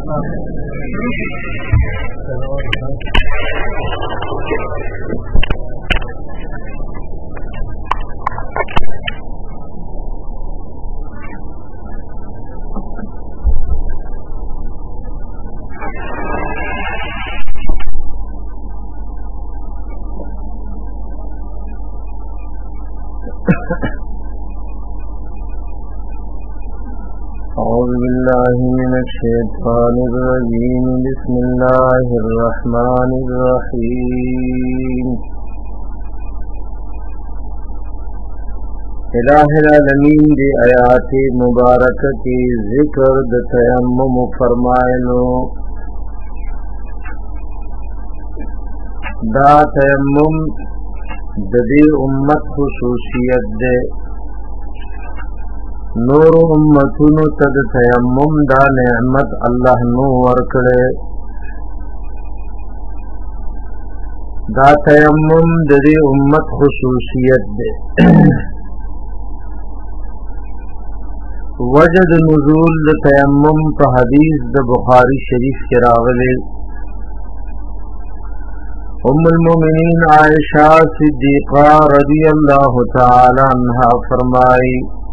أعوذ بالله من الشيطان الرجيم بسم الله الرحمن الرحيم الہ العالمین دی آیات مبارکہ کی ذکر د تیمم فرمائلو دا تیمم د دې امت خصوصیت ده نور امتونو تد تیمم دا نعمت اللہ نو ورکڑے دا تیمم دی امت خصوصیت دے وجد نزول دا تیمم پا حدیث دا بخاری شریف کے راغلے ام المومنین عائشہ صدیقہ رضی اللہ تعالی عنہ فرمائی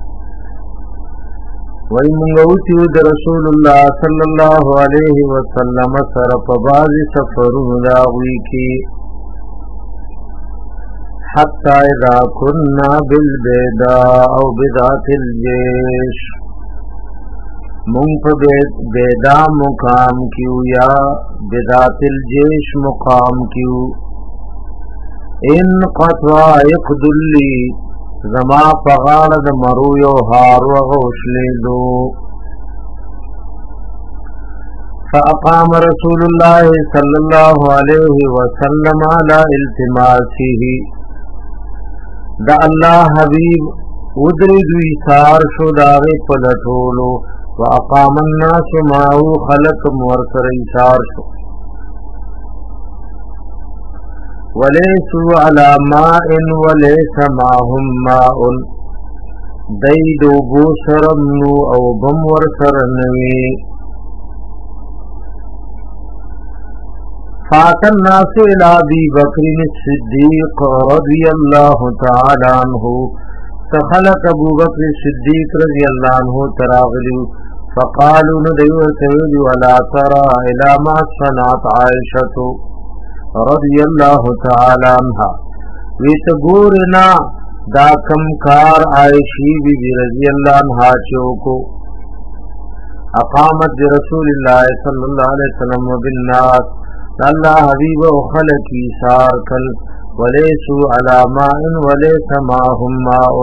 وی منگوتیو دا رسول اللہ صلی اللہ علیہ وسلم سر پباز سفرون داوی کی حتی اذا کننا بالبیداء او بذات الجیش منگ پا بیدا مقام کیو یا بذات الجیش مقام کیو ان قطوہ اقدلی زما پغاړ د مرو یو هار وغوشلی دو فاقام رسول الله صلی الله علیه وسلم علی التماسه دا الله حبیب ودری دوی سار شو داغه پلټولو واقام الناس معه خلق مورسر ایثار شو ولیسو علی ماء ولیس معهم ماء دیدو بو سرمنو او بمور سرنوی فات الناس الى ابی بکر الصدیق رضی اللہ تعالی عنہ فخلق ابو بکر الصدیق رضی اللہ عنہ تراغلو فقالوا ندیو سیدو علا ترى الى ما صنعت عائشتو رضی اللہ تعالی عنہ ویت گورنا دا کم کار عائشی بی بی رضی اللہ عنہ چوکو اقامت رسول اللہ صلی اللہ علیہ وسلم و بالناس اللہ حبیب و خلقی سارکل ولیسو علی ماء ولیس ماہم ماء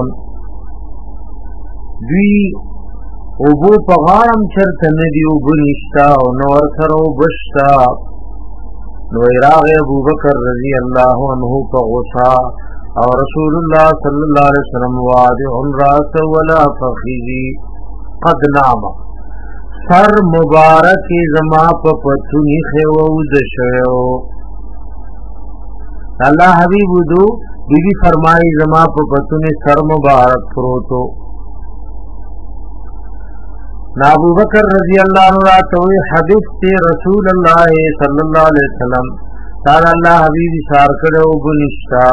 دوی ابو پغارم چرت ندی ابو نشتا و نور سرو بشتا نو اراغ ابو بکر رضی اللہ عنہ پا غصا اور رسول اللہ صلی اللہ علیہ وسلم وادع راس ولا فخیزی قد نام سر مبارک زما پا پتونی خیوز شیو اللہ حبیب دو بی بی فرمائی زما پا پتونی سر مبارک پروتو ابو بکر رضی اللہ عنہ راتوی حدیث رسول اللہ صلی اللہ علیہ وسلم تعالی اللہ حبیب اشار کرو بنشتا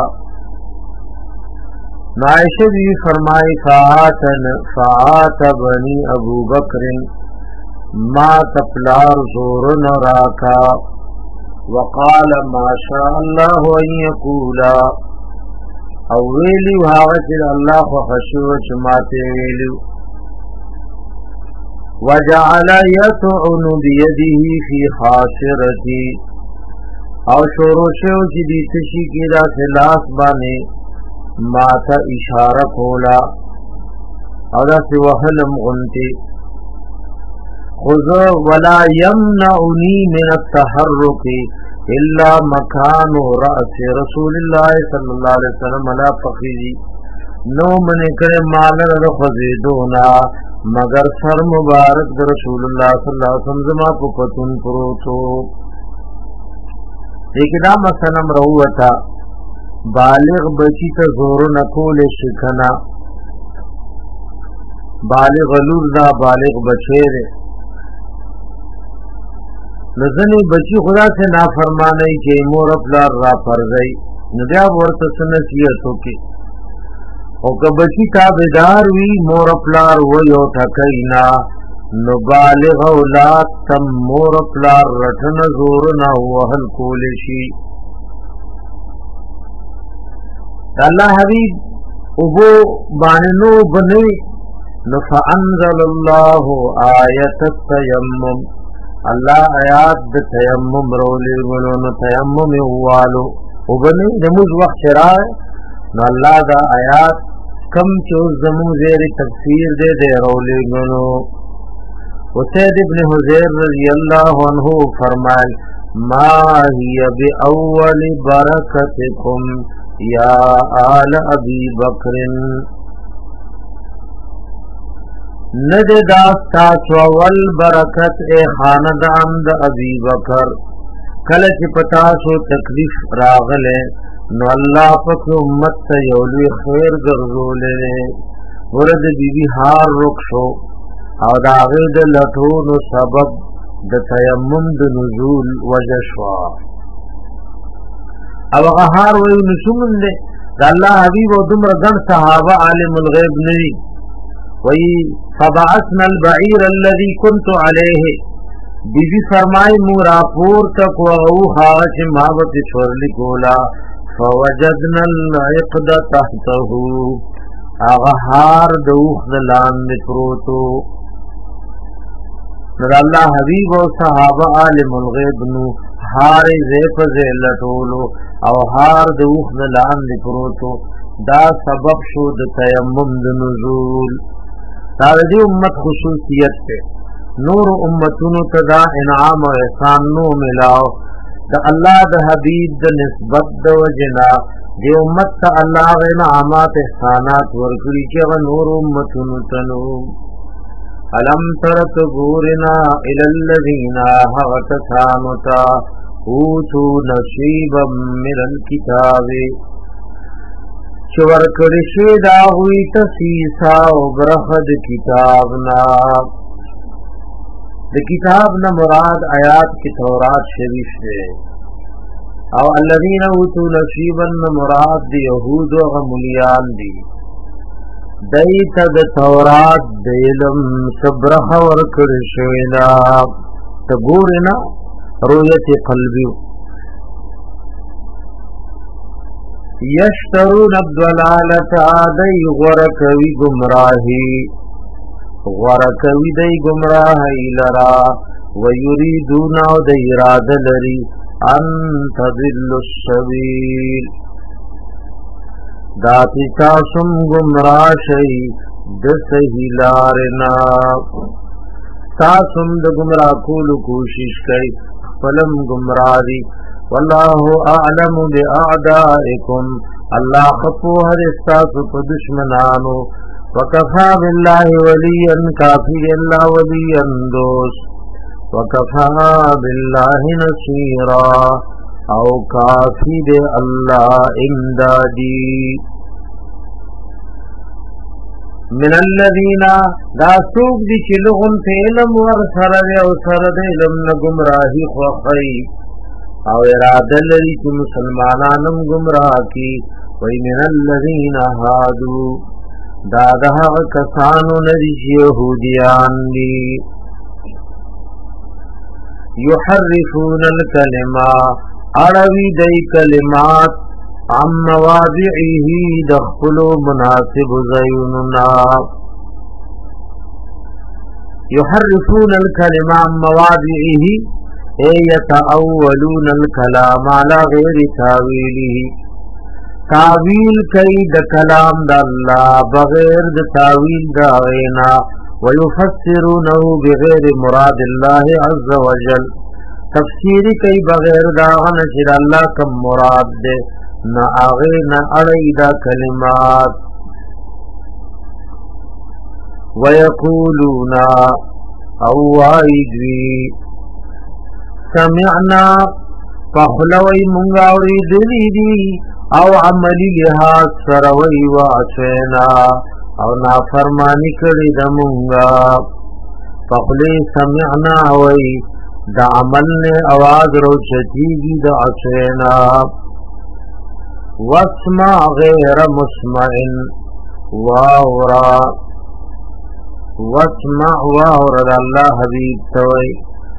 عائشہ بھی فرمائی فآت بنی ابو بکر ما تپلار زور نراکا وقال ما شاء اللہ ان یقولا او ویلی وحاوت اللہ خشوچ ماتے ویلیو وجعل يطعن بيده في خاصرتي او شروع شو چې دې تشي کې دا خلاف باندې ماته اشاره کولا او دا سی وهلم غنتي خذ ولا يمنعني من التحرك الا مكان راس رسول الله صلى الله عليه وسلم لا فخذي نو من کرے مال رخذیدونا مگر سر مبارک در رسول اللہ صلی اللہ علیہ وسلم زما کو پتن پروتو ایکدا مسلم روتا بالغ بچی تا زور نکول شکنا بالغ لور دا بالغ بچیر نزنی بچی خدا سے نافرمانی کې مور پلار را پرځي نو بیا ورته سنتیتو کې او که بچی تابعدار وی مور پلار و یو تکینا نو بالغ اولاد تم مور پلار رټن زور نه وهل کول شي. الله حبیب ابو باننو بنوي نو فانزل الله آیت التیمم الله آیات د تیمم رولې ولونو تیمم والو وبني د موږ وخت راي نو الله دا آیات کم چو زمو زیر تفسیر دے دے رولے ولونو. وسید ابن حذیر رضی اللہ عنہ فرمائے ما هي باول برکتکم یا آل ابی بکر ند داستا چوول برکت اے خاندان د ابی بکر کله چې پتا سو تکلیف راغله نو الله پاک امت ته یو لوی خیر ګرځولې ورته بیبي هار رخصو او دا غي د لټونو سبب د تیمم د نزول وجشوا او غهار وې نشومن دې د الله حبيب او دمر ګن صحابه عالم الغيب نوي وی فبعثنا البعير الذي كنت عليه بیبی فرمائی مورا پور تک وغو خواچ مابت چورلی کولا فوجدنا العقد تحته اغهار دوخ دلان پروتو نر اللہ حبیب و صحابہ عالم الغیب نو ہار زیف زیلتولو او ہار دوخ دلان پروتو دا سبب شو د تیمم د نزول دا دی امت خصوصیت تے نور امتونو تدا انعام و احسان نو ملاو دا اللہ دا حبیب دا نسبت دا وجنا دی امت تا اللہ انعامات احسانات ورکلی کیا نور امتونو تنو. علم ترت گورنا الالذین حغتسانتا اوتو نصیبا من الكتاب چور کرشی داوی تسیسا و برخد کتابنا د کتاب نہ مراد آیات کی تورات شریف ہے او الذین اوتوا نصیبا نہ مراد دی یہود و غملیان دی دیت د تورات د علم صبر اور کرشینا تگورنا رؤیت قلبی یشترون الضلالۃ دی غرقوی گمراہی غرقوی دی گمراہی لرا ویریدون او دی اراد لری ان تضل السبیل داتی تاسم گمراشی دسہی لارنا تاسم د گمراہ کولو کوشش کئی فلم گمراہی واللہ اعلم باعدائکم اللہ خفو ہر استاس پا دشمنانو وکفا باللہ ولیا کافی اللہ ولیا دوست وکفا باللہ نصیرا او کافی دے اللہ امدادی. من الذین دا سوق دی چلغم تے علم ور سرد او سرد علم نگمراہی خوخی او اراده لري چې مسلمانانم گمراه کی وای من الذین هادو دا دغه کسانو ندی یهودیان دی یحرفون الکلمه عربی دی کلمات عن مواضعه دخلو مناسب زیوننا یحرفون الکلمه عن مواضعه یتاولون الکلام علی غیر تاویلی تاویل کئی د کلام د اللہ بغیر د تاویل دا غینا ویفسرونه بغیر مراد اللہ عز وجل تفسیری کئی بغیر دا غن چر اللہ کم مراد دے نا آغینا اڑی دا کلمات ویقولون اوائدوی سمعنا فخلوی منگاوری دلی دی او عملی لحاظ سروی وعشینا او نافرمانی کری دا منگا فخلی سمعنا وی دا عمل نے آواز روچتیگی دا عصینا واسمع غیر مسمعن واورا واسمع واورا دا اللہ حبیب توئی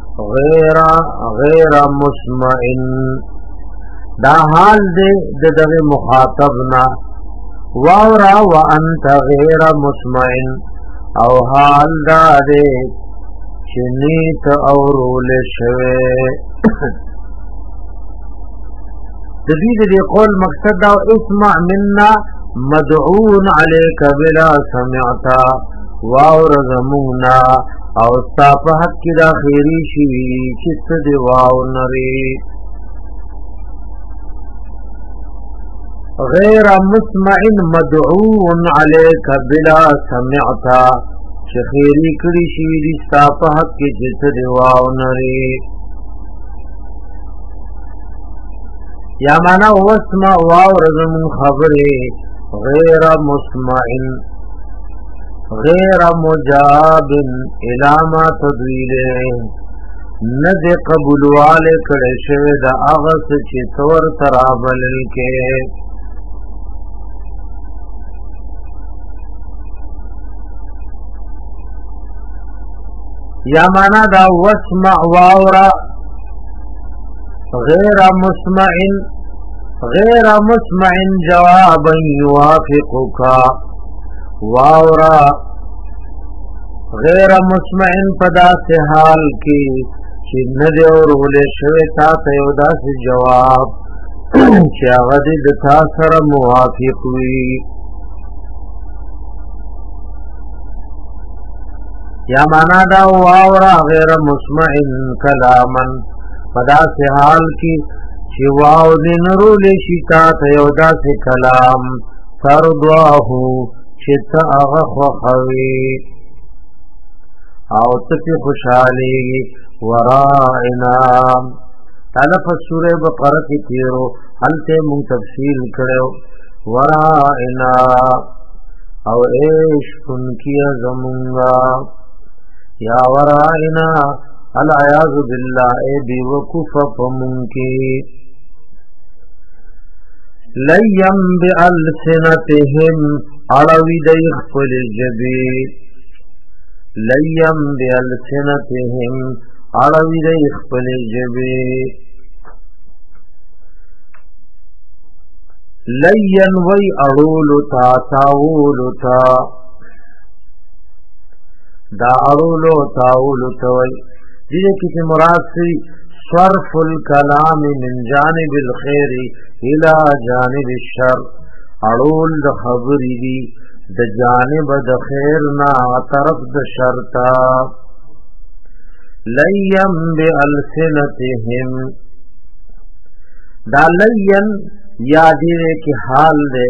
غیر مسمعن دا حال دے دغ مخاطبنا واورا وانت غیر مسمعن او حال دا دے چنیت اورول شوے جدید دی قول مقصد دا اسمع منا مدعون علیک بلا سمعتا واور زمونا او استافحت کی دا خیری شوی چست دی واو نری غیر مسمعن مدعون علیک بلا سمعتا شخیری کڑی شویدی ستاپا حق کی جت دیواو نری یا مانا واسمع واو رزم خبری غیر مسمعن غیر مجاب الاما تدویلے ند قبول والے کڑے شوید آغس چی تور ترابلل کے یا مانا دا واسمع واورا غیر مسمعن جوابا یوافقکا واورا غیر مسمعن پدا سے حال کی چند اور بولے شوی تا تیودا سے جواب چی اغدی دتا سر موافق ہوئی یا مانا دا واورا غیر مسمعن کلامن پدا سے حال کی چی واو دن رولی شتا تیودا سے کلام تردواہو چتا اغخ وخوی او تپی خوشحالی ورائنا تالف سورہ بقرہ کی تیرو حلتے من تفصیل کرو ورائنا او عشق ان کی زمونگا یا ورائنا العیاذ باللہ اے بی وکف پمنکی لیم بألسنتهم عروی دیخ پل جبی لیم بألسنتهم عروی دیخ پل جبی لین وی اڑولتا تاولتا دا اڑولو تاولتا وی دیدے کسی مراد سی صرف الکلام من جانب الخیر الى جانب الشر اڑول دا خبری دی دا جانب دا خیرنا طرف دا شرطا لیم بألسنتهم دا لین یادینے کی حال دے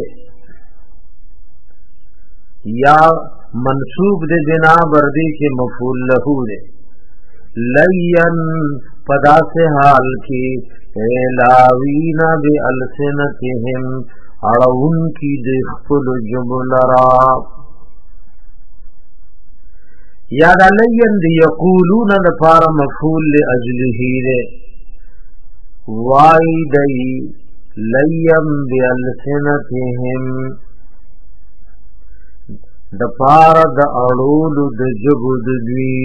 یا منصوب دے بنا بردی کے مفعول لہو دے لین پدا سے حال کی الاوینا بألسنتهم اڑون کی دخل جبلرا یادا لین دی یقولون دفار مفعول لأجلہی دے وائی دی لیم بألسنتهم دفار دا اڑول دا جبد دوی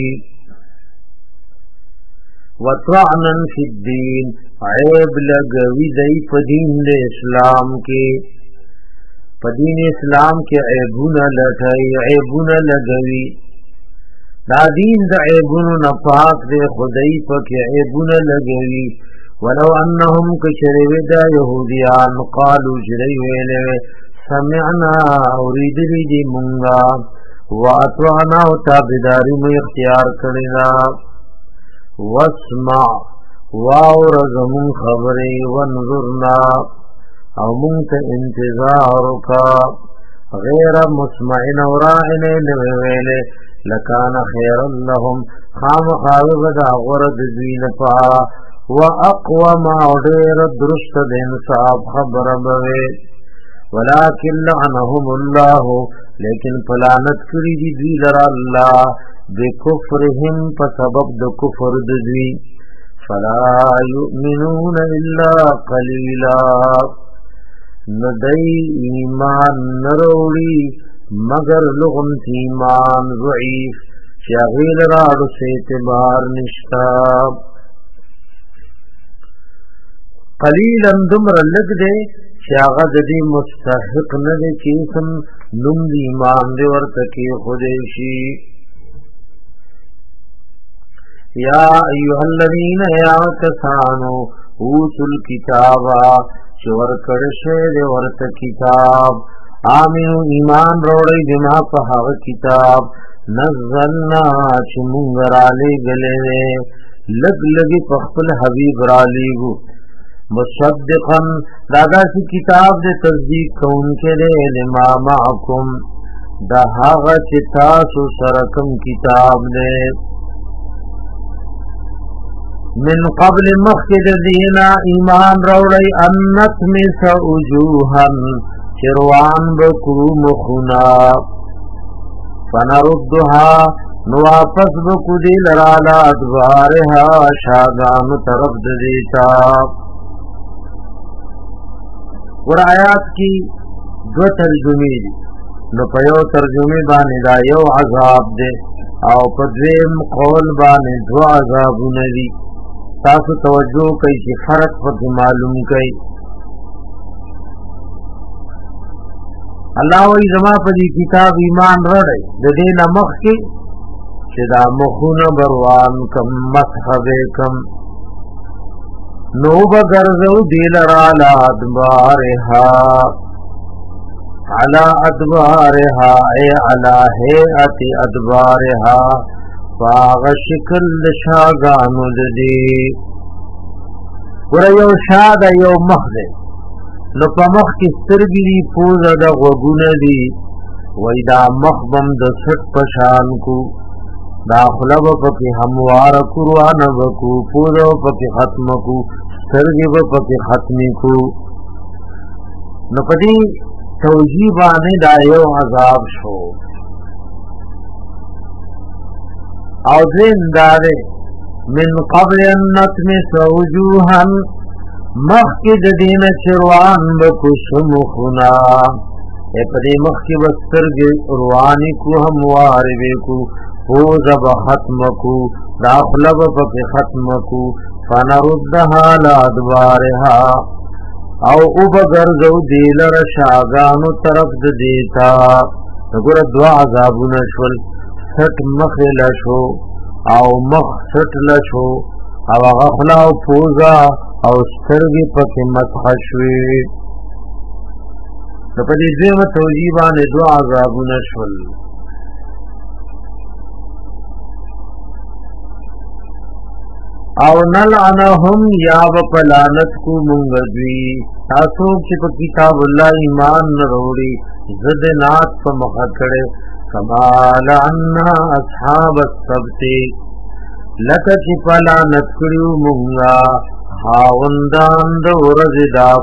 وطعنن فی الدین عیب لگوی دی پدین دے اسلام کے پدین اسلام کے عیبون لٹائی عیبون لگوی دا دین دا عیبون نپاک دے خدای پک عیبون لگوی ولو انہم کشروی دا یہودیان قالو جریویلے سمعنا اورید دی منگا واطعنا و تابداری میں اختیار کرنا واسمع واور زمون خبری وانظرنا او منت انتظارکا غیر مسمعن ورائن نویلے لکان خیر لهم خام خاوب دا غرد دوین پارا و اقوام دیر درست دنصاب خبر بوے ولكن لعنهم الله لیکن پلانت کری دی دوی لرا اللہ بکفرهم پسبب د کفر دوی فلا يؤمنون الا قليلا ندی ایمان نروڑی مگر لغمت ایمان ضعیف شاغیل راڑو سے اعتبار نشتا قلیلا دمر لگ دے شاغد دی مستحق ندے چیسم نم دی ایمان دے ورتکی خودشی یا ایوہ الذین یا کسانو اوتوا الکتابا چور کرشے دے ورت کتاب آمینو ایمان روڑی بما پہاو کتاب نزلنا چمونگ رالی گلے دے لگ لگی پخپل حبیب رالی گو مصدقا دادا سی کتاب دے تصدیق کون کے دے لما معکم دا حاغا چتاسو سرکم کتاب دے من قبل مخد دینا ایمان روڑی انت مس وجوہن چروان بکرو مخنا فنردها نواپس بکو دی لرالا ادبارها شاگان طرف دیتا ور آیات کی دو ترجمی دی نو پیو ترجمی بانی دا یو عذاب دے او پدویم قول بانی دو عذابو ندی تاسو توجہ کئی چی فرق پر معلوم کئی اللہ وی زما پدی کتاب ایمان رڑے ددین مخ کی چدا مخون بروان کم مسحب کم نو بگرزو دیل رالا ادبارها علا ادبارها اے علا حیعت ادبارها فاغ شکل شاگانو ددی ور یو شاد یو مخ دے نو پا مخ کی سترگی دی پوزا دا غوگون دی وی دا مخ بم دا سٹ پشان کو دا خلب پکی ہموار قرآن بکو پوزا پکی ختم کو سترگی پکی ختمی کو نو پدی توجیبانی دا یو عذاب شو او دین دارے من قبل ان نتمس وجوہن مخی دین چروان بکش مخنا اے پدی مخی بسترگ روانی کو ہمواری کو پوزب ختم کو داخلب پک ختم کو فنردها لادبارها او ابگرزو دیلر شاگانو طرف دیتا نگور دعا عذابو نشول سٹ مخ لشو او مخ سٹ لشو او غخلا او پوزا او سترگی پک مسخشوی نپدی دویم توجیبان دو عذابو نشول او نلعنهم یا بپلانت کو منگدوی تاسو کی پا کتاب اللہ ایمان نروڑی زدنات پا مخکڑے کما لعنا اصحاب السبت لکت پلانت کریو منگا خاوندان دورز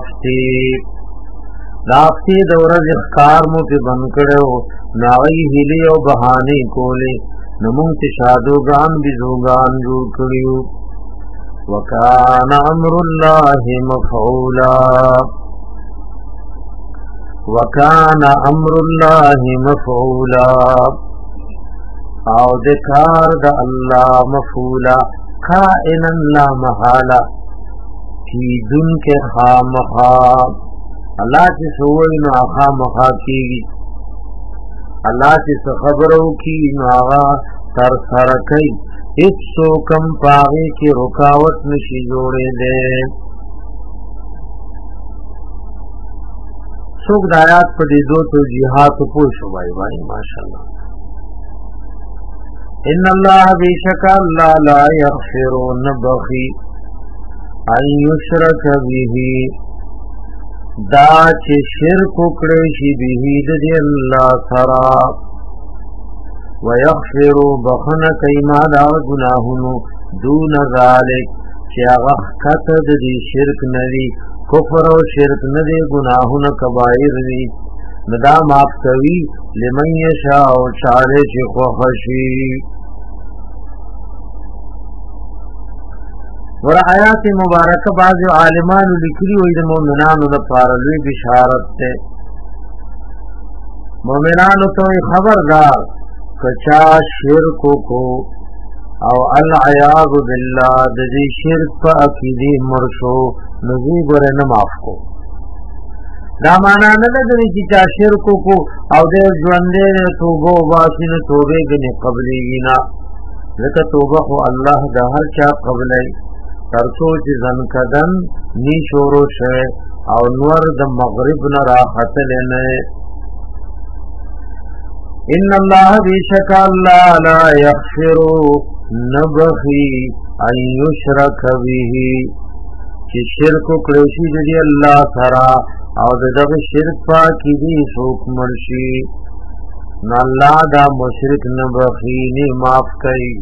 دافتی دورز اخکار مو پی بنکڑو ناغی ہلی او بہانی کولے نمونت شادوگان بزوگان جو کریو وکان امر اللہ مفعولا وکان امر اللہ مفعولا او دکار دا اللہ مفعولا کائنا لا محالا کی دن کے خامخا اللہ چی سوئی نو خامخا کی اللہ چی سخبرو کی نو آغا تر سرکی اس سو کم پاغی کی رکاوٹ نشی جوڑے دے سوک دایات پا دی دو تو جہات پوشو بائی ماشاءاللہ ان اللہ بیشک اللہ لا یغفر نبخی ان یشرک بیہی دا چه شرک کڑیشی بیہی دی اللہ سرا ویغفر بخنک ایما دا گناہنو دون ذالک چه اغخکت دی شرک ندی کفر و شرک ندی گناہن کبائر دی ندا معاف کوي لمن یشاء او چاله چې خوښ شي ور آیات مبارکه بعض عالمان لیکلي وي د مؤمنانو لپاره لوی بشارت ده. مؤمنانو ته خبردار کچا شرک کو او العیاذ بالله د دې شرک په عقیده مرشو نزی ګره نه معاف کو. دا معنا نه ده چې چا شرک کو او د ژوندې توبه واسینه توبه غني قبلې نه، ځکه توبه خو الله د هر چا قبلې ترڅو چې ځن کدن ني شورو شه او نور د مغرب نه راحتل نه. ان الله بیشک الله لا یغفر نبخی ان یشرک به، چې شرک کړی شي د الله سره او دغه شرک پاکی دی څوک مرشي نو الله دا مشرک نبخی نه معاف کوي.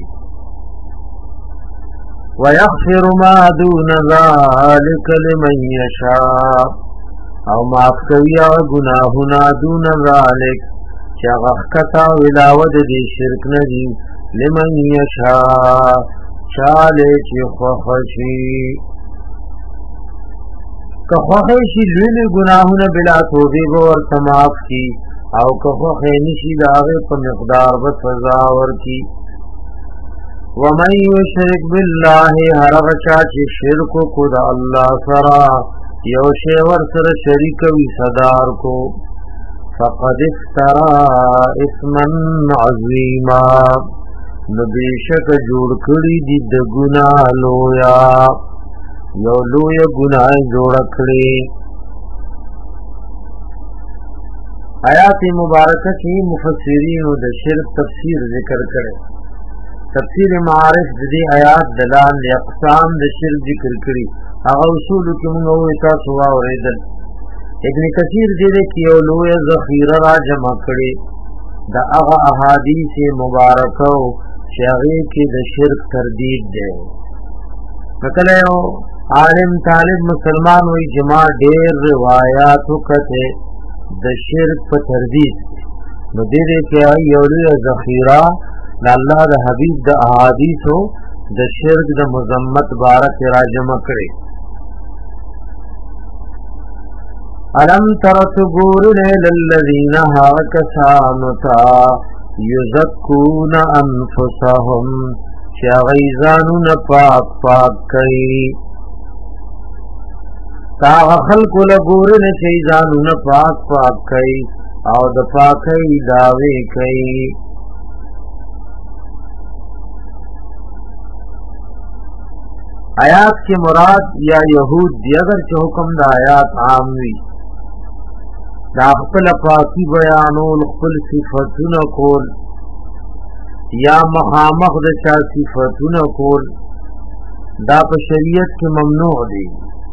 ويغفر ما دون ذلك لمن يشاء، او معاف کوي گناهونه دون ذلك چې هغه کتا ولاود دي شرک نه دي لمن يشاء چاله چې خوښي که خوښي لوی گناهونه بلا توبه ورته معاف کی او که خوښي نشي دا هغه په مقدار به سزا ورکي. ومن یشرک بالله، هر چا چې شرک کو د الله سره یو شی ور سره شریک وي صدار کو، فقد افترى اثما عظیما، نو بیشک جوړ کړی دی د ګناه لویا، یو لوی ګناه جوړ کړی. آیات مبارکه کې مفسرین د شرک تفسیر ذکر کړي. تفسیر معارف د دې آیات دلال اقسام د شرک ذکر کړي. هغه اصول کې موږ وې تاسو واورېدل. ابن کثیر دې کې یو لوی ذخیره را جمع کړي د هغه احادیث مبارکه چې هغه کې د شرک تردید ده. کله یو عالم طالب مسلمان وي جما ډېر روایت وکړي د شرک په تردید، نو دې کې یو لوی ذخیره د الله د حبیب د احادیثو د شرک د مذمت بارک راجمه کړي. الم ترت ګورن للذین هاکسانتا یزکون انفسهم شغیزانون پاک پاک کئی. تا خلق لګورن شیزانون پاک پاک کئی او د پاکی داوی کئی. آیات کی مراد یا یہود دی، اگر چې حکم د آیات عام وي دا خپل پاکی بیانول، خپل صفتونه کول یا مخامخ د چا صفتونه کول دا په شریعت کې ممنوع دي.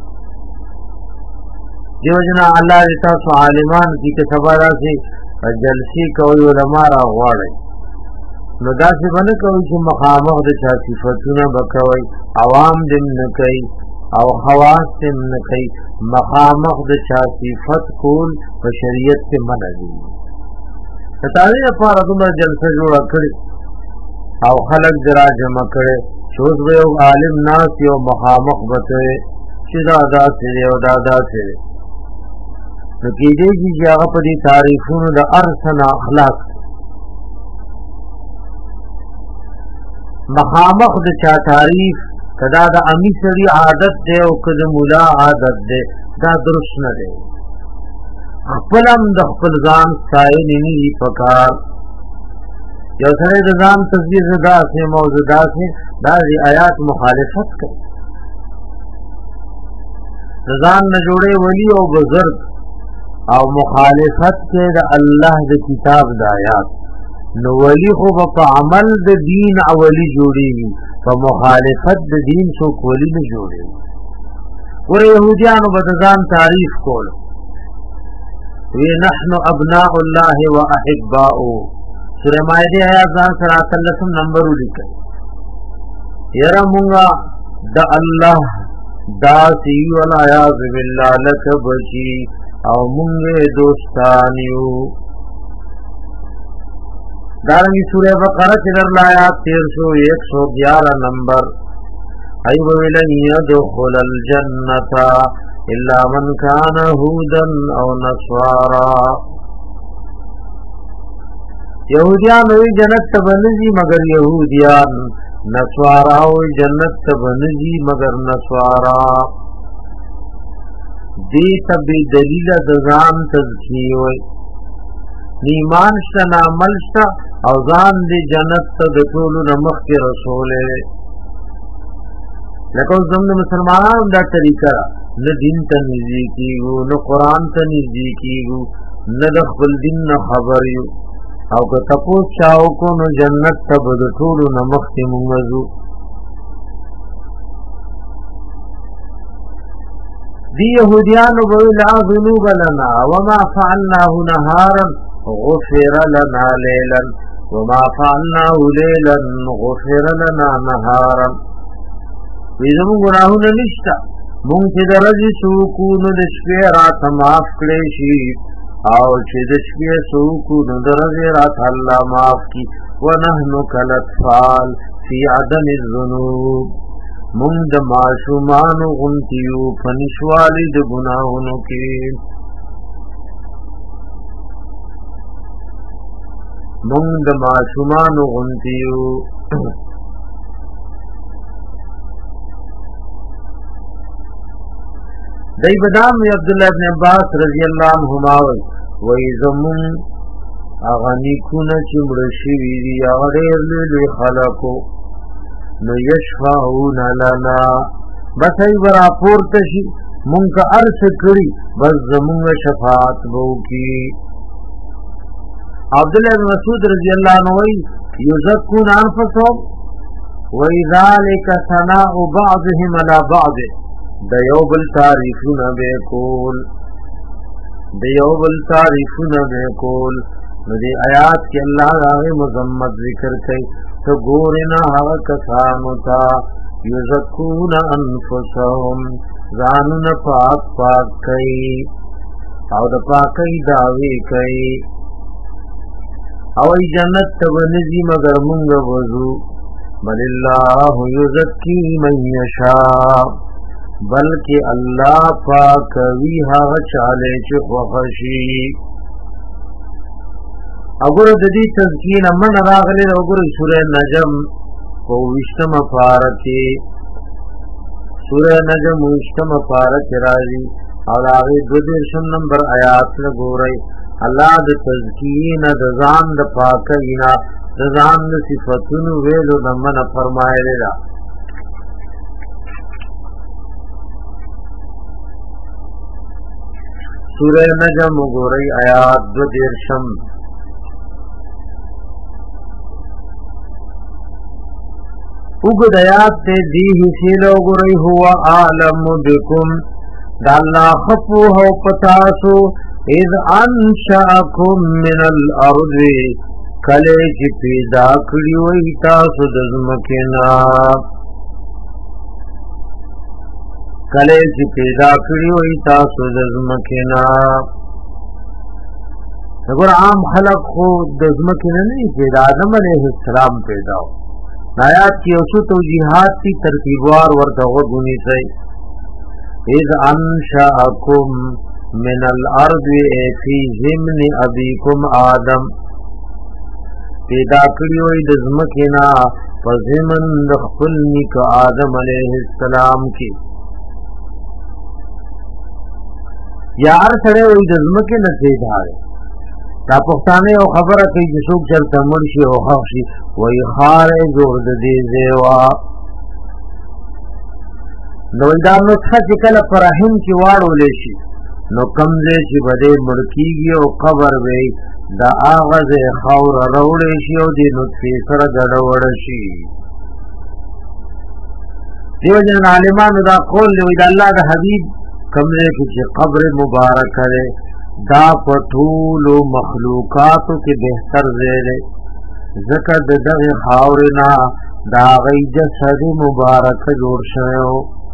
دیو جنا الله دې تاسو عالمان کی که سبا راځي جلسی کوي علماء را غواړي، نو دا څه باندې کوي چې مخامخ د چا صفتونه بکوي، عوام دې نه کوي او خواص دې نه کوي، مخامخ د چا صفت کول په شریعت کې منع دي. ستاره لپاره دومره جلسه جوړ کړي او خلق درا جمع کړي، شوز به یو عالم ناس یو مخامخ بته چې دا داسې او دا داسې، نو کېدې چې هغه په دې تعریفونو د ارسن اخلاق مخامخ د چا تعریف کدا د امی سری عادت دی او کده مولا عادت دی، دا درست نه دی. خپلم د خپل ځان ستاینې نه پکار، یو سره د ځان تصویر زدا سه موجودا سه دا آیات مخالفت کوي. ځان نه جوړې ولی او بزرگ او مخالفت کې د الله د کتاب د آیات، نو ولی خو په عمل د دین اولی جوړیږي، په مخالفت د دین څو کولی نه جوړیږي. ور يهوديانو بدزان تعریف کول وی نحن ابناء الله واحباؤه، سورہ مائده آیات 33 نمبر لیکل. یرا مونږه د الله داسی ولا یاذ بالله لک بشی او مونږه دوستانیو. دارنگی سورہ بقرہ چلر لایات 111 نمبر ای ولن يدخل الجنه الا من كان هودا او نصارا. یهودیان وی جنت ته بنځي مگر یهودیان، نصارا وی جنت ته بنځي مگر نصارا. دی تبی دلیل د ځان تزکیه وی ایمان شنا عمل شتا او ځان دی جنت ته د ټولو نمخ کې رسول لکه زموږ مسلمانانو دا طریقه نه دین ته نږدې کیږو نه قران ته نږدې کیږو نه د خپل دین نه خبر یو او که تاسو چاو کو نو جنت ته د ټولو نمخ کې موږ دی یهودیانو بولا ذنوب لنا وما فعلناه نهارا غفر لنا ليلا وما فعلناه ليلا غفر لنا نهارا. ویزم گناہونا نشتا مونږ چې د ورځې سوکونو د شپې راته معاف کړی شي او چې د شپې سوکونو د ورځې راته الله معاف کړي. ونحن کالاطفال فی عدم الذنوب، مونږ د ماشومانو غوندې یو په نشوالي د ګناهونو کې. مونږ د ماشومانو غوندې یو. دای بدام عبدالله ابن عباس رضی الله عنهما وی زمون اغانی کونه چې مړ شوي دي هغه ډېر لوی خلکو نو یشفعون لنا بس ای برا پورته شي مونږ که ارس کړي بس زمونږ شفاعت به وکړي. عبدالله بن مسعود رضی الله عنه وی یزکون انفسهم وی ذلک ثناء بعضهم علی بعض، د یو بل تعریفونه به کول نو دی آیات کې الله هغه مذمت ذکر کوي ته ګورنا هغه کسانو ته یزکون انفسهم ځانون پاک کوي او د پاکۍ دعوی کوي او جنت ته ونځي مگر مونږ وځو. بل الله یزکی من یشاء، بلکہ اللہ پاک وی هغه چاله چې خوښي. اگر د دې تذکیر من راغلی وګور سورہ نجم کو وشتم پارکه سورہ نجم وشتم پارکه راځي او هغه د 2 نمبر آیات نه ګورئ. الله د تذکیر نه د ځان د پاکینا د ځان د صفاتونو ویلو د من فرمایلی دا. سورہ نجم گوری آیات 2 اگد آیات تے دی حسیلو گوری ہوا عالم بکم دا اللہ خفو ہو پتاسو اذ انشاکم من الارض کلے چی پیدا کریوئی تاسو دزمکنا کله چې پیدا کړی وي تاسو د ځمکینا. وګور عام خلق خو د ځمکینا نه پیدا، آدم علیه السلام پیدا. آیات کې اوسو توجیهات کی ترتیبوار ورته وګونی سي. اذ انشاکم من الارض فی ضمن ابیکم آدم، پیدا کړی وي د ځمکینا په ضمن د خپل نیک آدم علیه السلام کې. یا هر سره وي د ځمکې نه پیدا دی. دا پښتانه او خبره کوي چې څوک چرته مړ شي او ښخ شي وایي خارې جوړ د دې ځای وه. نو دا نسخه چې کله په رحم کې واړولی شي نو کوم ځای چې به دی مړ کېږي او قبر وی د هغه ځای خاوره راوړی شي او د نطفې سره ګډوډه شي. دیو جن عالمانو دا قول دی د الله د حبیب کمرے کی قبر مبارک ہے دا پټول مخلوقاتو کې بهتر زیره ذکر دغه خاورنا دا غي جسد مبارک جوړ شوی.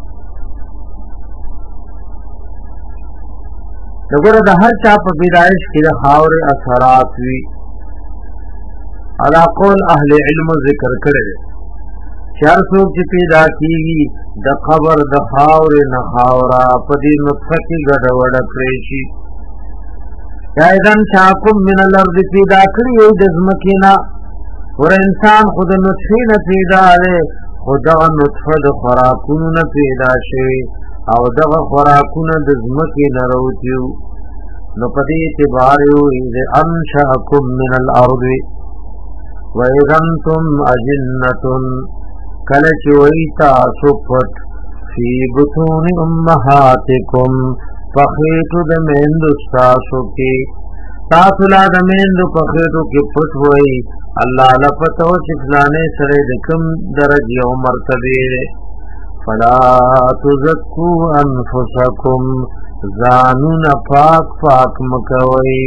دغه د هر چا په پیدائش کې د خاور اثرات وی علا قول اهل علم ذکر کړي. چار څوک چې پیدا کیږي د قبر د خاور نه خاورا په دې نطفه کې ګډوډ کړی شي دایدن شاکم من الارض پیدا کړی د ځمکینا ور انسان خود نطفه نه پیدا ده خدا نطفه د خوراکونو نه پیدا شي او دغه خوراکونه د ځمکې نه راوتیو نو په دې اعتبار یو انشاکم من الارض وَإِذَا أَنْتُمْ أَجِنَّةٌ کله چې وای تاسو پټ فی بطون امهاتکم فخیتو د میندو تاسو کې تاسو لا د میندو په خیتو کې پټ وای الله لپاره چې فلانه سره د کوم درجه او مرتبه فلا تزکوا انفسکم زانون پاک پاک مکوي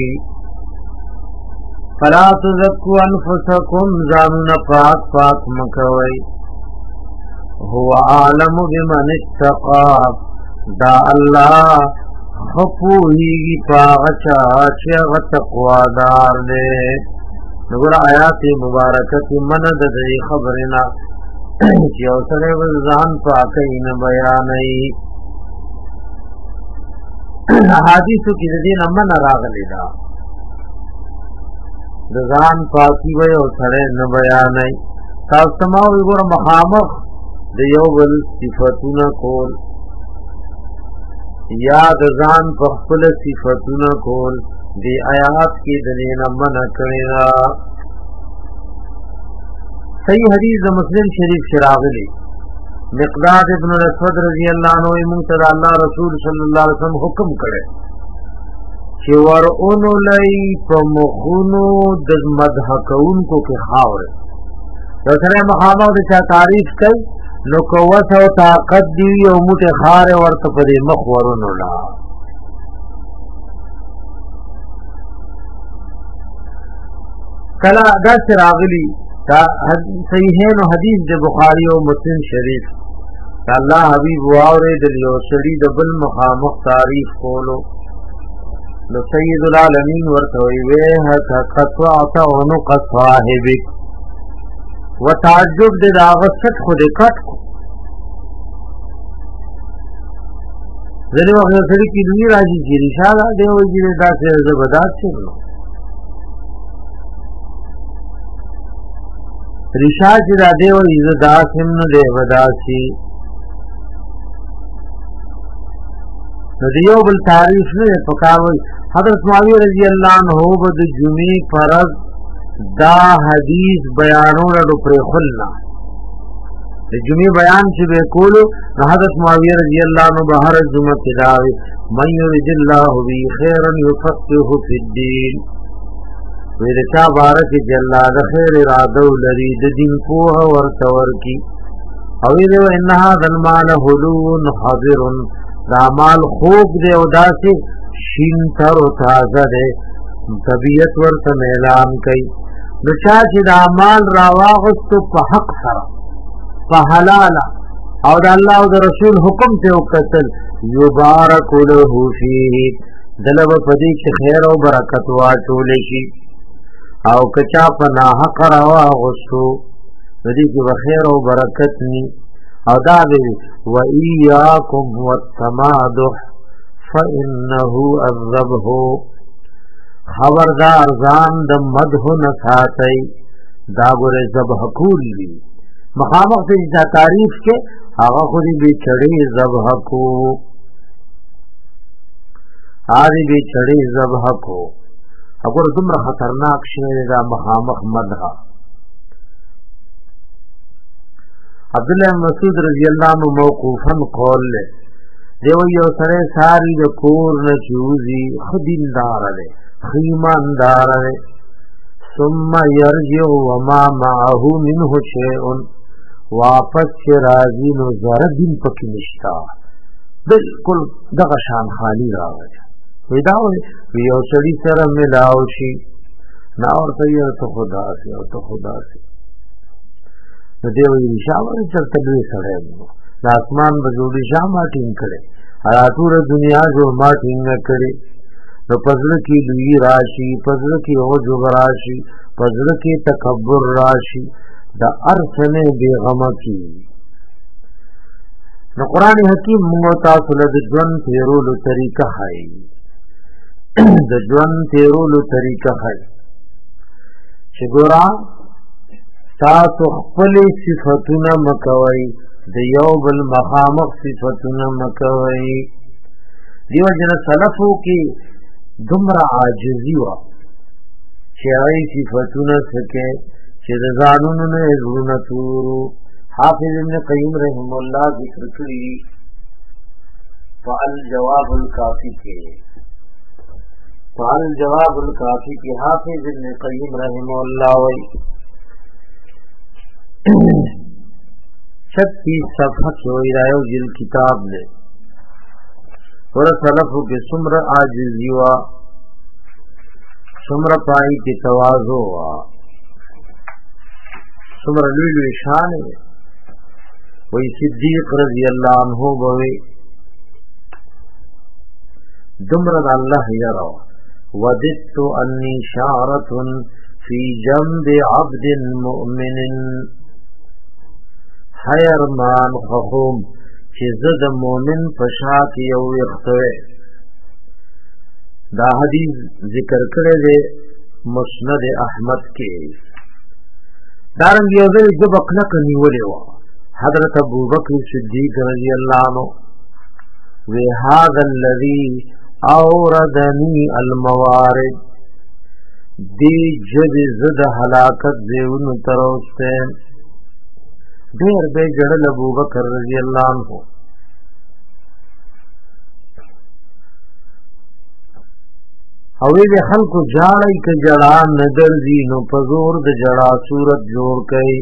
فلا تزکوا انفسکم زانون پاک پاک مکوي هو عالم بمن اتقى دا الله خپوهی پاغچا چې تقوا دار دې نور آیات مبارکه من د دې خبرنا چې اوسره ځان پاکین بیانې حدیثو کې دې نمن راغلی دا د ځان پاکي وي او سره نه بیانې تاسو ما وګور مخامخ د یو بل صفاتونه کول یا د ځان په خپل صفاتونه کول دی آیات کې د نه منع کړی را صحیح حدیث د مسلم شریف شراغلی مقداد ابن الاسود رضی الله عنه منتظر الله رسول صلی الله علیه وسلم حکم کړي چې ورونو لای په مخونو د مدح کوونکو کې خاور د سره مخامو د چا تعریف کوي نو قوت او طاقت دی او موټه خار ورته په مخ ورونو لا کلا دا راغلی دا صحیحین او حدیث د بخاری او مسلم شریف الله حبیب واوره د یو سړي د بل مخامخ تعریف کولو نو سید العالمین ورته وی هه قطعت عنق صاحبک وتعجب د داغت خود کټ زنه وغه سړي کې دوی راځي چې رشاله دی او چې دا څه زبردست شي رشا چې دا دی او عزت داسم نه دی وداسي نو دیو بل تعریف نه پکاوي حضرت معاویه رضی الله عنه بد جمعې فرض دا حدیث بیانولو پر خلنا د جمعې بیان چې به کولو حضرت معاویه رضی الله عنه بهر جمعه کې داوي من یرید الله به خیرا یفقهه فی الدین ورچا بارک جل د خیر اراده لري د دین په ورته ورکی او ویلو ان هذا المال حلو حاضر دا مال خوب دی او داسې شین تر او تازه دی طبیعت ورته اعلان کوي نو چا چې دا مال راواغست په حق سره په حلال او د الله او د رسول حکم ته وکتل یبارک له فیه دلو پدې چې خیر او برکت واچول شي او کچا په ناحق راواغستو دې کې خیر او برکت ني او دا دی و ایاکم والتمادح فانه الذبح خبردار ځان د مدح نه ساتي دا ګره ذبح کولی مخامخ دې دا تعریف کې هغه خو دې به چړې ذبح کو هاري به چړې ذبح کو وګوره دومره خطرناک شی دا مخامخ مدح عبد الله مسعود رضی الله عنه موقوفا قول له دیو یو سره ساری د کور نه چوزي خدیندار له خیماندار له ثم يرجع وما معه منه شيء واپس راځي نو زره دین پکې نشتا بالکل دغه شان خالی راغی ودا یو سړی سره ملاو شي نا ورته یو ته خدا سي او ته خدا سي نو دیو شاور چرته دې سره د اسمان بجوړي شامه ټینګ کړي ټول دنیا جو ما ټینګ کړي نو پزړه کې دوی راشي پزړه کې او جو راشي پزړه کې تکبر راشي دا ارسنه بیغمه کی. نو قرآن حکیم موتا سلد جون تیرولو طریقہ ہے دا جون تیرولو طریقہ ہے چگورا تاسو خپل صفتونه مکوي د یو بل مخامخ صفتونه مکوي. دیو جن سلفو کې دمر عاجزی وا چې ای صفتونه سکه چې د ځانونو نه زړونه تورو. حافظ ابن قیم رحم الله ذکر کړی فعل جواب الکافی کې حافظ ابن قیم رحم الله وی 36 صفحه کې وی رايو جل کتاب دے ور سلفو کې سمر عاجزی وا سمر پای کې تواضع وا سمر لوی شان وی صدیق رضی اللہ عنہ بوی دمرد اللہ یرو وددت انی شعرت فی جنب عبد مؤمن حیرمان خخوم چی زد مومن پشاک یو اختوے. دا حدیث ذکر کرے مسند احمد کے دارنگ یوزر جب اقلق نیولے وا حضرت ابو بکر صدیق رضی اللہ عنہ وهذا الذي اوردني الموارد دی جد زد حلاکت زیون تروستے دیر بے جڑل ابو بکر رضی اللہ عنہ اوی دے خلق جاڑی کے جڑا ندر زینو پزور دے جڑا صورت جوڑ کئی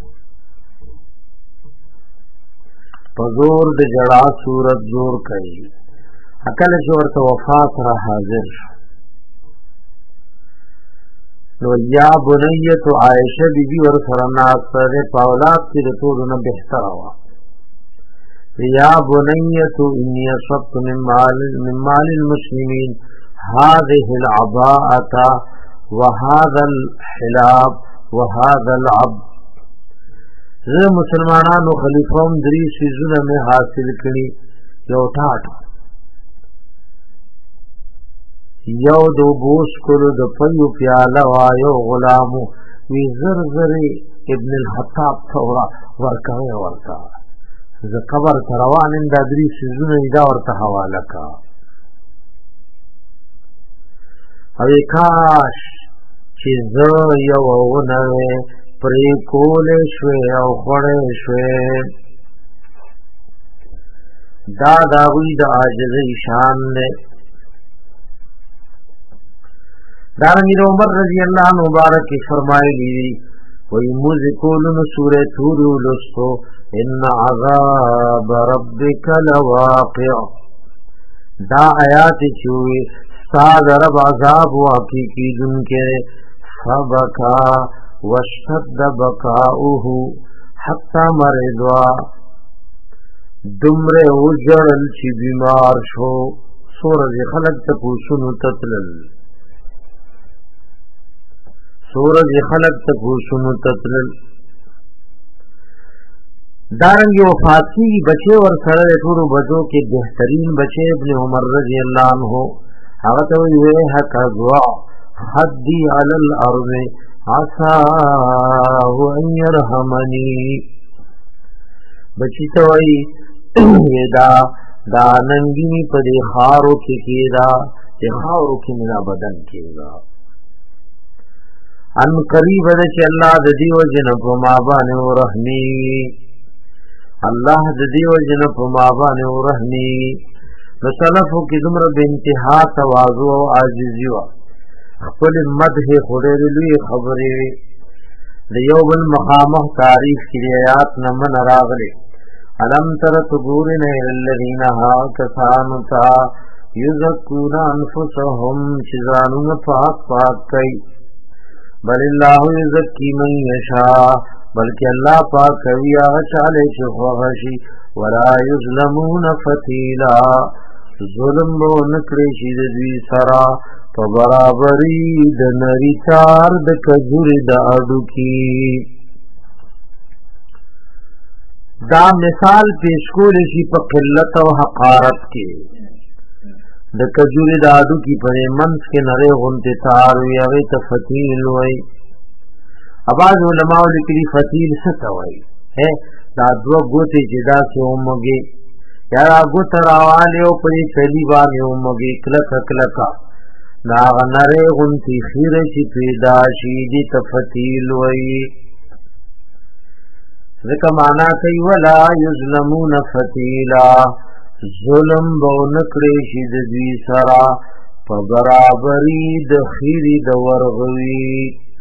پزور د جڑا صورت جوړ کړي. عقل شورت وفات را حاضر نو یا بنیت عائشہ بی بی ور فرناس پر پاولات کی رسول نے بہتر ہوا یا بنیت انی اصبت من مال المسلمین هذه العباءة وهذا الحلاب وهذا العبد. زه مسلمانانو خلیفوم دری سیزونه میں حاصل کړي یو ټاټ یو دو بوس کولو د پيو پیاله وا یو غلامو وی زر زری ابن الخطاب ثورا ورکوي ورتا ز قبر روان د دری سیزونه دا ورته حواله کا اوی کاش چې زه یو ونه پری کولے شوے او خوڑے شوے. دا داوی دا عاجزی شان دے. دارنگی عمر رضی اللہ عنہ مبارک فرمائی لی وی موزی کولن سورہ توری لستو ان عذاب ربک لواقع. دا آیات چوئی ساد رب عذاب واقعی کی دن کے فبکا واشتد بقاؤه حتی مرضوا دمر وجرل چی بیمار شو. سورج خلق تپوسنو تتلل دارنگی وفاتی بچے اور سرد ٹورو بچوں کے بہترین بچے ابن عمر رضی اللہ عنہ حغتوی ویحک ازوا حدی علی الارض عساه ان يرحمني. بچی توئی دا ننگی پدی خارو کی کیدا تی خارو کی منا بدن کیدا ان قریب دے چی اللہ دیو جنب مابان و رحمی اللہ دیو جنب مابان و رحمی. نسلفو کی دمر بانتہا تواضع و عاجزی و خپل مدح خورے لوی خبرې د یو بل مقامه تعریف کی آیات نمن راغلی. علم تر تغورن الذین ها کسانو تا یزکون انفسهم چزانون پاک پاک کئی بل اللہ یزکی من یشا بلکہ اللہ پاک کوي هغه چاله چې خوښي ولا یظلمون فتیلا ظلم نو نکړي شي د دوی سره په برابرۍ د نری چار د کجوري د اډو کی. دا مثال پیش کول شي په قلت او حقارت کې د کجوري د اډو کې په منځ کې نری غونته تار وي هغه ته فتیل وای. اباظ علماء لیکلي فتیل څه ته وای؟ دا دوه ګوتې چې دا څه ومږي یا ګوت راواله او په چلی باندې ومږي کلک کلکا دا نری غونته خیره چې پیدا شي دي تفتیل وای. ذکر معنا کوي ولا یظلمون فتیلا ظلم بونکړي شي د دوی سره په برابرۍ د خیری د ورغوي.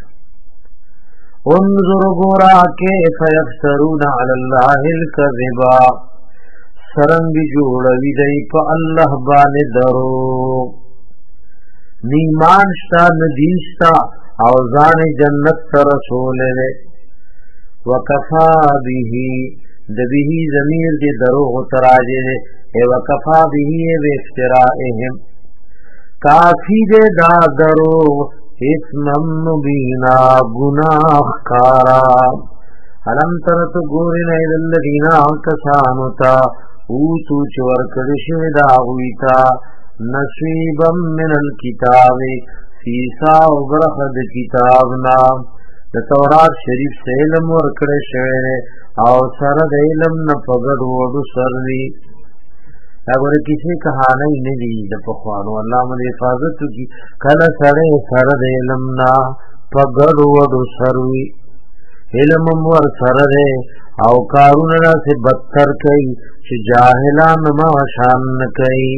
انظر غورا کیف یفترون علی الله الکذبا سرنګ جوړوي دی په الله باندې درو نیمان شتا ندیشتا او ځان جنت ته رسول له وکفا به د به ضمیر دی دروغ تراجه ای وکفا به بافترائهم کافی دے دا دروغ اسمم مبینا گناہ کارا. علم ترت گورن اید الذین کسانتا اوتو چور کدشو دا غویتا نصیبا من الکتاب سیسا و برخد کتابنا د تورات شریف سے علم ورکړی شوی او سره د علم نه پګړ وډو سروي. هغه کیسه کہانی نه دی د پخوانو الله مون حفاظت کی کله سره سره د علم نه پګړ وډو سروي علم ور سره او کارونه سے بدتر کوي چې جاهلان ما شان کوي.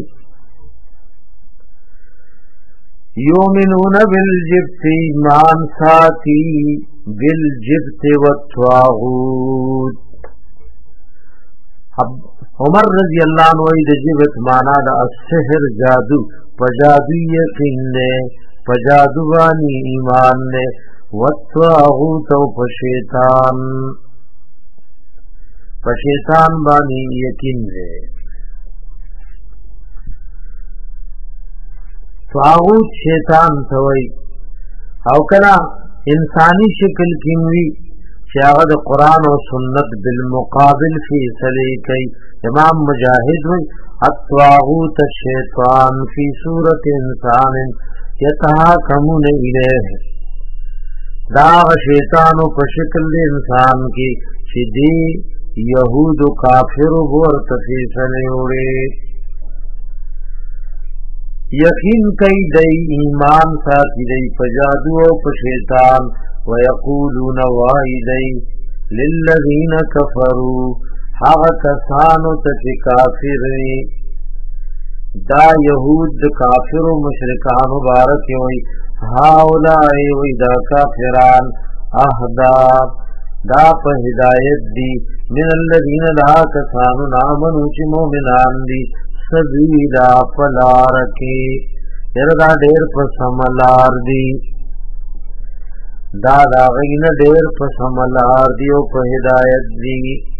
یومنون بالجبت ایمان ساتی بالجبت والطاغوت. عمر رضی اللہ عنہ د جبت مانا دا السحر جادو پجادو یقین نے پجادو بانی ایمان نے والطاغوت و پشیطان بانی یقین نے. طاغوت شیطان توي او کنا انسانی شکل کیوي چې هغه د قران او سنت بالمقابل فیصله کوي. امام مجاهد وی الطاغوت الشیطان فی صورت انسان یتحاکمون الیه. دا شیطان په شکل د انسان کې چې دی يهود او کافر ورته فیصله وړي. یقین کئی دی ایمان ساتھی دی پجادو و پشیطان ویقولون وائی دی للذین کفروا حق کسانو تک کافر دا یہود کافر و مشرکان مبارک ہوئی ہاولائی وی دا کافران اہدا دا پا ہدایت دی من الذین دا کسانو نامنو چی مومنان دی سبیلا پلار کی یردا ډیر پسملار دی دا غین ډیر پسملار دی او په هدایت دی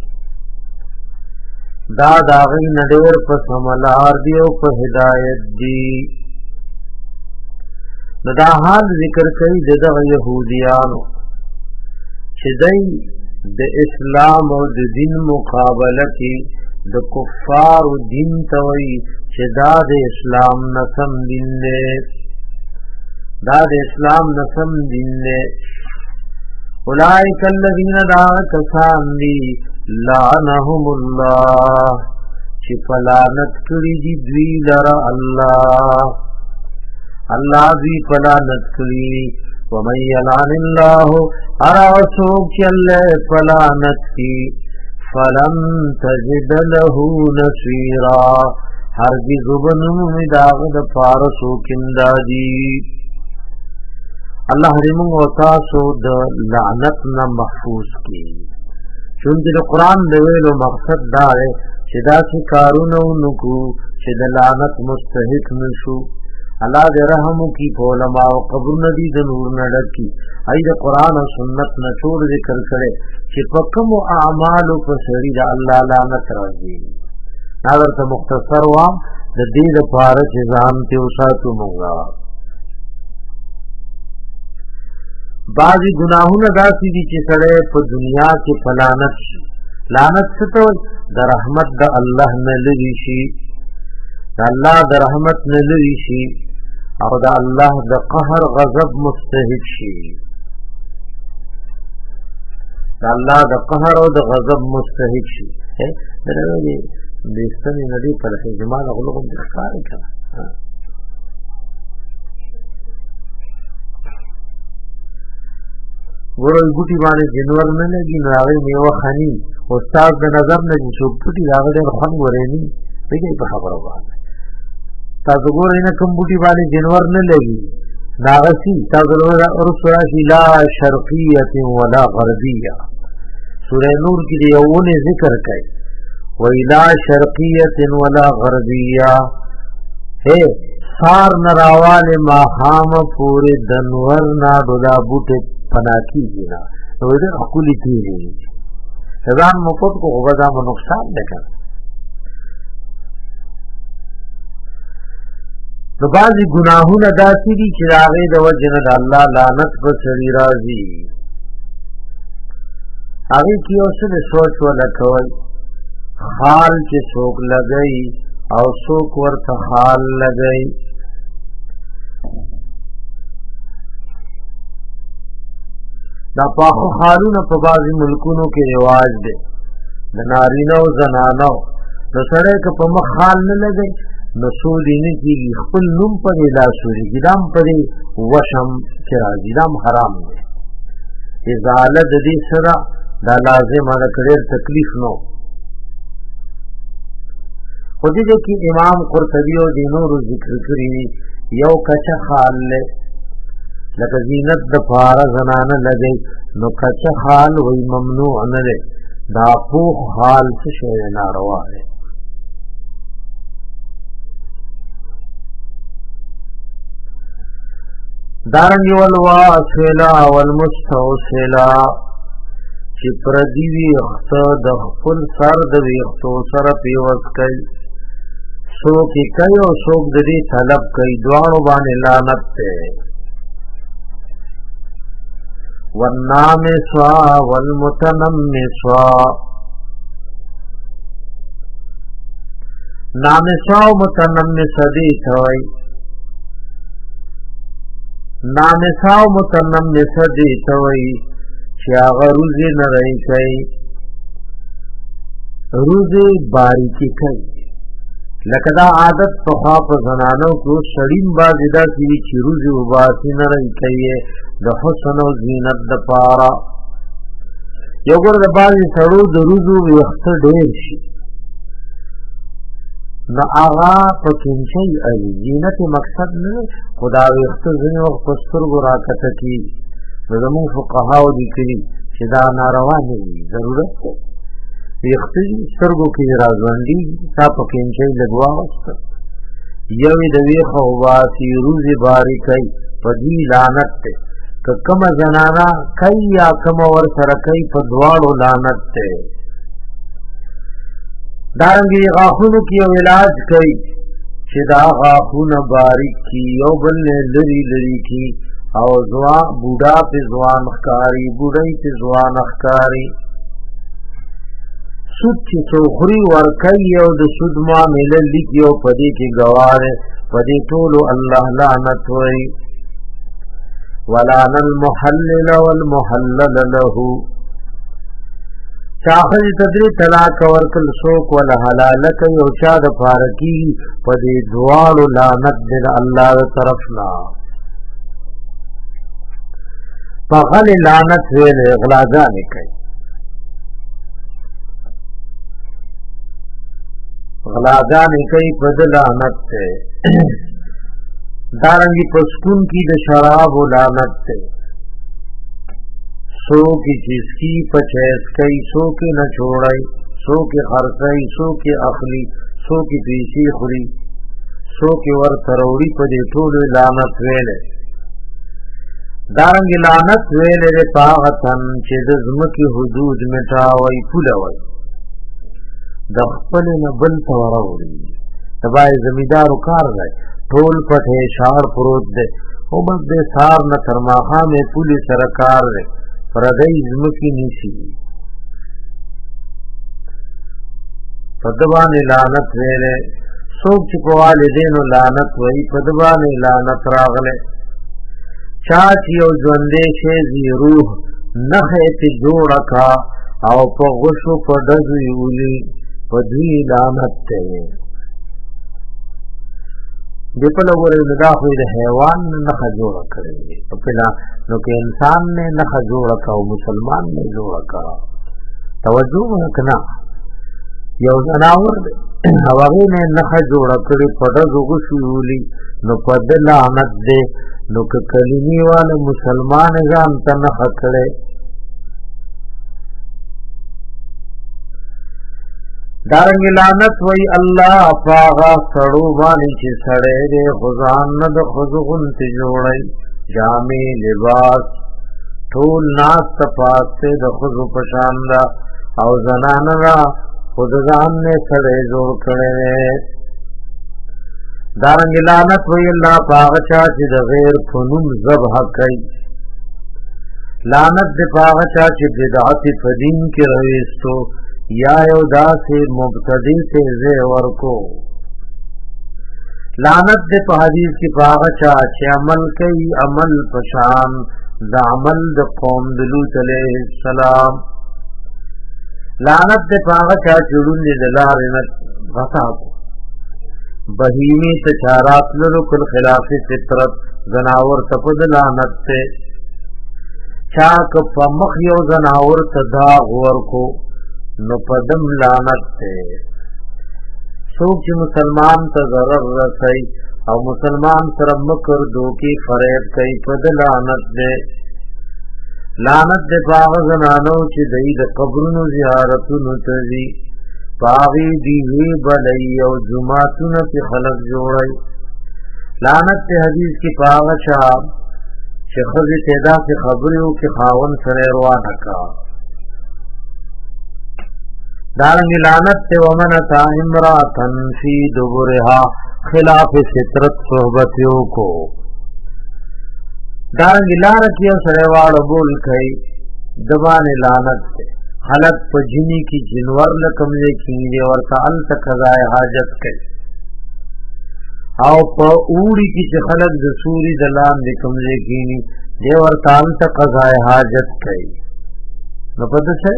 دا غین ډیر پسملار دی او په هدایت دی. دا حال ذکر کوي د يهوديانو چې دای د اسلام او د دین مقابله کې د کفار دین توي چې دا د اسلام نسم دین نه دا د اسلام نسم دین نه. اولئک الذین دا کسان دی لعنهم الله چې فلانت کړی دی دوی لرا الله دوی فلانت کړی. ومن یلعن الله ارسوک الله فلانت کی فلن تجد له نصيرا هرگز وبنم داغ د فارسو کندادی. الله رحم او تاسو د لعنت نه محفوظ کی. چونکه د قران د ویلو مقصد دا دی چې دا چې کارونه ونکو چې د لعنت مستحق نشو. الله دې رحم کی په علماء او قبر ندی د نور نډک کی ای د قران او سنت نه ټول ذکر کړي چې په کوم اعمال او په سړي د الله لعنت راځي. دا ورته مختصر وا د دې لپاره چې ځان ته وساتو موږ. بعضی گناہونه داسې دي چې سړی په دنیا کې فلانت شي لعنت ستو د رحمت د الله نه لری شي، د الله د رحمت نه لری شي او د الله د قهر غضب مستحق شي، د الله د قهر او د غضب مستحق شي. درې د استنی ندی پر جمال غلوم د ښکار کړه. ګورل ګوټي باندې جنور نه لګي نو هغه میوه خني استاد د نظر نه چې ګوټي هغه ډېر خوان ورېني دغه په خبره وایي. تاسو ګورئ نه کوم ګوټي باندې جنور نه لګي ناغسی تاسو له رسول لا شرقیه ولا غربیه سورہ نور کې یوونه ذکر کوي ویلا شرقیه ولا غربیه ہے سار نراوال ماهام پورے دنور نا ډولا بوټه پناکی دینا نو دې خپلې تیری ځان مفت کو غوډا مو نقصان ده. نو بعضی گناهونه داسې دي چې هغه د وجه نه د الله لعنت په سړي راځي. هغه کې اوسه سوچ ولکوي خال چې څوک لګي او څوک ورته خال لګي. دا پاخو خالونه په بعضی ملکونو کې رواج دي د نارینه او زنانو. نو سړی که په مخ خال نه لګي نو سودی نه کېږي، خپل نوم پرې لاسوري ګدام پرې وشم چې راځي دام حرام دی. ازاله د دې سره دا لازم ده کړي تکلیف نو. خو دې کې امام قرطبي او د نورو ذکر کړی یو کچه خال له لکه زینت د پاره زنانه لګي نو کچه خال وی ممنوع نه ده. دا پوخ خال څه شی ناروا ده. دارنگی والواسولا والمستوسلا چی پردی ویخت دخپل سر دویختو سر پیوز کئی سوکی کئی و سوک دی طلب کئی دوانو بان لعنت تے. والنامسوا والمتنمسوا نامسوا و متنمسا دی توائی نامساو متنمسا دیتوئی چی آغا روزی نرائی کئی روزی باریکی کئی لکدا عادت پخواپ زنانو کو شرین بازدہ کی چی روزی وباسی نرائی کئی دا حسن و زینت دا پارا یو گر دا بازی سڑو دا روزو ویخت دیر شی نا آغا پا کنچی علی زینت مقصد نه خدا ویخت زنی وقت پسترگو راکتا کی وزمون فقهاو دیکری چه دا ناروانی ضرورت ہے ویخت سترگو کی رازوندی تا پا کنچی لگوا وست یوی دا ویخ وباسی روز باری کئی پا دی لعنت تے که کم زنانا کئی یا کم ور سرکئی پا دوارو لعنت تے. دارنگی غاخونو کی او علاج کئی چه دا غاخون باریک کی یو بلنے لری لری کی او زوان بودا پی زوان اخکاری بودای پی زوان اخکاری سود چی سوخری ورکی او د سود معاملہ لکی او پدی کی گوار پدی طولو اللہ لعنت وی. ولعن المحلل والمحلل لہو چاخذ تدری طلاق ورکل سوک ولا حلالک یو چا د پارکی پدی دوالو لعنت دل اللہ طرفنا. فغل لعنت ویل اغلاغانی کئی غلاغانی کئی پد لعنت تے. دارنگی پسکون کی د شراب و لعنت تے. سو کی چیز کی پچیس کئی سو کی نہ چھوڑائی سو کی خرسائی سو کی اخلی سو کی پیسی خوری سو کی ور تروڑی پدی طول لعنت ویلے. دارنگی لعنت ویلے پاغتن چه دزمکی حدود مٹاوئی پولوئی دخپل نبل توروڑی تبای زمیدارو کار گئے ټول پټه شار پروت دے او بس دے سار نہ ترماخا میں پولی سرکار دے پردئی زمکی نیسی پدبان لعنت ویلے سوک چی پا والدین لعنت وی پدبان لعنت راغلے چاچی او جوندے شیزی روح نخیت جوڑکا او پا غشو پا دزوی اولی پا دوی لعنت تے دیپا لگو رہی ندا خوی دا حیوان نخ جوڑا کرے پلا نو کہ انسان نے نخ جوڑا کا مسلمان نے جوڑا کا توجہ مکنا یو زناور هغه نه نخ جوړ کړي پډه زوغشولي نو پد لعنت دے نو ک کلمی والے مسلمان ځان ته نخ کړي دارنګ لعنت وی الله پاغا سړو باندې چې سړې دې خزان نه د خزغون ته جوړي جامې لباس ټول ناس تپاسته د خزو پشان دا او زنان را خودگان نے سڑے جوڑ کرے دارنگ لعنت وی اللہ پاغچا چی دا غیر فنم زبح کئی لعنت دے پاغچا چی بدعات فدین کی رویستو یا یودا سے مبتدی سے زیور کو لعنت دے پا حدیث کی پاغچا چی عمل کئی عمل پشان دا عمل دا قوم دلوت علیہ السلام لعنت دے پاغا چا چڑون دے دلارنت غطا کو بہیمی تچارات لرو کل خلاف فطرت زناور تپد لعنت تے چاک پا مخیو زناور تداغ ورکو نو پدم لعنت تے سوک چی مسلمان تا ضرر رسی او مسلمان سر مکر دوکی فریب کئی پد لعنت دے لعنت دے پاغ زنانو چی دئی دا قبرنو زیارتونو تزی پاغی دیوی بلئی او جماعتونو پی خلق جوڑئی لعنت دے حدیث کی پاغ شاب چی خضی تیدا کی خبریو کی خاون سرے روانکا دارنگی لعنت دے ومنتا امراتن فی دبرها خلاف فطرت صحبتیو کو دارنگی لارکی او سریوار بول کئی دبان لعنت تے خلق پا جنی کی جنور لکمزے کی دے ورطا علتا قضائے حاجت کئی او پا اوڑی کی چی خلق دسوری دلان دے کمزے کی دے ورطا علتا قضائے حاجت کئی نو پتا سے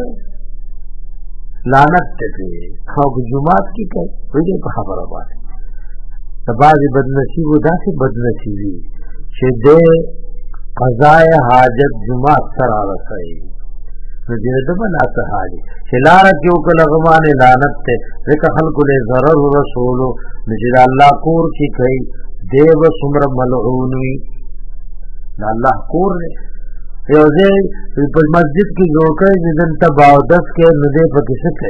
لعنت تے خواب جماعت کی کئی ویدے پا خبر آبانے بعضی بدنصیب دا سی بدنصیبی چی دے قضاء حاجت جماعت سر آرسائی نجید بنا سحالی چلارا کیوں کل اغمان لعنت تے رکا خلق لے ضرر رسولو نجید اللہ کور کی کئی دیو سمر ملعونوی اللہ کور نے یوزے پر مسجد کی جو کئی ندن تباو دس کے ندے پتی سکے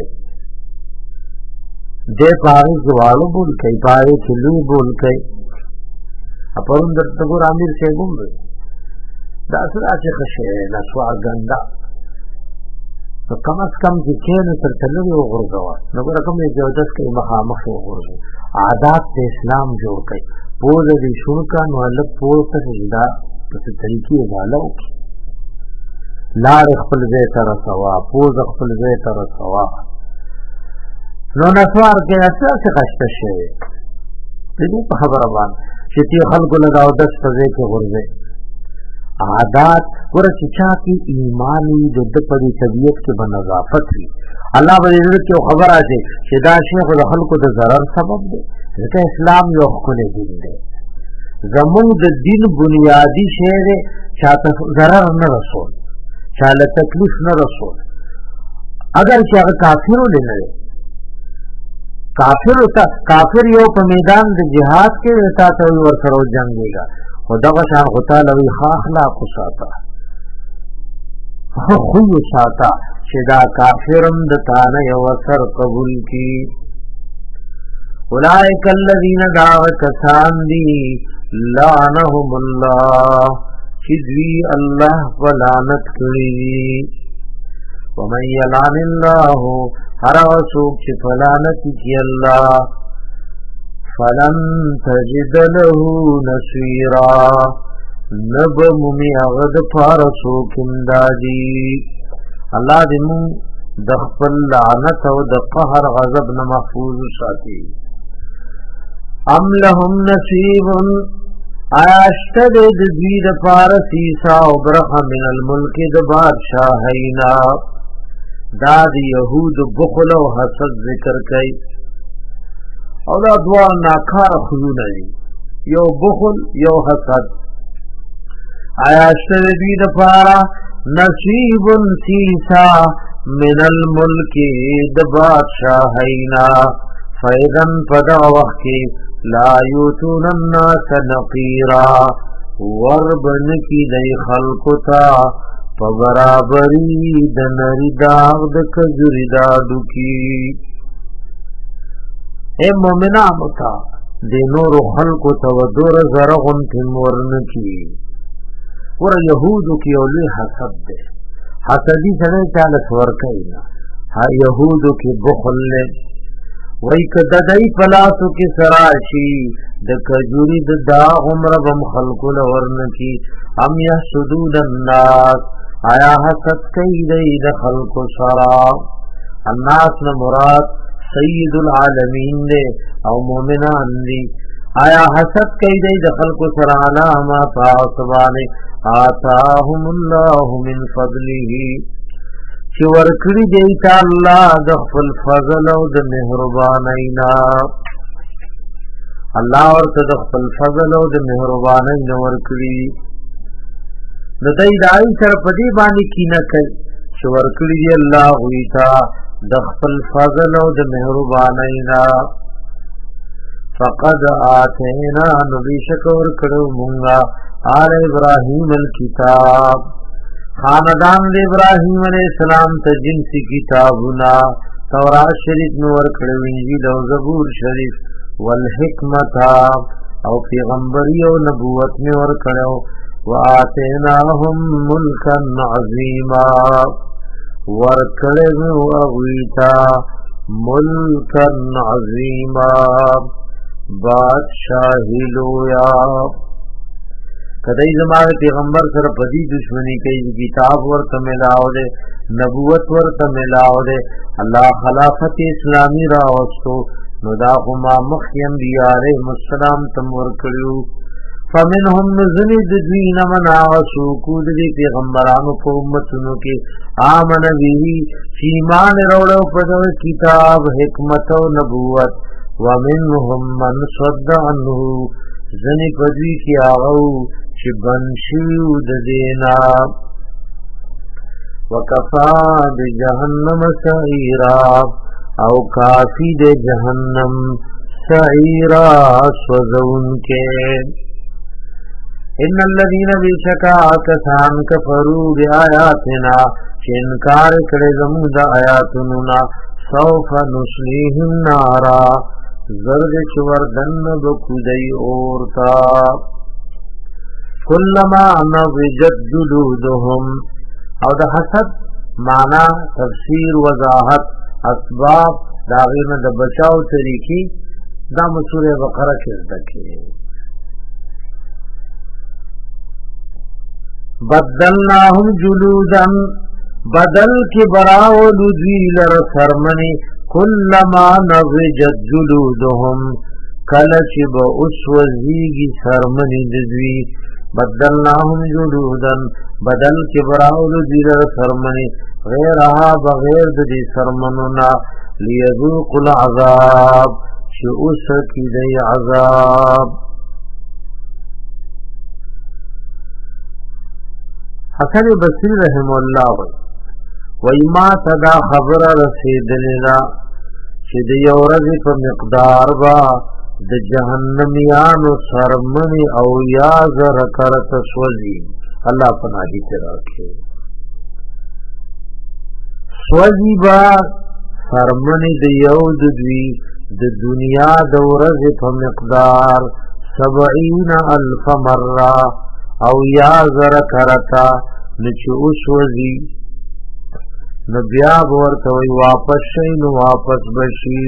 دے پاری زوالو بول کئی پاری کلو بول کئی اپرون در تگور آمیر سے گم رہے دا اصلا چه خشه نسوار گندا تو کم از کم چه کین سر تلوی و غرزوا نگو رکم یہ جودس کئی مخامخ و غرزو عادات دے اسلام جوڑ کئی پوز دی شنکا نو علب پوز تک جدا پس طریقی ازالو کی لار اخفل زیتا رسوا پوز اخفل زیتا رسوا نو نسوار کے اصلا چه خشت شوی دیدو پا خبر آبان شتی خلقو لگاو دس پزے کے غرزے عادات ورچ چا کی ایمانی د پری طبیعت کے بنظافت ہوئی اللہ بری کی خبر آجے شدا شیخ د خلق د ضرر سبب دے ځکه اسلام یو خپل دین دی زمون د دین بنیادی شی دی چاته ضرر نه رسول چاله تکلیف نه رسول اگر چې هغه کافر نه کافر یو په میدان د جهاد کې وتا ته ور سره جنگيږي خدغه شان غتا لوي اخلاق ساته خو ساته چې دا کافرم د تانه یو سر قبول کی اولئک الذین دعوا کسان دی لعنهم الله چدوی الله ولعنت کړی ومن یلعن الله هر سوک چې فلعنت کی الله فلن تجد له نصيرا نبممی اغد فارسو کمدادی اللہ دمون د خپل لعنت او د قهر غضب نه محفوظ ساتي ام لهم نصیب آشته د دوی د پاره سیسا او برخه من الملک د بادشاہینا دا د یهود بخل او حسد ذکر کوي او دا دوا ناکار خلونه دي یو بخل یو حسد آشته د دوی د پاره نصیب سیسا من الملک د بادشاہینا فیدن پدا وقتی لا یوتون الناس نقیرا وربن کی دی خلقتا پبرابری دنری داغ دکجری دادو کی اے مومنانو تا دی نور خلقتا و دور زرغن تنورن کی ور یهودو کی اولی حسد دے حسدی سنے چالت ورکینا یهودو کی بخل لے وای کده دای پلاسو کې سراشی د کجوري د دا عمر بم خلق لورن کی ام یحسدون الناس آیا حسد کوي د خلق سرا الناس نه مراد سید العالمین دے او مومنان دی آیا حسد کوي د خلق سرا ما فاسبانه آتاهم الله من فضله چې ورکړي دی تا الله د خپل فضل او د مهربانینا الله ورته د خپل فضل او د مهربانۍ نو ورکړي نو دای دای سره پدی باندې کینه کوي چې ورکړي دی الله ویتا د خپل فضل او د مهربانینا فقد آتینا نبی شکر کړو مونږه آل ابراهیم الکتاب خاندان د ابراهیم علیہ السلام ته جنسی کتابنا تورات شریف نور کړو انجیل او زبور شریف والحکمت او پیغمبري او نبوت نور کړو واتیناهم ملکا عظیما ورکړو اویتا ملکا عظیما بادشاہی لویا کدی زمانه پیغمبر سره پدی دشمنی کوي کتاب ورته ملاو دے نبوت ورته ملاو دے الله خلافت اسلامی را واستو نو دا هما مخیم دیاره مسلم تم ور کړو فمنهم زنید دین من عاشو کو دی پیغمبرانو په امتونو کې آمن به ایمان وروړو په کتاب حکمت او نبوت ومنهم من صد عنه زنی پدوی کی آغو چی بنشیو ددینا وکفا دی جہنم سعیرا او کافی دی جہنم سعیرا سوزون کے ان الذین بیشکا کسان کفرو بی آیاتنا چی انکار کرے زمود آیاتننا سوف نسلیہم نارا زرد چوردن بکودی اورتا کلما نضجت جلودهم او د حسد معنا تفسیر وضاحت اسباب داغین د بچاو طریقی دا سورہ بقرہ کې ذکر بدلناهم جلودا بدل کی براو دوی لر سرمنی کلما نضجت جلودهم کلچ با اسوزیگی سرمنی دوی بدلناهم جلودا بدل کی براو دوی لر سرمنی غیرها بغیر دوی سرمنونا لیذوق العذاب چی اسکی دی عذاب حسن بصری رحم اللہ وی ما تدا خبر رسیدنینا چی دی یورزی پا مقدار با د جہنمیانو سرمنی او یازر کرت سوزی اللہ پناہی تراکے سوزی با سرمنی دی یود دوی د دنیا دورزی پا مقدار 70,000 مرہ او یازر کرتا نچو سوزی نو بیا ورته وی واپس شي نو واپس بشي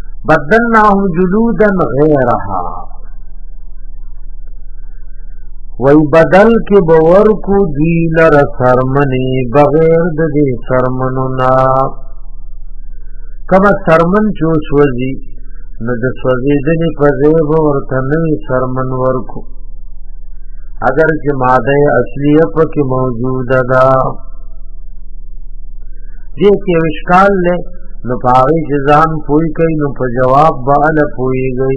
بدلناهم جلودا غیرها وی بدل کی باور کو دی لر سرمنی بغیر د دې سرمنونا کما سرمن چو سوزی نو د سوزیدنی په ځای به ورته نوی سرمن ورکو اگر چې ماده اصلیه پکې موجوده ده دې کې اشکال له نو پاره چې ځان پوي کوي نو په جواب باندې پويږي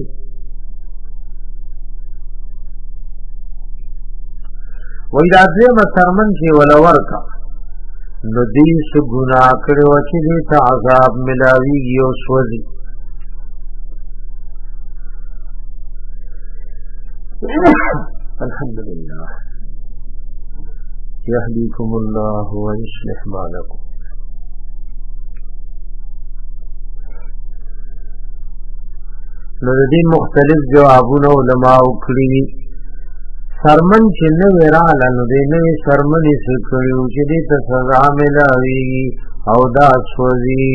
وای راځي مسرمن چې ولا ورکا نو دې څه ګناه کړو چې دې ته عذاب ملاويږي او سوځي الحمدلله يهديكم الله ويصلح بالكم نو دې مختلف جوابونه علماء کړی سرمن چې نه وراله نو دې نه سرمنې څه کړو چې دې ته سزا ملاويږي او دا سوځي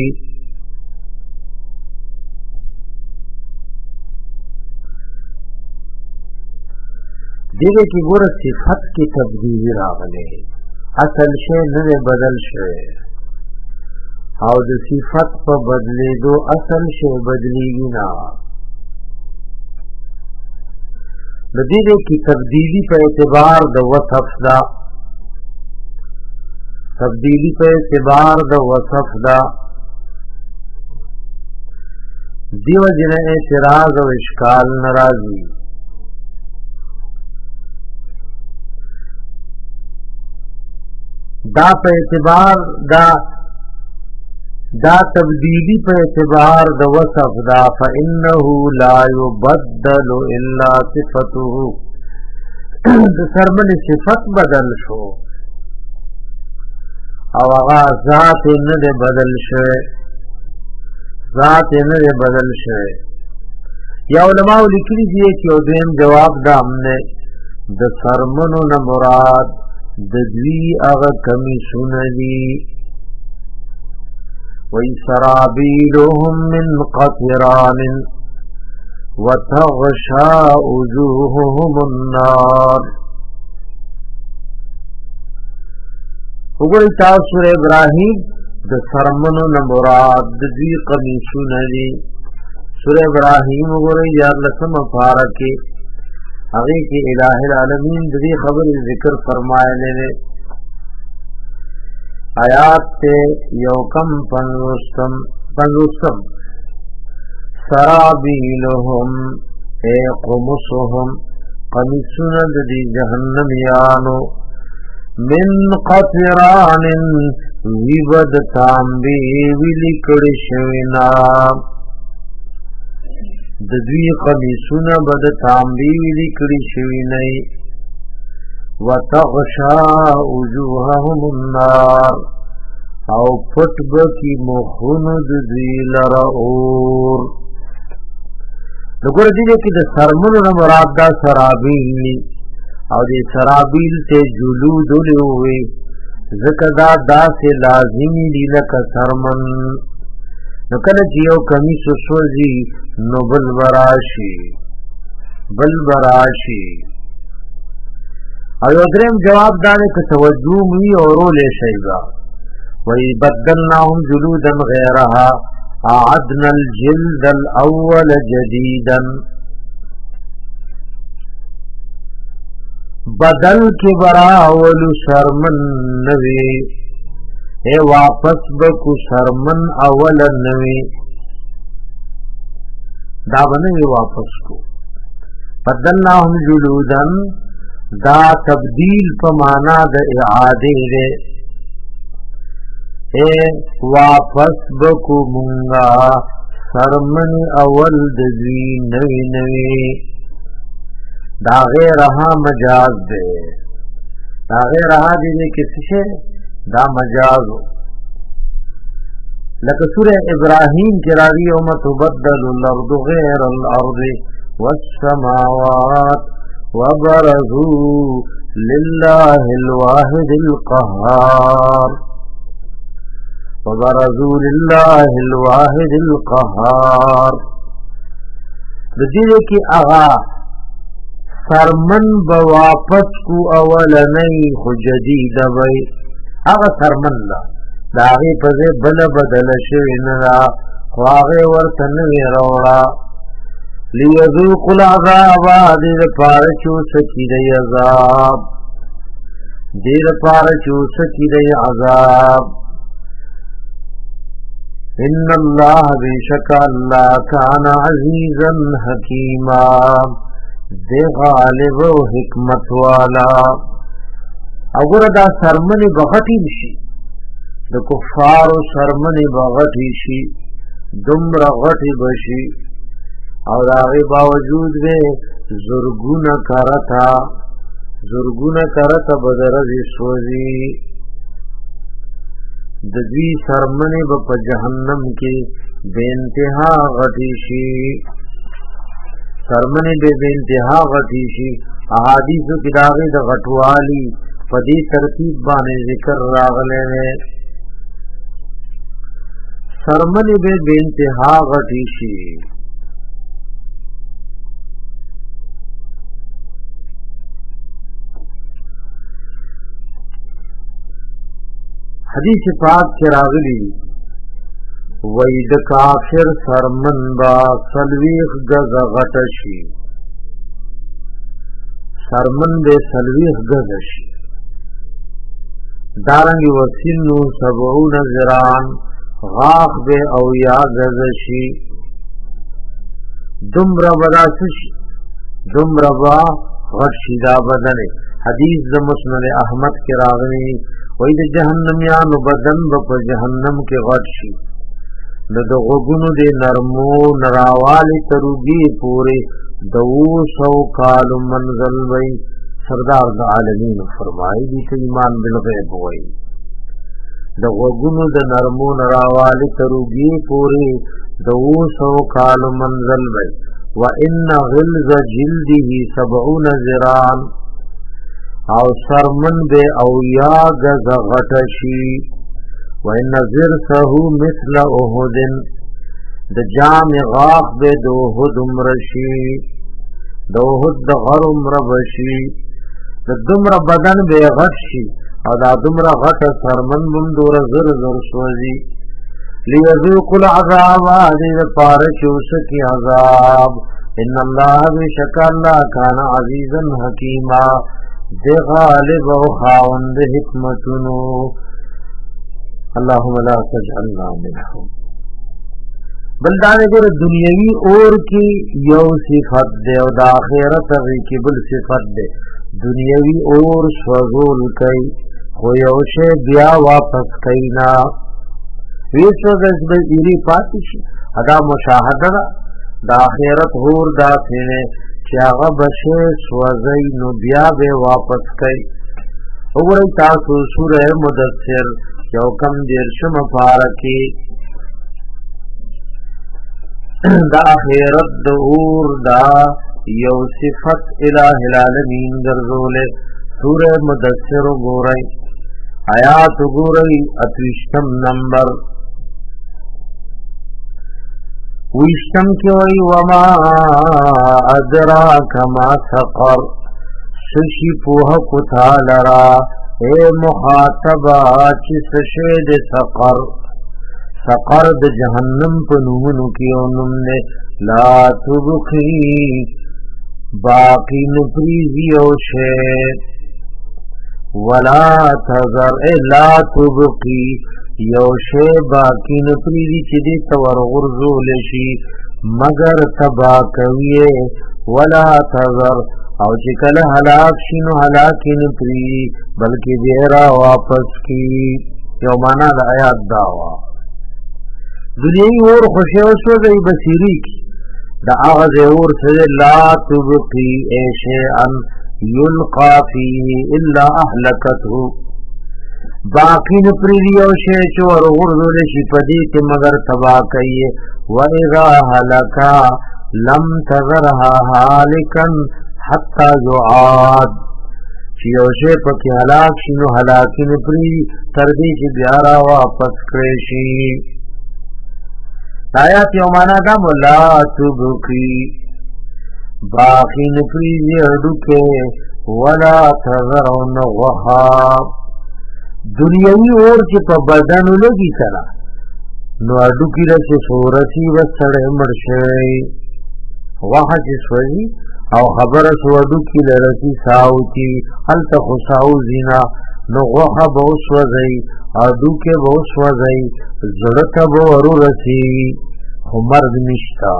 دیگه کی ګوره صفت کی تبدیل راغله اصل شی نه بدل شوی او د صفت په بدلې دو اصل شی بدلیږي نه د دې کی تبدیلی په اعتبار د وصف دا تبدیلی په اعتبار د وصف دا دیو جن اعتراض او اشکال ناراضی دا په اعتبار دا تبدیلی په اعتبار د وصف دا فانه لا يبدل الا صفته د سرمن صفت بدل شو او هغه ذات نه بدل شوه ذات نه بدل شوه یا علماء لیکلي دي چې او دیم جواب دا همنه د سرمنو نه مراد د دوی هغه کمی سنلی وی سرابیلهم من قطران وتغشا وجوههم النار وګورئ تاسو سورہ ابراهیم د سرمنو نه مراد د دوی کمی سنلی سورہ ابراهیم وګورئ یا لسم پارکه هغه کې الٰه العالمین د دې خبرې ذکر فرمایلی دی آیات ته یو کم پنځوستم سرابیلهم اے قمصهم قمیصونه د دې جهنميانو من قطران ویبد تانبی ویلی کړي شوی نا د دوی قمیصونه بد تانبی ویلی کړي شوی نه وتغشا وجوههم النار او پټب کی مخونو د دوی لرا اور دغه دې کې د سرمنو نه مراد دا سرابیل او د سرابیل ته جلود لوي ځکه دا داسې لازمي دي لکه سرمن نو کله چې یو کمیس وسوځي نو بل براشي او یو دریم جواب دانه که توجه می اورولې شيبا وی بدلناهم جلودا غیرها اعدنا الجلد الاول جديدا بدل کی برا اول سرمن نوی اے واپس بکو سرمن اول نوی دا بنوی واپس کو بدلناهم جلودا دا تبدیل په معنا د اعاده ده اے واپس بکو مونگا سرمن اول دزوی نوی نوی دا غیرها مجاز ده دا غیرها دیده کسی شه دا مجازو لکه سورہ ابراہیم کی راوی یوم تبدل الارض غیر الارض والسماوات وبرزوا لله الواحد القهار وبرزوا لله الواحد القهار د دې کې اغا سرمن به واپس کو اولنی خو جدید وی هغه سرمن دا داغی پزه بل بدل شوی ندا خواغی ورطنوی روڑا لیذوق العذاب دیر پارچو سکی دی عذاب دیر پارچو سکی دی عذاب ان اللہ بیشک اللہ کان عزیزا حکیما دے غالب و حکمت والا اگر دا سرمن بغٹی بشی دا کفار سرمن بغٹی شی دمر غٹی بشی اور آغی باوجود دے زرگون کرتا بدرز سوزی ددوی سرمن با جہنم کی بے انتہا غٹی شی سرمن بے انتہا غٹی شی احادیثو کی داغی دا غٹوالی پدی ترتیب بانے ذکر راغلے ہیں سرمن بے انتہا غٹی شی حدیث پاک کے راغلی وید کافر سرمن با سلویخ گز غٹشی سرمن بے سلویخ گزشی دارنگی وسنو سبعون زران غاق بے اویا گزشی دمر بدا سشی دمر با غٹشی دا بدن حدیث دا مسند احمد کے راغلی وید جہنمیانو بدن با جہنم کے غٹشی د غوګونو د نرمو نراوالی تروږي پورې د 200 کال منزل وی سردار د عالمین فرمایي دي چې ایمان بالغیب وی د غوګونو د نرمو نراوالی تروږي پورې د 200 کال منزل وی وان غلظ جلده 70 ذراعا او سرمن به او یا غز غټشی وَإِنَّ زِرْسَهُ مِثْلَ أُحُدٍ د جام غاق بے دو احد امرشی دو احد د غر امربشی د دمر بدن بے غٹ شی او دا دمر غٹ سرمن بمدور زر زر سوزی لیذوق العذاب دید پارچو سکی عذاب ان اللہ بشک اللہ کان عزیزا حکیما دے غالب و خاوند حکمتنو اللهم لا تجعلنا منهم بلدانے گر دنیاوی اور کی یو صفت دے او دا آخرت کی بل صفت دے دنیاوی اور سوزول کئی خو یو شے بیا واپس کئینا ویسو گز بے ایری پاتش ادا مشاہدہ دا آخرت ہور دا سینے چاگا بشے سوزئی نو بیا بے واپس کئی اوگرئی تاسو سورہ مدثر یو کم دیرشم پارکی دا آخرت دا اور دا یو صفت الہ العالمین گرزولے سورہ مدثر گورئی آیات گورئی اتوشتم نمبر ویشتم کیوئی وما ادراک ما سقر سشی پوہ کتا لرا اے مخاطبہ چس شید سقر سقر د جہنم پنومنو کیو نمنے لا تبقی باقی نپریزی او شید ولا تذر اے لا تبقی یو شے باقی نپریزی چی دی تور غرزو لشی مگر تبا کوئے ولا تذر او چې کله هلاک شینو هلاکی نپری بلکې دیرا واپس کی یو معنا د آیات داوا دنیای اور خوشی اوسو دی بصیری کی دا آغاز اور سده لا تبقی اے شیئن یلقا فیه الا احلکته باقی نپری دیو شیع چور غرزو لشی پدیت مگر تبا کئیے وَإِذَا هَلَكَا لَمْ تَذَرْهَا هَالِكًا حتی یعاد چی یوشے پکی حلاک شنو حلاکین پری تردی چی بیارا واپس کرشی آیات یومانا دام لا تبقی باقی نپریزی اڈوکے ولا تذرون غخا دنیاوی اور چې په بدنو لګي سره نو اډوکی را چې سورسی وسړې مرشي واه چې سوي او خبره سو اډوکی لرسي ساوتی هل ته خساو زینا نو غوخه به وسوځي اډوکه به وسوځي زړه به ورورسي عمر نشتا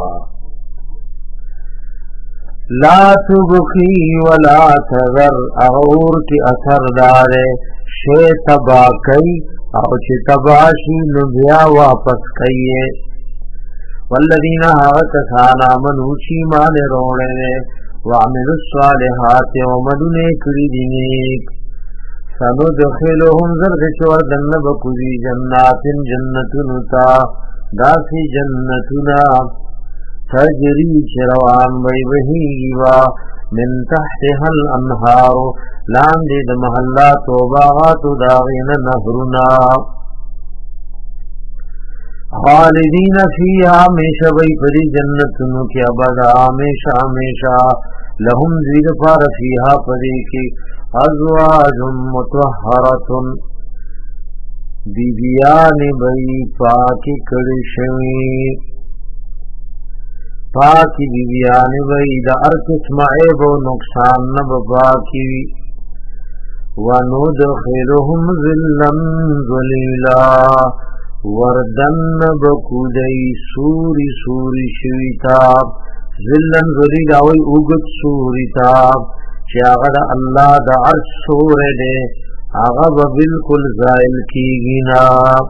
لا تبقی ولا تذر اور کی اثر دارے شے تبا کئی او چی تباشی نبیا واپس کئیے والذین آغتسان آمنو چیمان روڑے وعملوا الصالحات ومدن کردینیک سندخلهم زرد چوردن بکوزی جنات جنتنتا داسی جنتنا تجری چروان بی بہیوا من تحتها الانہار لاندی دا محلات و باغات داغین نهرنا خالدین فیها ہمیشہ بی پری جنتنو کی ابدا ہمیشہ ہمیشہ لهم زید پار فیها پری کی ازواج متوحرت بیبیان بی پاکی کرشوی پاکی بیبیان وی دا ارکس معیب و نقصان نب پاکی وندخلهم ذلا ذلیلا وردن بکودی سوری سوری شویتاب ذلا ذلیلا وی اگت سوریتاب چی آغا دا اللہ دا عرش سور دے آغا با بالکل زائل کی گینا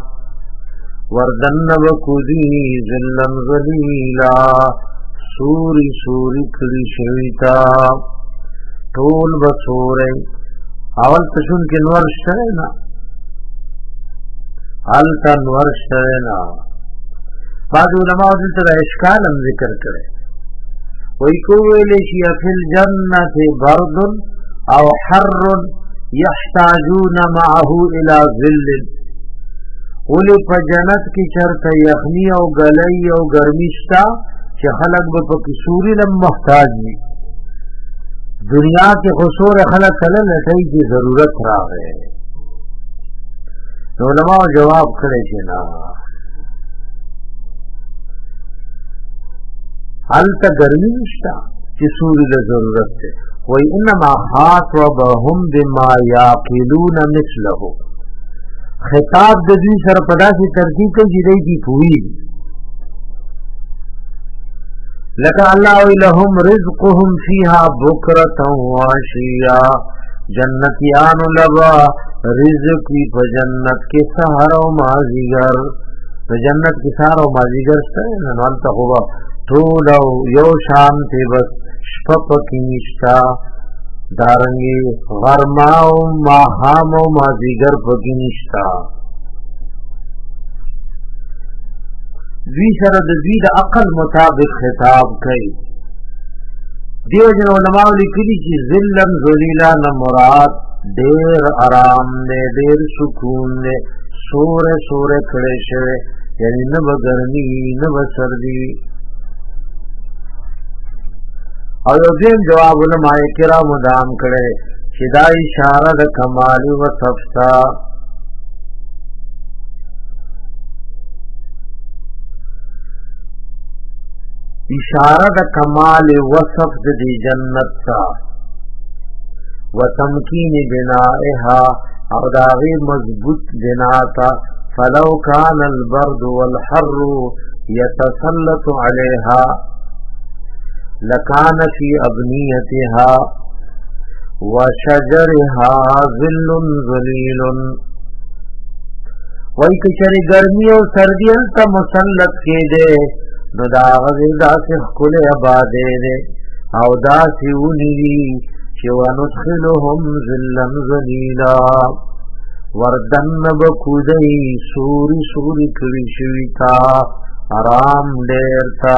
وردن بکودی ذلا ذلیلا سوری سوری کلی شویتا طول بسورے اول تشن کے نور شرنا حالتا نور شرنا بعض علماء دلتا اشکالم ذکر کرے ویکوویلی شی فی الجنت برد او حر یحتاجون معه الى ظل اولی پا جنت کی چرت یخنی او گلی او گرمیشتا کہ خلق بپکی سوری لم محتاج نہیں دنیا کے خسور خلق کلن لٹائی کی ضرورت را گئے علماء جواب کرے چنا حال تا گرمی نشتا چی سوری لے ضرورت تے وی انما خاطبهم بما یاقلون مثلہو خطاب دوی سرپدا سی ترتیب کل جدائی کی پوئی لکہ اللہ لهم رزقهم فیها بکرتا وعشیا جنتیان لبا رزقی پا جنت کے سہر و مازیگر جنت کے سہر و مازیگر سرین انوالتا خوبا طولو یو شانتے بس شپپ کی نشتا دارنگی غرماو ماہامو مازیگر پکی نشتا دوی سره د دوی د عقل مطابق خطاب کوي دیو جن علماء لیکلي چې ذلن ذلیلا نه مراد ډېر آرام نه ډېر سکون نه سوره سوره کړي شوی یعنی نه بګرنی نه بسردی او دین جواب علماء کرام دام کړي چې دا اشاره د کمال او صفتا اشارہ دا کمال وصف دی جنت تا و تمکین بنائها او داغی مضبوط بناتا فلو کان البرد والحر يتسلط عليها لکان فی ابنیتها وشجرها ظل ظلیل وی کچری گرمی و سردی تا مسلط کے دے نو دا غزی دا سخ کل عبادے دے او دا سیونی چی وندخلهم ذلن ذلیلا وردن بکودئی سوری سوری کلی شویتا آرام دیرتا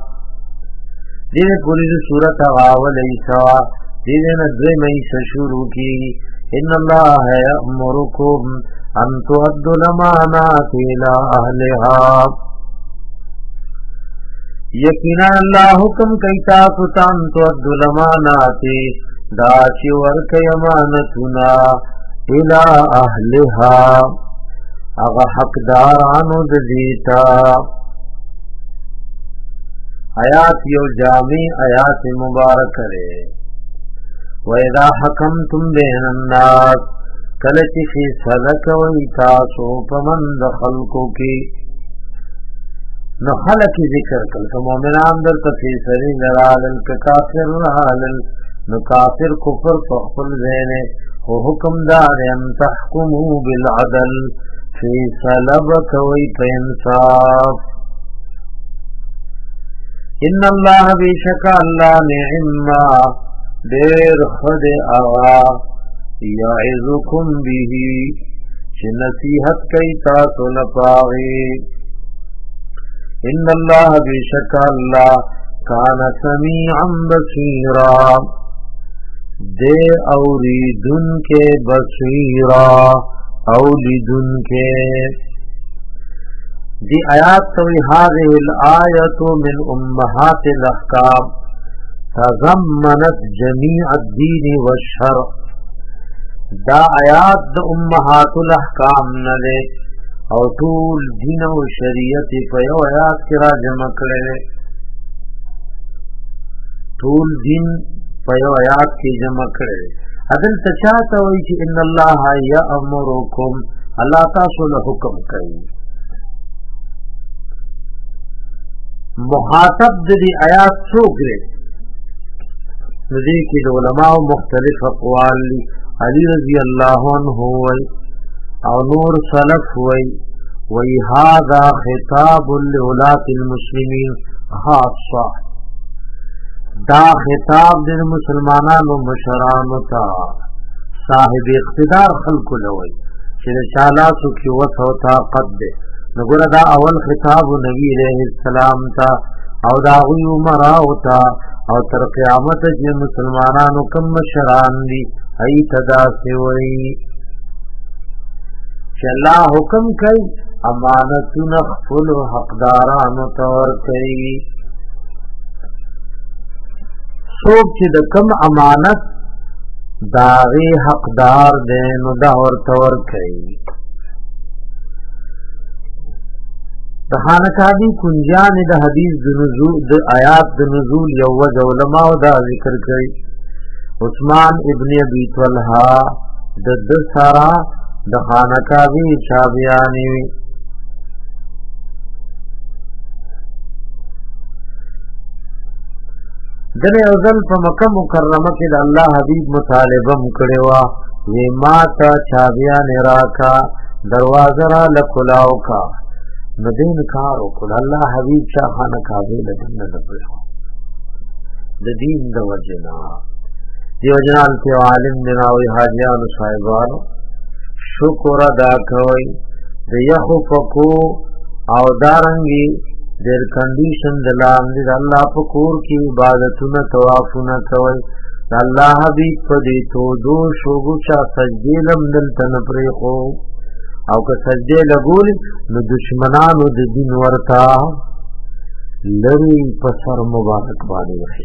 دینے پوری صورت غاول ایسا دینے ندوی میسا شروع کی ان اللہ یأمرکم ان تؤدوا الامانات الى اہلها یقینا اللہ حکم کئی تاسو تان تو الاماناتی دا چی ورکی امانتنا الى اہلها اغا حقدارانو دیتا. آیات یو جامع آیات مبارک رے. وَإِذَا حَكَمْتُمْ بَيْنَ النَّاسِ کلچ فیصلہ کوي تاسو پمن د خلقو کې نو خلق ذکر کړه که مؤمنان درته فیصلې لرالل که کافر رالل نو کافر کفر په خپل ځای نه خو حکم دار ان تحکموا بالعدل فیصله وکوي په انصاف. ان الله بیشک الله نعما دیر خد آغا یعظکم به چه نصیحت کئی تاسو لپاغی. ان اللہ بیشک اللہ کان سمیعا بصیرا دے اوریدن کے بصیرا اولیدن کے. دی آیات توی هذه الآیت من امہات الاحکام تضمنت جمیع الدین والشرع. دا آیات د امہات الاحکام نلے او طول دین و شریعت په یو آیات کې را جمع کړي. طول دین په یو آیات کې جمع کړي. عدل تچاته وایي چې ان الله یامرکم الله تاسو له حکم کوي. مخاطب د دې آیات څوک دی؟ دې کې د علماء مختلف اقوال دي. علی رضی اللہ عنہ وی او نور سلف وی هذا خطاب لولاة المسلمین خاصا دا خطاب د مسلمانانو مشرانو تا صاحب اقتدار خلق لوی چې چالاسو کی وسو طاقت ده. نګور دا اول خطاب نبی علیہ السلام تا او دا غي عمراء تا او تر قیامت چې مسلمانانو کوم مشران دي ای تدا سوئی چې الله حکم کوي امانتونه خپل حقدارانو تور کوي. څوک چې د کوم امانت داغي حقدار دی نو دا ورته ور کوي. د خانقاهی کنجان د حدیث د نزول د آیات د نزول یو وجه علماء دا ذکر کوي. عثمان ابن ابی طلحہ د سارا د خانقاهی چابیانی دنه اوزل په مکه مکرمه کې د الله حبیب مطالبه مکړه وا وی ما ته چابیان راکا دروازه را لکلاو کا ندین کار وکړه. الله حبیب شاه خانقاهی له دین نه پښو د دین د وجنا دیو جنال کے عالم بناوی حاجیان صاحبانو شکر ادا کوي. د یخو پکو او دارنګي دیر کنډیشن د لاندې د الله په کور کې عبادتونه طوافونه کوي. د الله حبیب په دې تو دو شوګو چا سجدي لم دلته نه پرې خو او که سجدي لګول نو دشمنانو د دین ورتا لری په سر مبارک باندې وشي.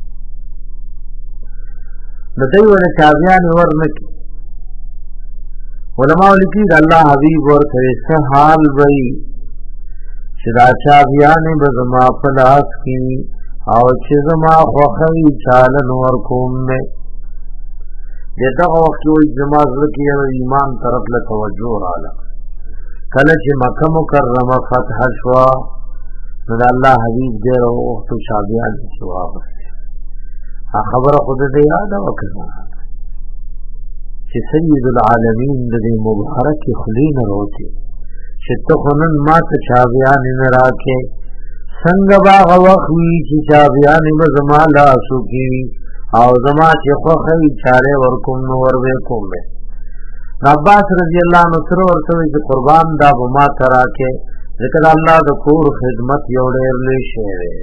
د دوی ول چاویان ورنکی علماء لیکي د الله حبیب ورته څه حال وای چې دا چاویان به زما په لاس کې او چې زما خوخی چالن ور کوم نه دغه وخت وي زما زړه کې ایمان طرف له توجه رااله. کله چې مکه مکرمه فتح شوا نو د الله حبیب دې او تو چاویان شوا خبر خود دې یاد وکړه چې سید العالمین دې مبارک خلین روته چې ته خنن ما ته چاویان نه راکې څنګه باغ وخوي چې چاویان به زما لا سوکي او زما چې خوخی چاره ورکوم نو ور وکوم. عباس رضی الله عنه سره ورته چې قربان دا به ما ته راکې ذکر الله د کور خدمت یو ډېر لوی شی دی.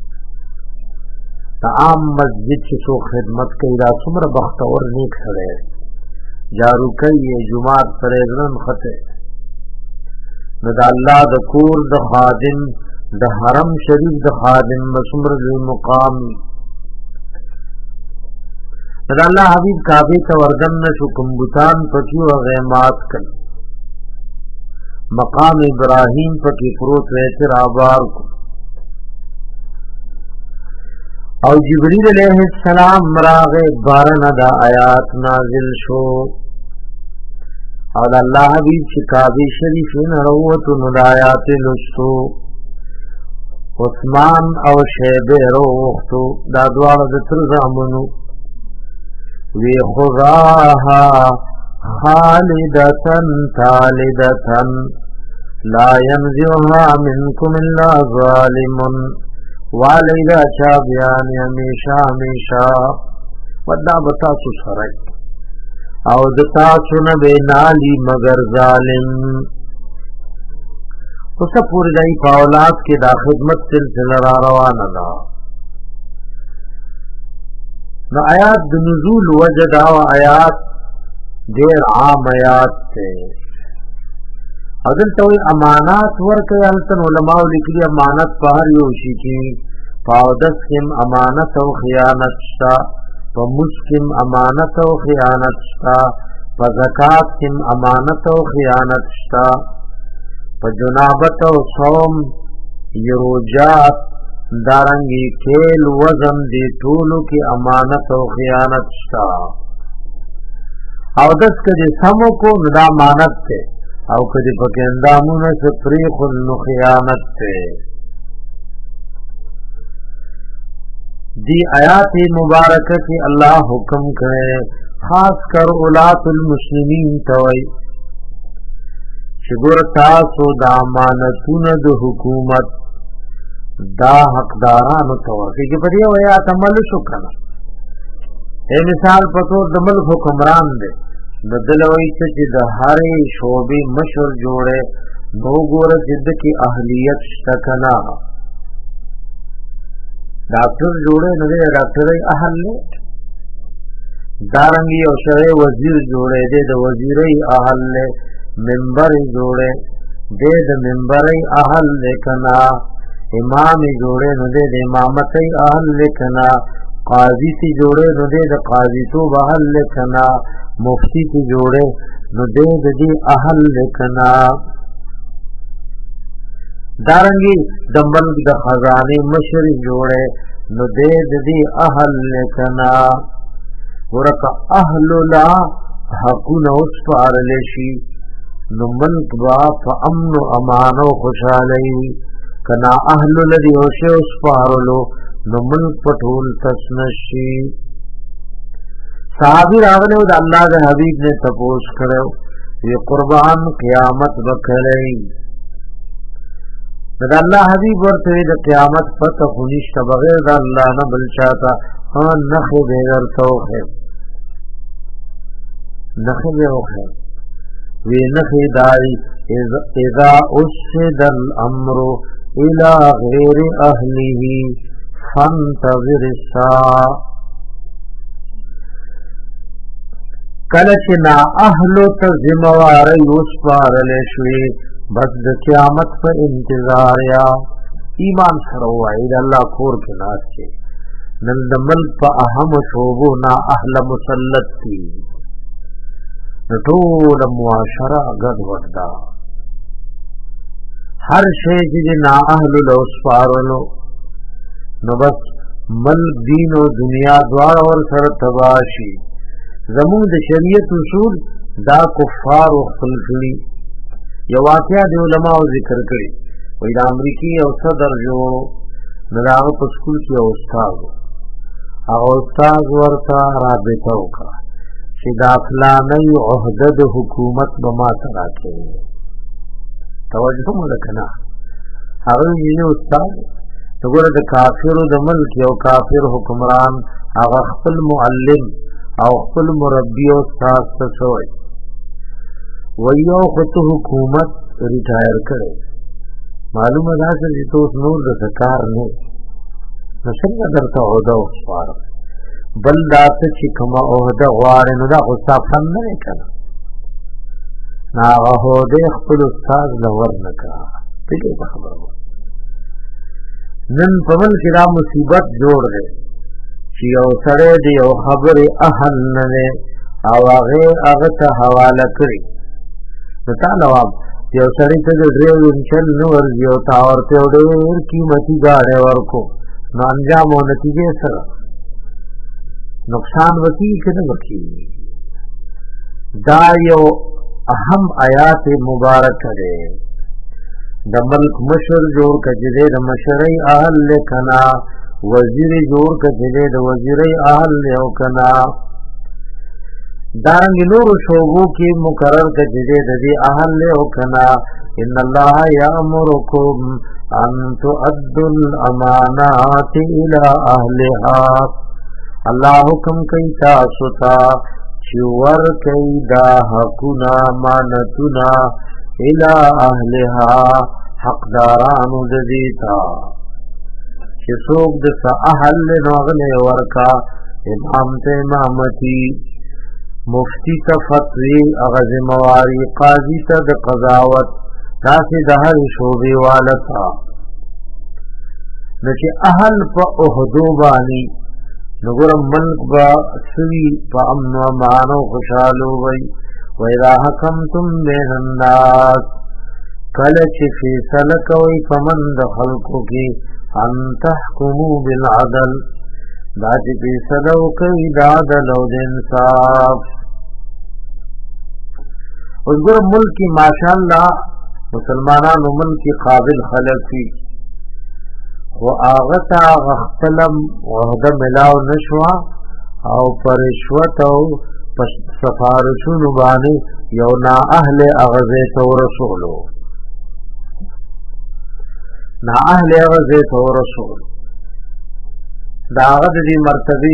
عام مسجد چې سو خدمت کوي دا څومره بختور نیک سره جارو کوي جمعات سره ځن خطه نو د الله د کور د خادم د حرم شریف د خادم مسمر مقام د الله حبیب کعبه ته وردن نشو کمبوتان پکې او غیمات کړ مقام ابراهیم پکې پروت وې آبار کو او جبريل علیہ السلام راغه بارن دا آیات نازل شو او الله حبیب چې کعبه شریف نه وروت نو د آیات لستو عثمان او شیبه وروختو دا دواړه د تر زامنو وی خذاها خالدتن تالدتن لا ينزعها منكم الا ظالم والدا چا بیان همیشا همیشا ودا بتا سو سره او دتا سن به نالی مگر ظالم اوس پوری دای په اولاد کې دا خدمت سلسله را روانه ده نو آیات د نزول وجد او آیات ډیر عام آیات ته اذن ته امانات ورکه التن علماء لیکلي امانت په هر یو شي کې پاودس کم امانت او خیانت شتا په مسلم امانت او خیانت شتا په زکات کم امانت او خیانت شتا په جنابت او صوم یروجات دارنګي کېل وزن دي ټولو کې امانت او خیانت شتا او دس کدي سمو کو ندا امانت ته او کدي پکې اندامونه سپری خل نو خیانت ته دی آیات مبارکه کی الله حکم کرے خاص کر اولات المسلمین توي شګور تاسو د امانتونو د حکومت دا حقدارانو توګه کې په دې ویا عمل شو کنه اے مثال پتو د ملک حکمران دی د دلوي چې د هرې شوبې مشر جوړه نو ګور جد کی اهلیت شتکنا ډاکټر جوړه نه دی ډاکټر اهل نه دارنګي او شری وزیر جوړه دی د وزیري اهل نه منبر جوړه دی د منبري اهل لیکنا امام جوړه نه دی د امامتي اهل لیکنا قاضی تی جوړه نو دی د قاضی تو بهل لیکنا مفتی تی جوړه نو دی د دې اهل لیکنا دارنګي د ملک د خزانه مشر جوړه نو دې د دې اهل لیکنا ورته اهل لا حقونه اوس پارل شي نو ملک با په امن او امان او خوشالۍ کنا اهل الذي اوس پارلو نو ملک پټول تسنشي صحابي راغله د الله د حبيب نے تپوس کړو یہ قربان قیامت وکړي دا الله حبیب ورته د قیامت پته خونیشت بغیر د الله نه بل چاته ها نخو بغیر توخه نخو بغیر وی نخو دای اذا اسد الامر الى غیر اهله فانتظر الساعه کله چې نا اهلو ته ذمہواری وسپارل شوی بس د قیامت په انتظار یا ایمان سره وای د الله کور کې ناس چې نن د ملک په اهم شوبو نا اهل مسلط دي ټول معاشره غد ودا هر شی چې نا اهل له سپارلو نو بس ملک دین او دنیا دواړه ور سره تباشي زمون د شریعت اصول دا کفار او خلقلی یو واقعا دی علماء ذکر کړي وې د امریکای او صدر جو نراغه په سکول کې استاد او استاد ورته رابطه وکړه چې دا فلانه عہده د حکومت به ما سره کوي توجه مو وکړه هغه یې استاد وګوره د کافرو د ملک یو کافر حکمران هغه خپل معلم او خپل مربی او استاد ته شوی ویو خط حکومت ریټایر کړي معلومه ده چې توس نور د کار نه څنګه درته عہده وسپار بل داسه چې کومه عہده غواړي نو دا غصه فن نه کړه نا عہده خپل استاد لور نه کړه دې خبره نن په ملک دا مصیبت جوړ دی چې یو سړی دی یو خبرې اهل نه دی او هغه ته حواله کړي نو تا نواب یو سړی ته د ډریو انشل نه ورځي او تا ورته یو ډېر قیمتي ګاډی ورکو نو انجام او نتیجې سره نقصان وکړي که نه وکړي دا یو اهم آیات مبارک دی د ملک مشر جوړ کړي د مشرۍ اهل کنا وزیر جوړ کړي د وزیرۍ اهل او کنا دارنګ نور شوبو کې مقرر کړي د دې اهل او کنا ان الله یامرکم ان تؤدوا الامانات الى اهلها الله حکم کوي تاسو ته چې ورکړئ دا حقونه امانتونه الى اهلها حقدارانو د دې ته چې څوک د اهل نه غنه ورکا امام ته امامتي مفتی ته فتوی هغه ذمہواری قاضی ته د قضاوت داسې د هر شوبې والتا نو چې اهل په عہدو باندې نګور ملک با سوي په امن او امان او خوشاله وي و اذا حکمتم بین الناس کله چې فیصله کوي په من د خلقو کې ان تحکموا بالعدل دا چې فیصله کوي د عدل او د انصاف اوس ګور ملک کې ماشاءالله مسلمانانو ملک قابل خلک دي و هغه ته غختلم وحده ملاو نشوا او پرشوت او سفارشونو باندې یو نا اهل اغزه تو رسولو نا اهل اغزه تو رسول دا هغه د مرتبه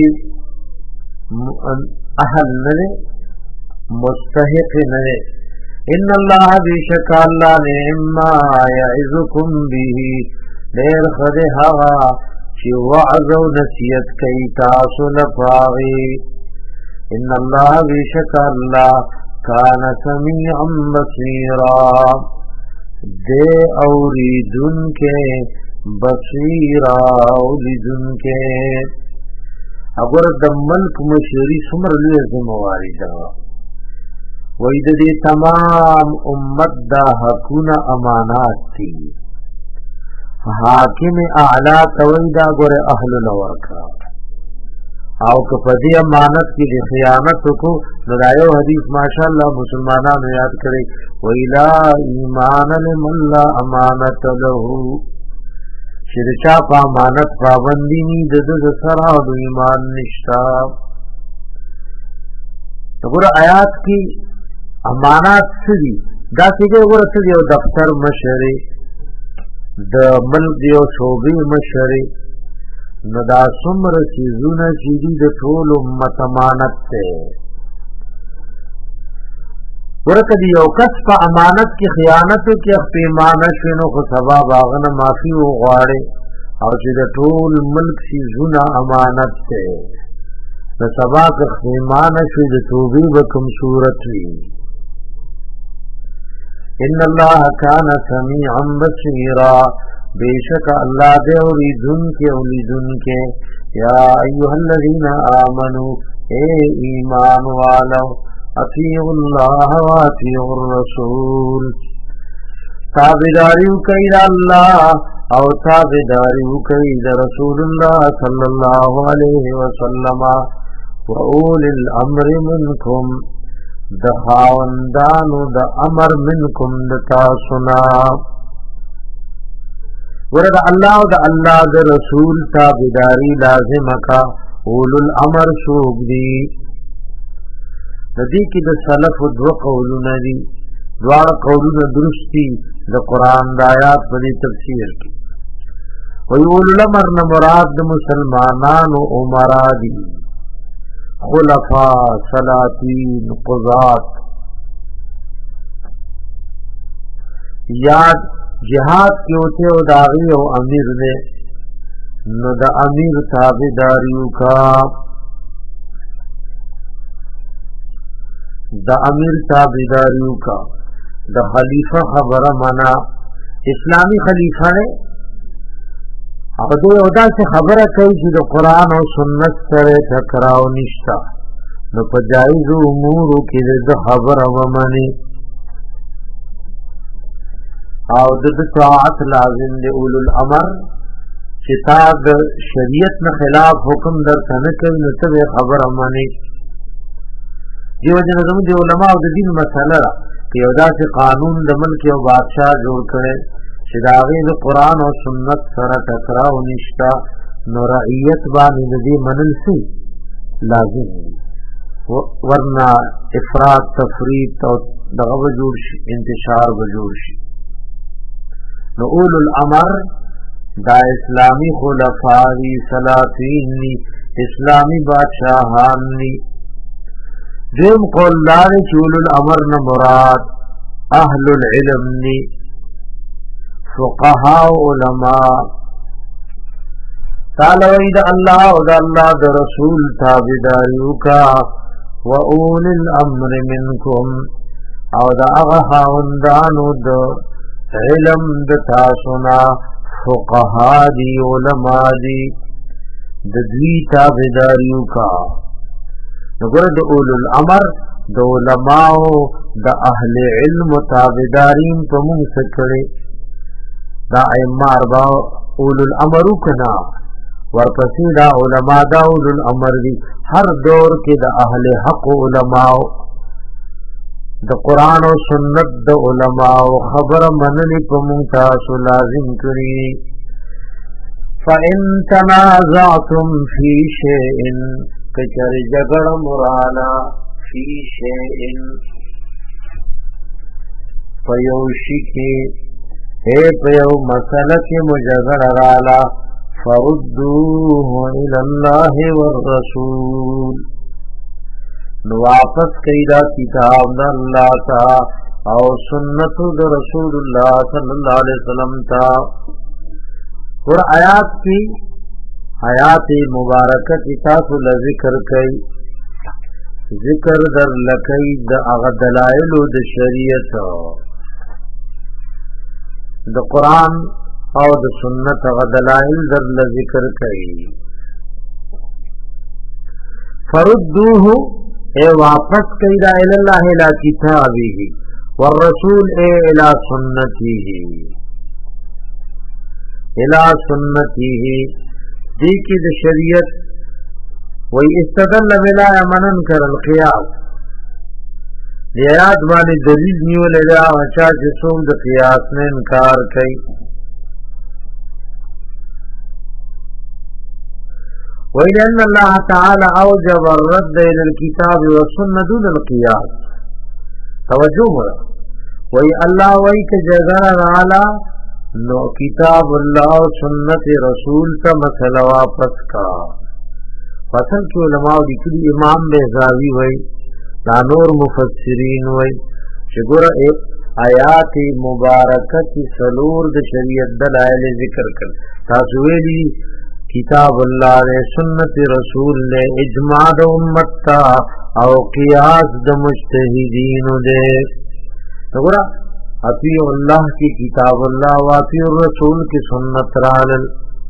اهل نه مستحق نه ان الله بیشک الله نعما یعظکم به دیر خده هغه چې وعظ او نصیحت کوي تاسو لپاره ان الله بیشک الله کان سمیعا بصیرا دے اوریدن کے بصیرا اوریدن کے اگر د ملک مشری سمر لوی ذمہواری دا وای د دې تمام امت دا حقونه امانات دي حاکم اعلی تویدا ګور اهل الورکا او که په دې امانت کې د خیانت کو نو حدیث ماشاءالله مسلمانانو یاد کړي ویلا ایمان لمن لا امانت له شرچا په امانت پابندی ني د سره د ایمان نشتا وګوره آیات کې امانات سړي دا څنګه ورته یو دفتر مشره د ملک یو صوبې مشره نو دا څومره چیزونه چې دي د ټول امت امانت ته ورته دی یو کس په امانت کې خیانت کې پیمانه شنو خو سبا باغنه معافي وغواړي او چې د ټول ملک چیزونه امانت ته د سبا کې پیمانه شي د توبې وکم صورت وي ان الله کان سمیعا بصیرا بیشک اللہ دے اوریدن کے یا ایوہ الذین آمنوا اے ایمان والو اطیعوا اللہ و اطیعوا الرسول تابداریو کئی دا اللہ او تابداریو کئی دا رسول اللہ صلی اللہ علیہ وسلم و اولی الامر منکم دا خاوندانو دا امر منکم دتا سنا ورد اللہ و دا اللہ دا رسول تابداری لازم کا اولو الامر سوک دی ندی کی دا سلف دو قولون دی دوار قولون درستی دا قرآن دا آیات بلی تفسیر کی وی اولو الامر نمراد دا مسلمانان و امرا دی خلفاء سلاطین قضات یاد جہاد کی ہوتے او داغی او امیر نے نو دا امیر تابداریو کا دا خلیفہ خبر منا اسلامی خلیفہ نے او دې ودا چې خبره کوي چې د قران او سنت سره ټکراو نشتا نو په جایز امور کې د خبره ومني او د طاعت لازم دی اولو الامر چې تا د شریعت نه خلاف حکم در څنګه کوي نو ته خبره مانی دیو جن زموږ د علماء او د دین مسله کې یو داسې قانون د ملک او بادشاہ جوړ کړي چې دا غي د قران او سنت سره ټکراو نشتا نو رعیت باندې دې منل سي لازم ورنه افراط تفریط او دغه جوړ شي انتشار جوړ شي نو اولو الامر دا اسلامی خلفائی سلاطین نی اسلامی بادشاہان نی دیم قول لارے چی اولو الامر نمراد اہل العلم نی فقہاء علماء تعالی وید اللہ و دا اللہ دا رسول تابداریو کا و اول الامر منکم او دا اغهاوندانو دا علم د تاسونا فقها دی علماء دی د دوی تابعداریو کا نګور د اولو الامر د علماء د اهل علم تابعدارین په موږ سره دا ائمه اربع اولو الامر کنا ورپسې دا علماء دا اولو الامر دی هر دور کې د اهل حق علماء د قران او سنت د علماء خبر منلی په مونږ تاسو لازم کړی فإن تنازعتم في شيء کچر جګړه مرانا فی شيء پيوشي کې اے پيو مسله کې مجګړه رالا فردوه الى الله والرسول نو واپس کیدا کتاب د الله تا او سنت د رسول الله صلی الله علیه وسلم تا اور آیات کی آیات مبارکه کتاب ل ذکر کئ ذکر در لکئی د اغه دلائل د شریعت د قران او د سنت اغه دلائل در ل ذکر کئ فردوه اے واپس کیدا الی اللہ الی کتابه والرسول اے الی سنته دی کی د شریعت وی استدل بلا منن کر القیاس دیات باندې دلیل نیول دا اچا چې څوک د قیاس نه انکار کوي وإن الله تعالى أوجب الرد إلى الكتاب والسنة دون القياس توجه مرا وي الله وي كجغر على نو كتاب الله وسنة رسول تا مسئلہ واپس کا فصل کی علماء لکلی امام بیزاوی وي لا نور مفسرین وي شگور آیات مبارکت سلور د شریعت دلائل ذکر کر تاسویلی کتاب اللہ نے سنت رسول نے اجماع د امت تا او قیاس د مجتہدین دے وګورا اطیع اللہ کی کتاب اللہ و اطیع الرسول کی سنت رالل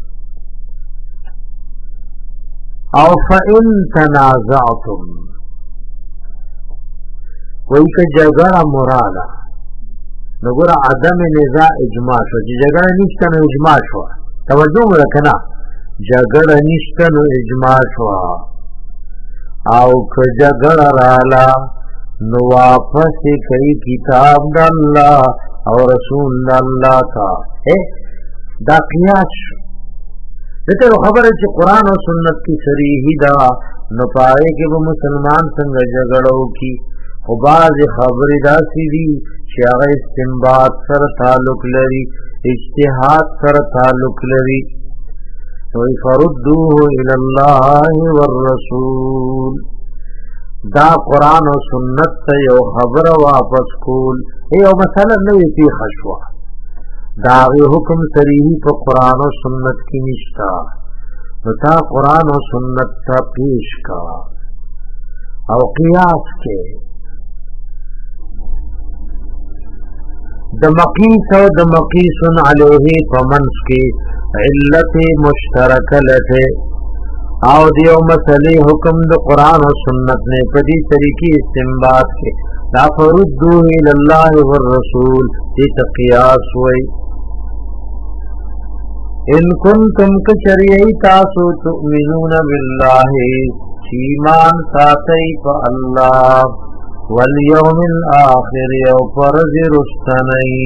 او فإن تنازعتم کوئی کا جگہ مرادا وګورا عدم نزاع اجماع شو چې جگہ نشته نو اجماع شو توجه وکړه جګړه نشته نو اجماع شو او که جګړه رااله نو واپس کوي کتاب د الله او رسول الله تا دا قیاس دته خبره چې قران او سنت کی صریح دا نو پاره کې به مسلمان څنګه جګړه وکي خو باز خبره دا سړي چې هغه استنباط سره تعلق لري اجتهاد سره تعلق لري فردوه الى الله والرسول دا قرآن و سنت تا یو خبر واپس کول یو مسئلہ نوی پی خشوا داغی حکم سریحی پا قرآن و سنت کی نشتا تا قرآن و سنت تا پیش کا او قیاس کے د مقیس او د مقیسن علیه پمنس کې علت مشترک لته او دیو مسئلے حکم د قرآن و سنت نے پدی طریقی استنباط کے لا فردو الاللہ والرسول دیتا قیاس ہوئی ان کنتم کشریعی تاسو تؤمنون باللہ ایمان ساتی پا اللہ والیوم الاخر یو فرض رستنی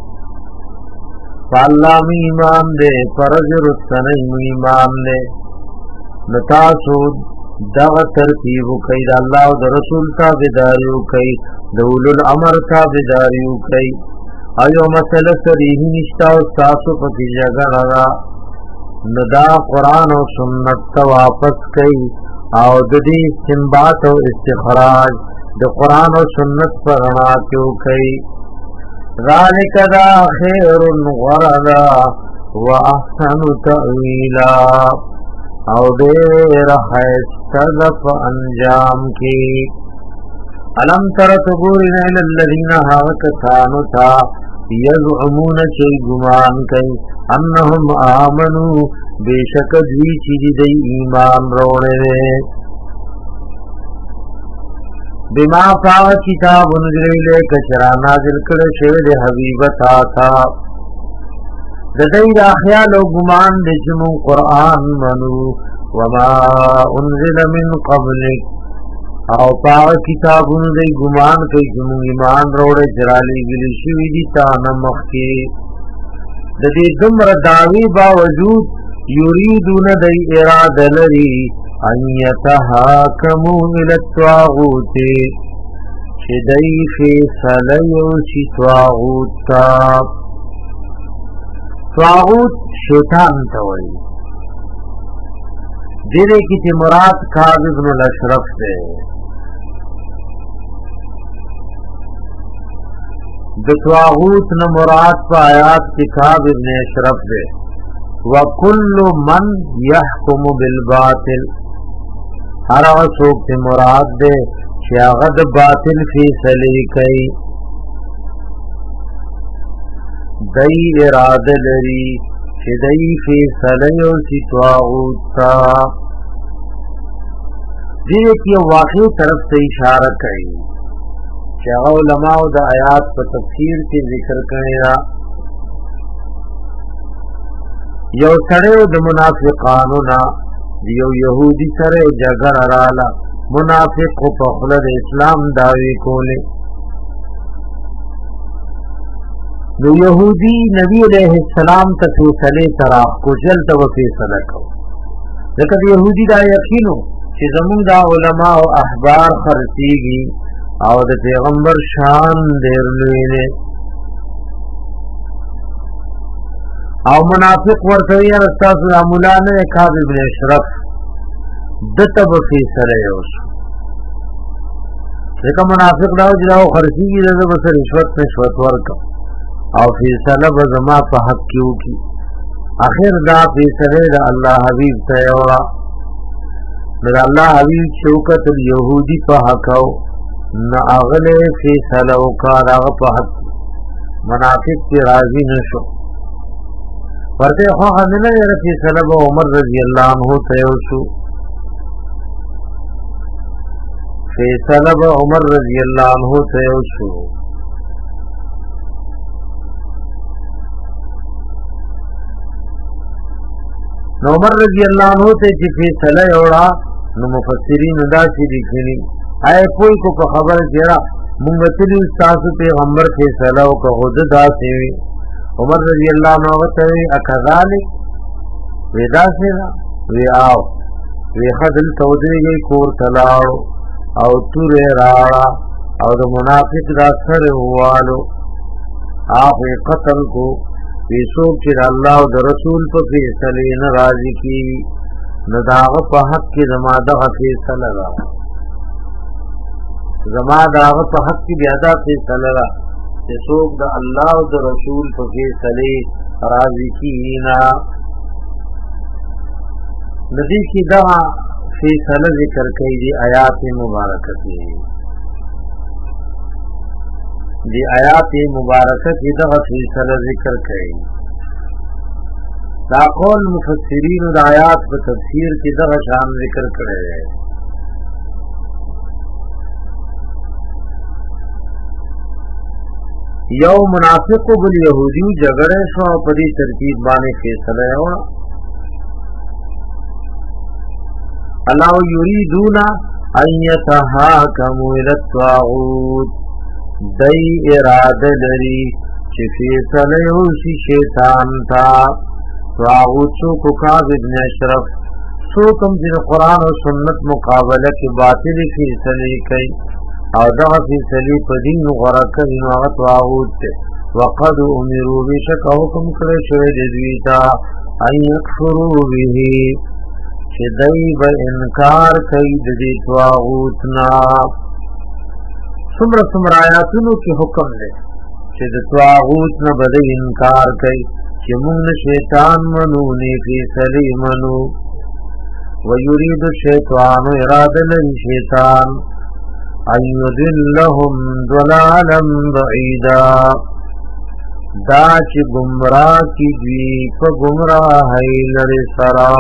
فاللہ می ایمان دے فرض رستنی می ایمان دے نتاسو دغ ترتیب کئی دا اللہ و دا رسول تابداریو کئی دا اولو الامر تابداریو کئی ایو مسئلہ سریحی نشتا و تاسو پتی جگہ را ندا قرآن و سنت تا واپس کئی او ددی استنباط و استخراج دا قرآن و سنت پر غنا کیو کئی ذالک دا خیر غردا و احسن تأویلا او دیر حیستدف انجام کی علم ترتبورن الالذین حاکتانو تا یزعمون چی گمان کئی انہم آمنو بے شکد وی چیزی دی ایمان روڑے بما فاو کتاب انگلی لے کچرا نازل کر شید حبیبتا تھا ددائی دا خیال و گمان دجمو قرآن منو وما انزل من قبلک او پاو کتابون دی گمان کئی جمو ایمان روڑے جرالی گلی شوی دی تانمخ کی ددی دمر دعوی باوجود یریدون دی اراد لری ان یتحاکمو الاتواغوتی چی دی فیصلیو چی تواغوتا طاغوت شیطان توئی دیرے کی تی مراد کعب ابن الاشرف دے د طاغوت نہ مراد پا آیات کی کعب ابن اشرف دے وَكُلُّ مَنْ يَحْكُمُ بِالْبَاطِلِ ہر وصوب تی مراد دے شیاغد باطل فی سلی کئی دئی اراد لری چه دئی فیصلیو سی طاغوتا دیده کی واقعی طرف سے اشارہ کئی چه علماء دا آیات پا تفسیر کی ذکر کرنے را یو سڑے دا منافقانونا یو یہودی سڑے جگر ارالا منافق کو پخلد اسلام دعوی کولے نو یہودی نبی علیہ السلام تا فیصلے تراخ کو جلتا و فیصلہ کو لیکن یہودی دا یقینو چی زمون دا علماء و احبار خرسیگی او دا پیغمبر شان دیر لوینے او منافق ورطوی ارستاس دا مولانا کعب ابن اشرف دتا و فیصلے اوسو لیکن منافق داو جداو خرسیگی دا بس رشوت ورکا او فیصلہ بزما پا حق کیو کی آخر دا فیصلہ دا اللہ حبیب تیورا دا اللہ حبیب شوکت الیہودی پا حقاو نا اغلے فیصلہ وکار آغا پا حق منافق کی راضی نشو ورتے خواہ خندنا یرا فیصلہ با عمر رضی اللہ عنہ تیوشو فیصلہ با عمر رضی اللہ عنہ تیوشو نو عمر رضی اللہ عنہ تے چی فیصلہ اوڑا نو مفسرین دا سی لکھنی آئے کوئی کو پا خبر چیرا منگتلی استاسو پیغمبر فیصلہ او کا خود دا سیوی عمر رضی اللہ عنہ تاوی اکذالک وی دا سینا وی آو وی خدل تودری گئی کور تلاو او تور راڑا او دا منافق دا سر ہوالو آخوی قتل کو وی سوک چر اللہ و دا رسول پا فیصلی نرازی کی نداغ پا حق کی زمادغ فیصل را زمادغ پا حق کی بیادا فیصل را چی سوک دا اللہ و دا رسول پا فیصلی رازی کی نا ندی کی دا فیصل ذکر کئی دی آیات مبارکتی دی آیات مبارکت کی دغه فیصله ذکر کړي دا قول مفسرین د آیات په تفسیر کې دغه شان ذکر کړی دی. یو منافق بل یهودی جګړه شو په دې ترتیب باندې فیصله وکړه. الله یریدون ان یتحاکموا الی الطاغوت، دای اراده لري چې فیصله وشي شیطان ته. طاغوت کو کاذب ابن اشرف سو کوم چې قرآن او سنت مقابله کې باطل فیصله کوي او دغه فیصله په دین غره کوي نو هغه طاغوت ته. وقد امروا بشک حکم کړی شوی دی دوی ته ان یکفروا به، چې دای به انکار کوي د دې طاغوت نه. څومره آیاتونو کې حکم دی چې د طاغوت نه به انکار کوي، چې موږ شیطان منو نه فیصله منو. ويريد الشیطان اراده لري شیطان ان يضلهم ضلالا بعيدا، دا چې گمراه کی دوی په گمراهی لري سرا.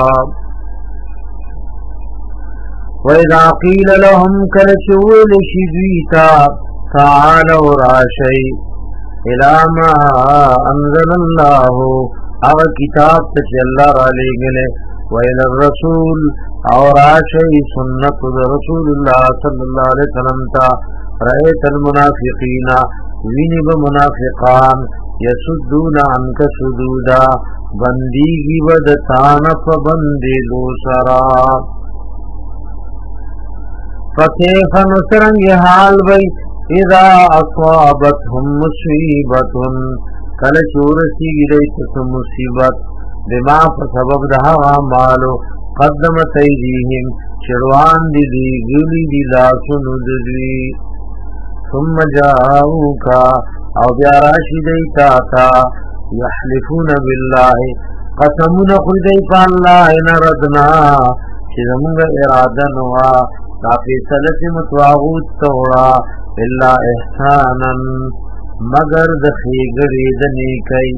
وَإِذَا قِيلَ لَهُمْ كَلَّشُوَلِ شِدْوِيتَا تَعَالَوْا رَاشَيْ إِلَى مَا أَنزَلَ اللَّهُ او کتاب ته الله را لېږلې، وَإِلَى الرَّسُولِ او راشي سنت رسول الله صلی الله علیه وسلم تا. رأيت المنافقین وینب منافقان یسدون عنك سدودا، بندیگی ودتان فبندی دو سرا. فکیف نسرنگ حال بی اذا اصابتهم مصیبت، کل چورسی گریت مصیبت بما فسبب دہا مالو قدمت ایدیهم چروان دی دی گلی دی لاسن دی. ثم جاؤوکا او بیاراشی دیتا تا یحلفون باللہ قسمون خودی پا اللہ نردنا چیزمونگا ارادنوا کافی سلس متواغوت توڑا الا احسانا مگر دخیگری دنی کئی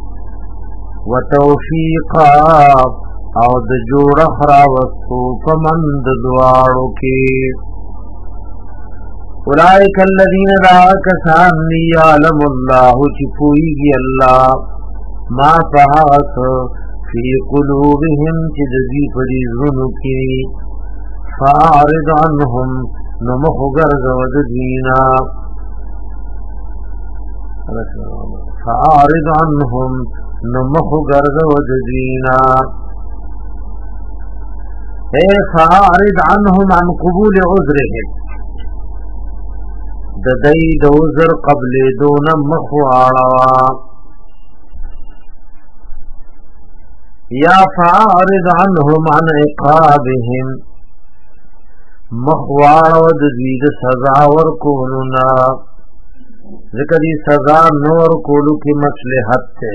وتوفیقا او د جوړ خراوستو پمند دوارو کې. اولئک الذین را کسان یعلم الله چې پوهیږي الله ما فحاس فی قلوبهم چې د دې په زړونو کې. فاعرض عنهم نو مخ ګرځو د دینا، فاعرض عنهم نو مخ ګرځو د دینا. فاعرض عنهم عن قبول عذرهم، د دې د عذر قبل دون مخواړه. یا فاعرض عنهم عن عقابهم، مخواړه د دې د سزا ورکولنا، ذکر دې سزا نور کولو کې مصلحت ده.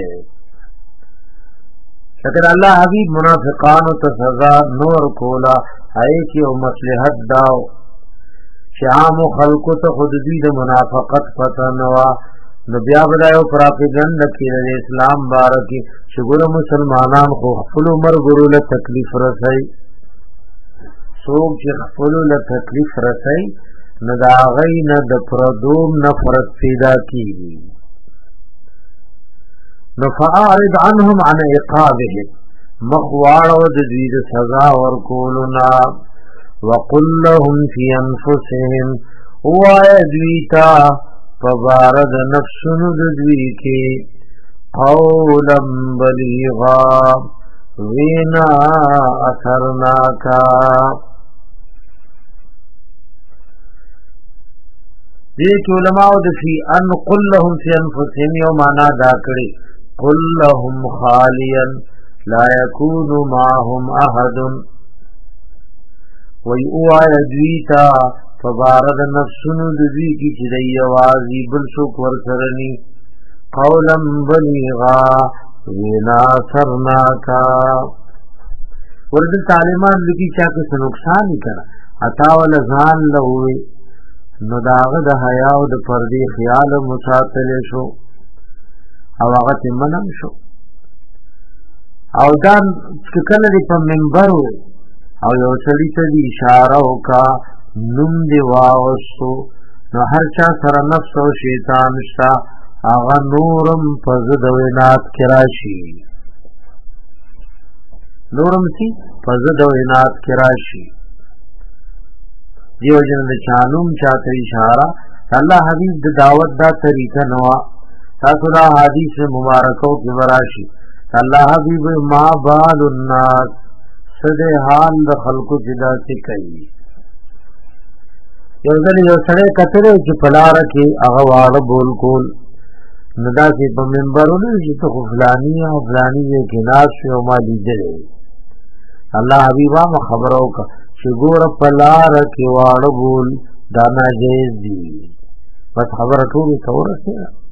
لیکن اللہ حبیب منافقانو ته سزا نور کولا ہے کہ او مصلحت داو شام خلقو ته خود دې د منافقت پتا نوا نو بیا بدایو پراپګند کې د اسلام بارکی شګور مسلمانان خو خپل عمر ګورو له تکلیف رسای، سوق چې خپل له تکلیف رسای نه دا غین د پردوم نفرت پیدا کیږي. نفعارض عنهم عن عقابهم، مخوار و دید سزا ورکولنا. وقل لهم في انفسهم، وایدویتا فبارد نفسن ددویکی قولا بلیغا وینا اثرناکا. دیکھ علماء دفی ان قل لهم في انفسهم یو مانا دا کری قل لهم خالیا لا يكون معهم احد، وی اوائے دویتا فبارد نفسن دوی کی چدی آوازی بلسوک ورسرنی قولا بلیغا وینا سرناکا. ورد تعلیمان لکی چاکے سے نقصانی کرا اتاول ازان لہوئے نو داغه د حیا او د پردی خیال مساتل شو او هغه منم شو. او دا کله دی په منبر او یو سړي ته دی اشاره وکا نوم دی واغستو نو هر چا سره نفس او شیطان شتا هغه نورم په زد وینات کې راشي نورم سی په زد وینات کې راشي دیو جن د چانوم چاته اشاره الله حبیب د دعوت دا طریقه نو تاسو دا حدیث مبارکو کې وراشي الله حبیب ما بال الناس سده حال د خلقو جدا سے کوي یو ځل یو سره کتره چې پلار کې هغه واړه بول کول ندا چې په منبرونو چې ته فلانی او فلانی کې ناس یو ما لیدل الله حبیبا خبرو کا چې ګور پلار کې واړه بول دا ناجیز دي بس خبره ټول تورسه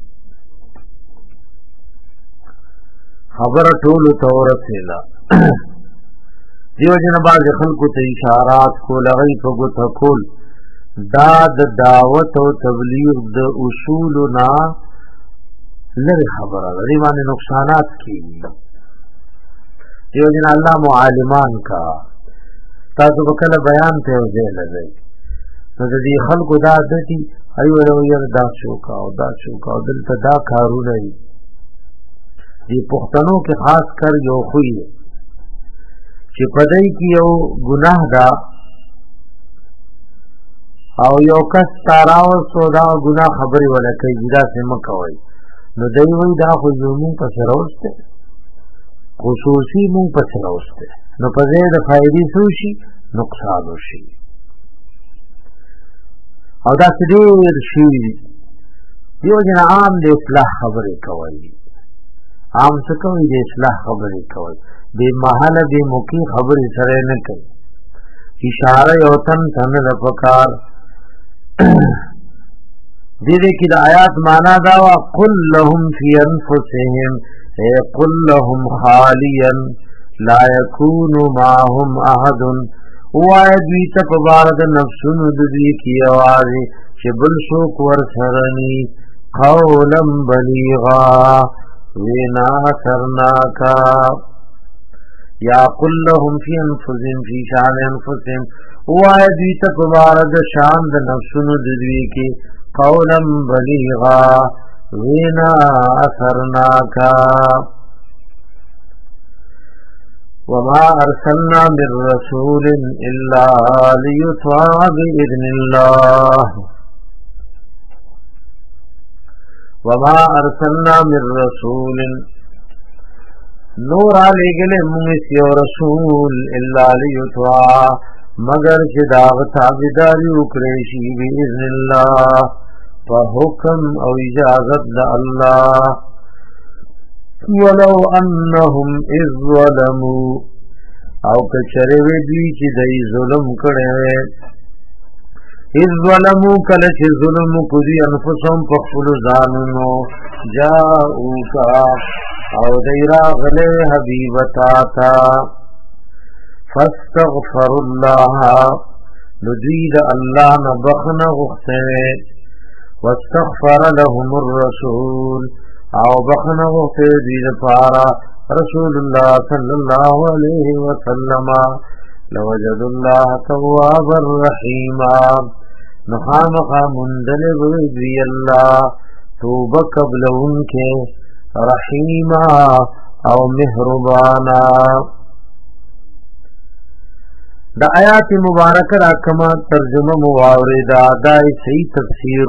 خبره ټول تورسه لا دیو جن باز خلقو ته اشارات کو لغی په ګوت کول دا د دعوت او تبلیغ د اصولنا لری خبره لري باندې نقصانات کیږي دیو جن الله معلمان کا تاسو وکړه بیان ته وځي لږی نو د دې خلقو دا دتی ایو ورو دا شوکا او دا شوکا او دلته دا کارونه دي پښتنو کې خاص کر یو خوې چې پدای کې یو ګناه دا او یو کس تاراو سودا ګناه خبري ولکې دا سم کوي نو دوی وی دا خو زمون په سروسته خصوصي مون په سروسته نو په دې د فائدې سوشي نقصان وشي او دا ډېر شي دیو جن عام د اصلاح خبرې کوي عام څه کوي د اصلاح خبرې کوي بے محل بے مکی خبرې سره نه کوي اشاره یو تن د پکار دې کې د آیات معنا دا وا قل لهم فی انفسهم قل لهم خالیا لا یکون معهم احد وایدی تپبارد نفسونو ددی کی آوازی چه بل شوک ورسرنی قولا بلیغا وینا سرناکا یا قل لهم فی انفسهم فی شان انفسهم وایدی تپبارد شان د نفسونو ددی کی قولا بلیغا وینا سرناکا وما ارسلنا من رسول الا ليطاع باذن الله وما ارسلنا من رسول نور علیگل منسی و رسول الا ليطاع مگر جداغ تابداری اکریشی باذن الله فحکم او اجازت دا اللہ ولو انهم اذ ظلموا او کچره وی دوی چې دای ظلم کړي اذ ظلموا کله چې ظلم کوي انفسهم په خپل ځانونو جاءوکا او دیرا غله حبیبتا تا فاستغفر الله نذید الله نبخنا غفته واستغفر لهم الرسول او بخنا وفي دي پارا رسول الله صلى الله عليه وسلم لوجد الله توابا رحيما نخامخ مندلب بي الله توبه قبل انکه رحیما او مهربانا دا آیات مبارکه راکما ترجمه مواوردا دای صحیح تفسیر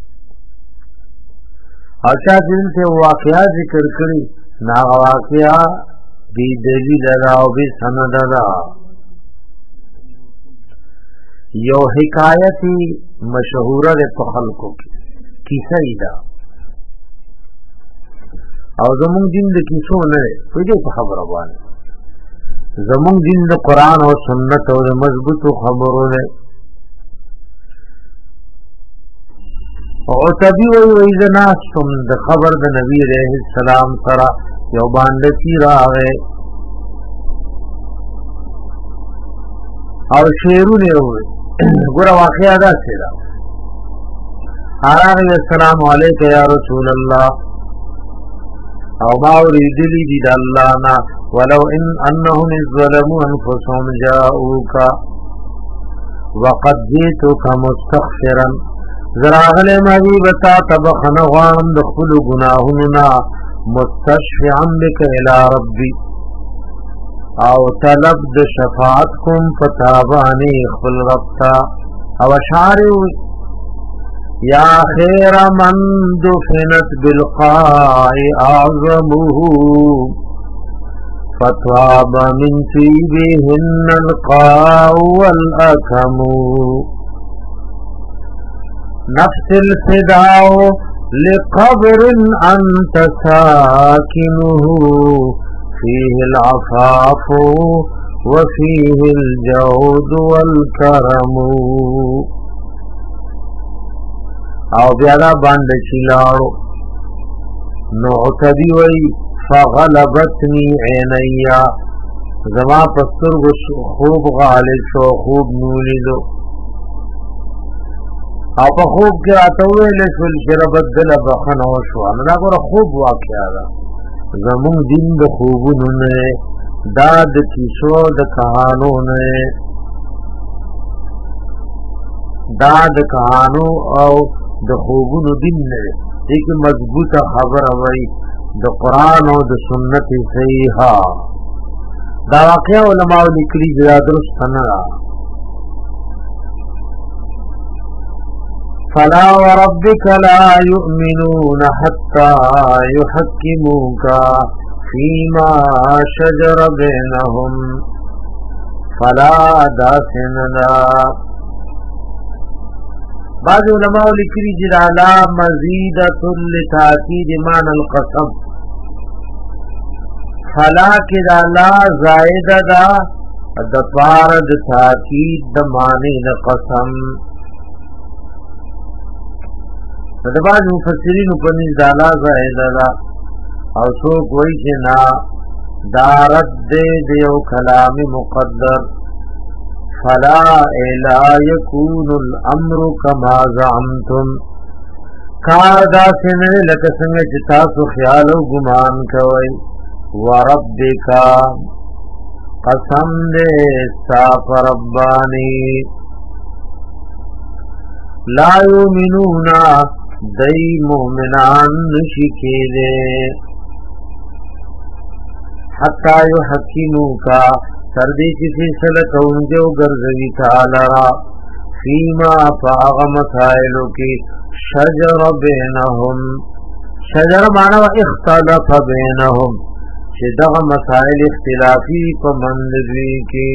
او چا دل سے واقعہ ذکر کری نا واقعہ بی دلیل دا او بی سند دا یو حکایتی مشہورہ دے تو خلقوں کی کیسا ہی دا او زمون دین د کیسو نه په دې خبر وانه زمون دین د قران او سنت او مضبوط خبرو نه او تبي وي اذا سم د خبر د نبی عليه السلام سره یو باندې کی راغې او شیرونه وي ګور واقعیا دا سره هغه السلام علیک یا رسول الله او ما اوریدلی دی د الله نا ولو انهم ظلموا انفسهم جاءوك وقد جئتك مستغفرا زراغل حبیبتا تبخن غوانم دخل گناهنا مستشفعا بك الى ربي او طلب د شفاعت کوم فتابانی خپل ربتا او شارو یا خیر من دفنت بالقاع اعظمه فتواب من طيبهن القاع والاكم نفس الفداء لقبر انت ساكنه فيه العفاف وفيه الجود والكرم او بیادا باندې چلاړو نو عتبی وی فغلبتنی عینیا زما پستر خوب غالب شو خوب نولیدو او په خوب کې اتوې له شل شربت دل بخنه وشو دا ګوره خوب واقعا ده زمون دین د خوبونو نه دا د کیسو د کہانو نه دا د کہانو او د خوبونو دین نه یک مضبوطه خبره وای د قران او د سنت صحیحه دا واقعا علماء لیکلي دا درست نه فلا وربك لا يؤمنون حتى يحكموك فيما شجر بينهم فلا داسننا بعض علماء لکری جلالا مزیدۃ لتاکید معنی القسم فلا کدالا زائد دا دفارد تاکید د معنی القسم دباز مفسرین په نس دالا زائد دا او سو کوئی چې نا دارد دې یو کلام مقدر فلا الا يكون الامر كما زعمتم کار دا سنه لکه څنګه چې تاسو خیال او ګمان کوئ وربک قسم دې صاف ربانی لا یؤمنون دای مومنان نشکی دے حتی یحکموک سردی چی فیصلہ کونجو گرزوی تعالی را فیما فاغ مسائلو کی شجر بینهم شجر معنی و اختلف بینهم چی دغ مسائل اختلافی پا مندوی کی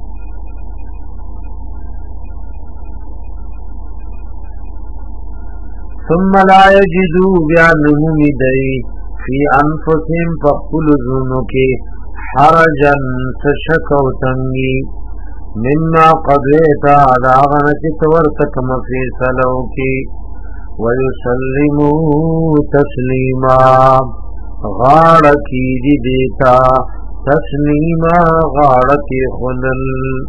ثم لا يجدوا بأنهم دي في أنفسهم فقل ذنك حرجا سشكو تنگي مما قضيت عذابنا تورتك مفيصلوك ويسلموا تسليما غاركي دي ديتا تسليما غاركي خنل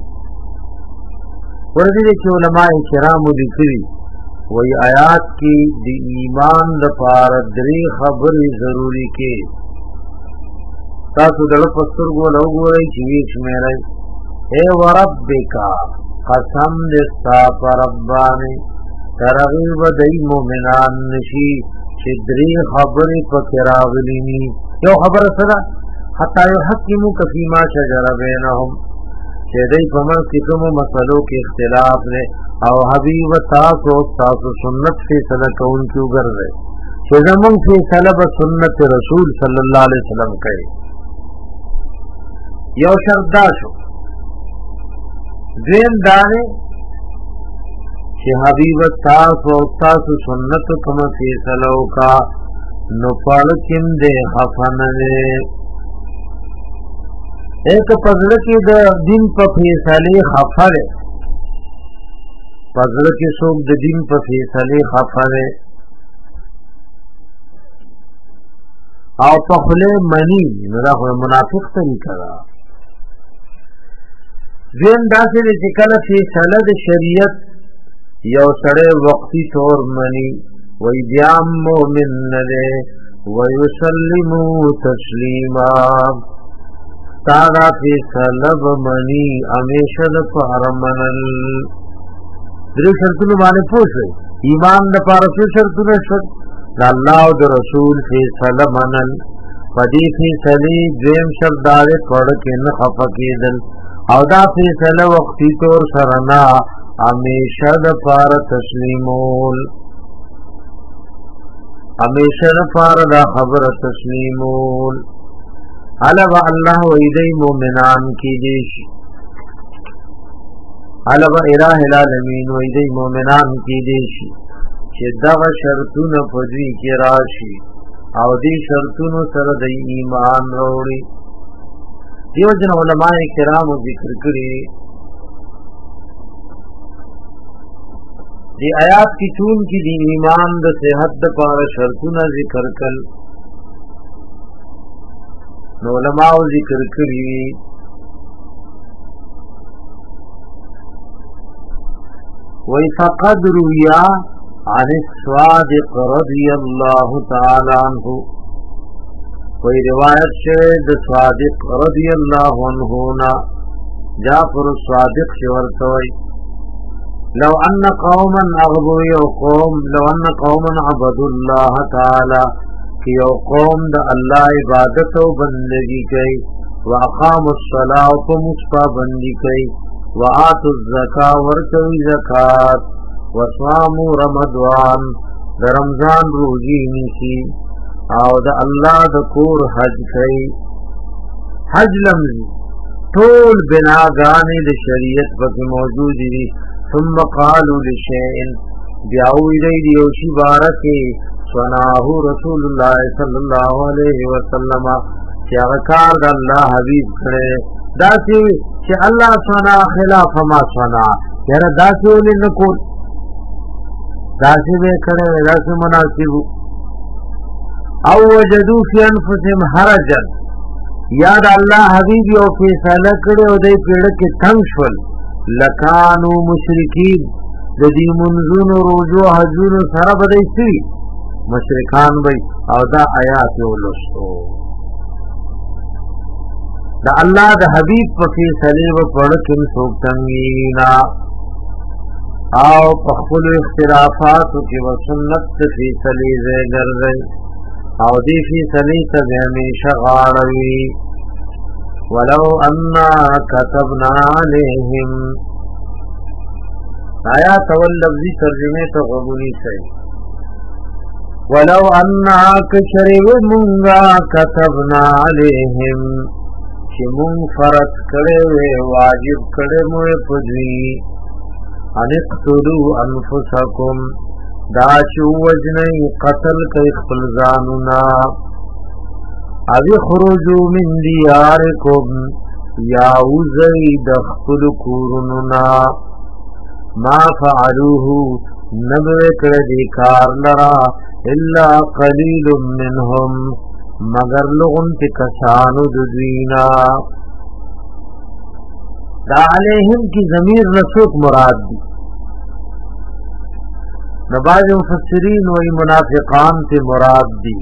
ورده که علماء کرام ذکری وی آیات کی دی ایمان د پار درې خبرې ضروری کې تاسو دغه پستر کو لو ګورئ چې شمیرای اے وربک قسم دې صاف ربانی ترغیب دای مومنان نشي چې درې خبرې پکې راغلي یو خبره سره حتی یحکموک فیما شجر بینهم چې دای په منځ کې کوم مسلو کې اختلاف نه او حبیب تاسو سنت فیصلہ کون کیوں گرزے کہ زمن فیصلہ بسنت رسول صلی اللہ علیہ وسلم کہے یو شرط شو دویم دانے کہ حبیب تاسو سنت کم فیصلہ کا نپڑ کندے خفن دے ایک پزر کی دن پا فیصلے خفر پزړه کې څوک د دین په فیصله خفه دی او په خله منی نو دا خو منافق طریقه ده زین داسې چې کله فیصله د شریعت یو سره وقتی طور منی وی بیا مؤمن نه دی ويسلموا تسلیما استادا فیصله بمنی همیشه د پاره منل. درې شرطونه باندې پوښي ایمان د پاره څه شرطونه شو؟ د الله او د رسول فیصله منل. پدې فیصله دیم شرط دار کړه کې نه خفه کېدل او دا فیصله وختي طور سره نه همیشه د پاره تسلیمول. همیشه د پاره دا خبره تسلیمول. علبا اللہ و ایدی مومنان کی دیش علبا الہ العالمین و ایدی مومنان کی دیش چه دغ شرطون پدوی کی راشی او دی شرطون سر دی ایمان روڑی. دیو جن علماء کرام ذکر کری دی آیات کی چون کی دی ایمان د صحت د پار شرطون ذکر کل نو علماء ذکر کری وی فقد رویا عن الصادق رضی اللہ تعالی عنہ وی روایت شد صادق رضی اللہ عنہونا جعفر الصادق شورتوی لو ان قوما اغبوی قوم لو ان قوما عبدوا اللہ تعالی کہ یو قوم دا اللہ عبادت و بندگی کئی واقام الصلاة و مصفا بندی کئی وآتوا الزکاة ورکوی زکاة وصاموا رمضان دا رمضان روزی نیسی او دا اللہ دا کور حج کئی. حج لمزی طول بناگانی دا شریعت پاکی موجود دی. ثم قالوا لشیئن بیاوی دی دیوشی بارکی سناہو رسول اللہ صلی اللہ علیہ وسلم چی اغکار دا اللہ حبیب کرے داسی چی اللہ سنا خلاف ما سنا یعنی داسی اولی نکول داسی بے کرے داسی مناسبو او وجدو فی انفسهم حرجا یاد اللہ حبیب یو فیصلہ کرے او دی پیڑ کے تنگ شول لکانو مشرکین جدی منزون روزو حجون سر بدئی سوی مشرکان بھئی او دا آیات اولستو دا اللہ دا حبیب پا فیصلے و پڑکن سوکتنگینا او پخفل اختلافاتو کی و سنت فیصلے زیگر رئی او دی فیصلے تب ہمیشہ غاروی ولو انا کتبنا علیہم آیات اول لفظی ترجمے تو غبونی سے ولو انا کشرب منگا کتبنا علیہم چی من فرد کرے وے واجب کرے موے پدوی انقتلو انفسکم دا چو وجنی قتل کئی خلزاننا اوی خروجو من دیارکم یا وزی دخل کورننا ما فعلوه نبوے کردی کار لرا الا قلیل منهم مگر لغن تی کسانو ددوینا. دا علیہم کی ضمیر رسوک مراد دی. نباز مفسرین وی منافقان تی مراد دی.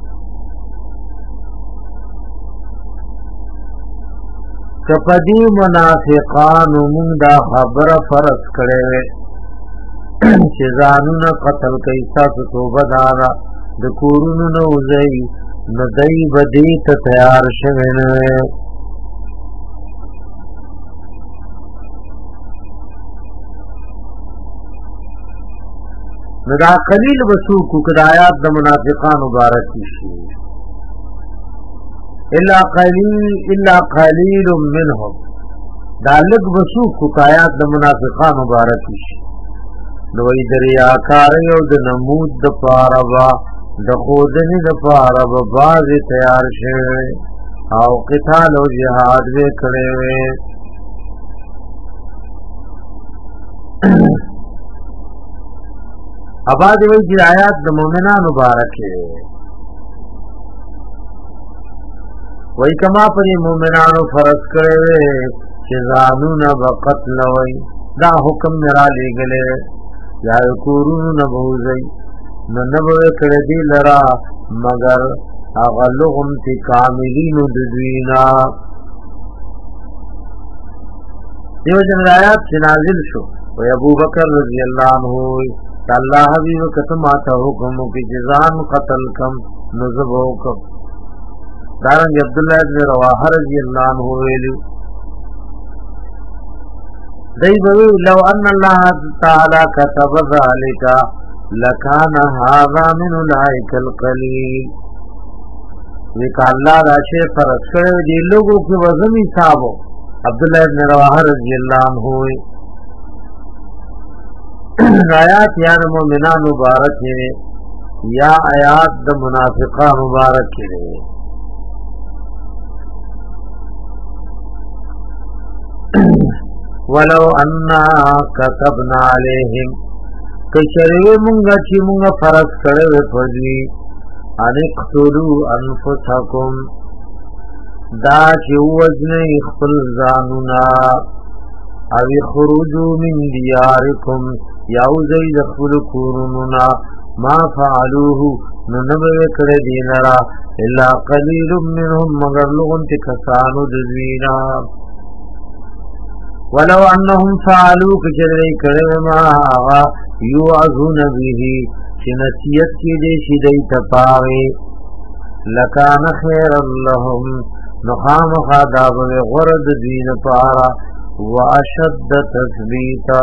کپدی منافقان من دا خبر فرض کرے چیزانون قتل کیسا توبه دارا دکورون نوزی ندائی بدیت تیار شوین ندا قلیل بسوکو کدایات دا منافقان مبارکی شی الا قلیل منهم دا لگ بسوکو کایات دا منافقان مبارکی شی نوی دریاکاری او د نمود د پاربا د خودنی د پاربا باز تیار شوی او قتال او جهاد وی کړی وی. اباد وی چې آیات د مؤمنانو مبارک وی کما پر مؤمنانو فرض کړی وی چې ځانونه وقتل وی دا حکم میرا لګلې یا کورونو نبوزی ننبوی کردی لرا مگر اغلغم تی کاملینو ددوینا دیو جن آیات سے نازل شو و ابو بکر رضی اللہ عنہ اللہ حبیب کتماتا حکم کی جزان قتل کم نزب حکم دارنگ عبداللہ ابن رواحہ رضی اللہ عنہ ویلو دیبوی لو ان اللہ تعالی کتب ذالک لکان هذا من اولئک القلیل ویکا اللہ راشے فرسکر دی لوگوں کی وزمی صحابو عبداللہ ابن رواحہ رضی اللہ عنہ آیات یا مومنان مبارک ہے یا آیات د منافقہ مبارک ہے ولو انا كتبنا عليهم کشروی منگا چی منگا فرض کرے پدی ان اقتلوا انفسکم دا چی وزن اخفل زانونا او خروجوا من دیارکم یاو زید اخفل کورنونا ما فعلوه ننبو کر دینرا الا قلیل منهم مگر لغن تکسانو دزوینا ولو انهم فعلوا کچری کرے ما آغا یوعظون به چنسیت کی دیشی دی تپاوی لکان خیر اللہم نخام خاداب غرد دین پارا واشد تثبیتا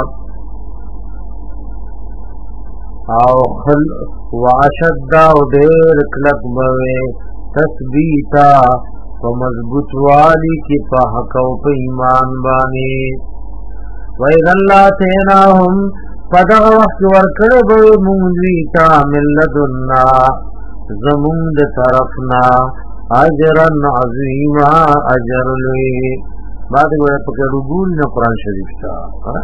او خل واشد او دیر کلک موے تثبیتا و مضبوط والی کی پا حق و پا ایمان بانی وَإِذَا اللَّهَ تَيْنَاهُمْ پدغ وقت ورکڑ بو منزویتا من لدنا زمون د طرفنا اجرن عظیما اجر لوی بعد گویا پکر ربول نا قرآن شریف تا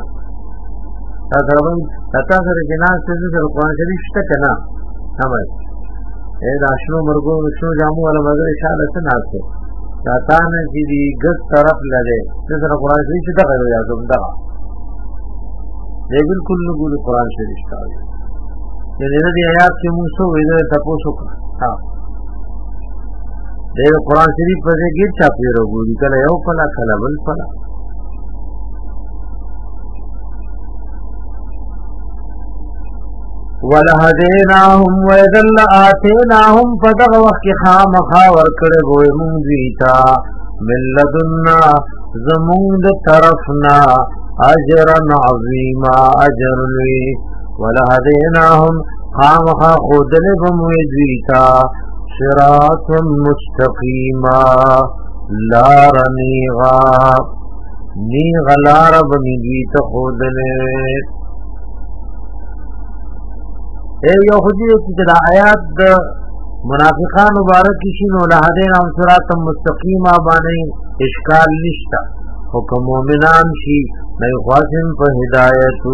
تا سر جناز تیزو سر قرآن شریف شتا کنا نمائی اید اشنو مرگو اشنو جامو والا مگر اشارت ناسو تا نسی دی گز طرف لده سر قرآن شریف شتا قیدو یا تم دقا دے بالکل نقول قرآن شریف تا یعنی ندی آیات کی موسو ویدر تپوسو کا دے قرآن شریف پر گیر چاپی رو گولی کلا یو پلا کلا بل پلا وَلَهَدَيْنَاهُمْ وَإِذًا لَآتَيْنَاهُمْ فَدَغَ وَقْتِ خَامَخَا وَرْكَڑَ بوئے منزیتا من لدنا زمون طرفنا اجرا عظیما اجر لوی وَلَهَدَيْنَاهُمْ خَامَخَا خودلب منزیتا صراطا مستقیما لار نیغا لار بنیت خودلب اے یو خودی کی آیات دا منافقان مبارک شنو لهدینا صراطا مستقیما بانی اشکال نشتا حکم مومنان شی نئی خواسم پا ہدایتو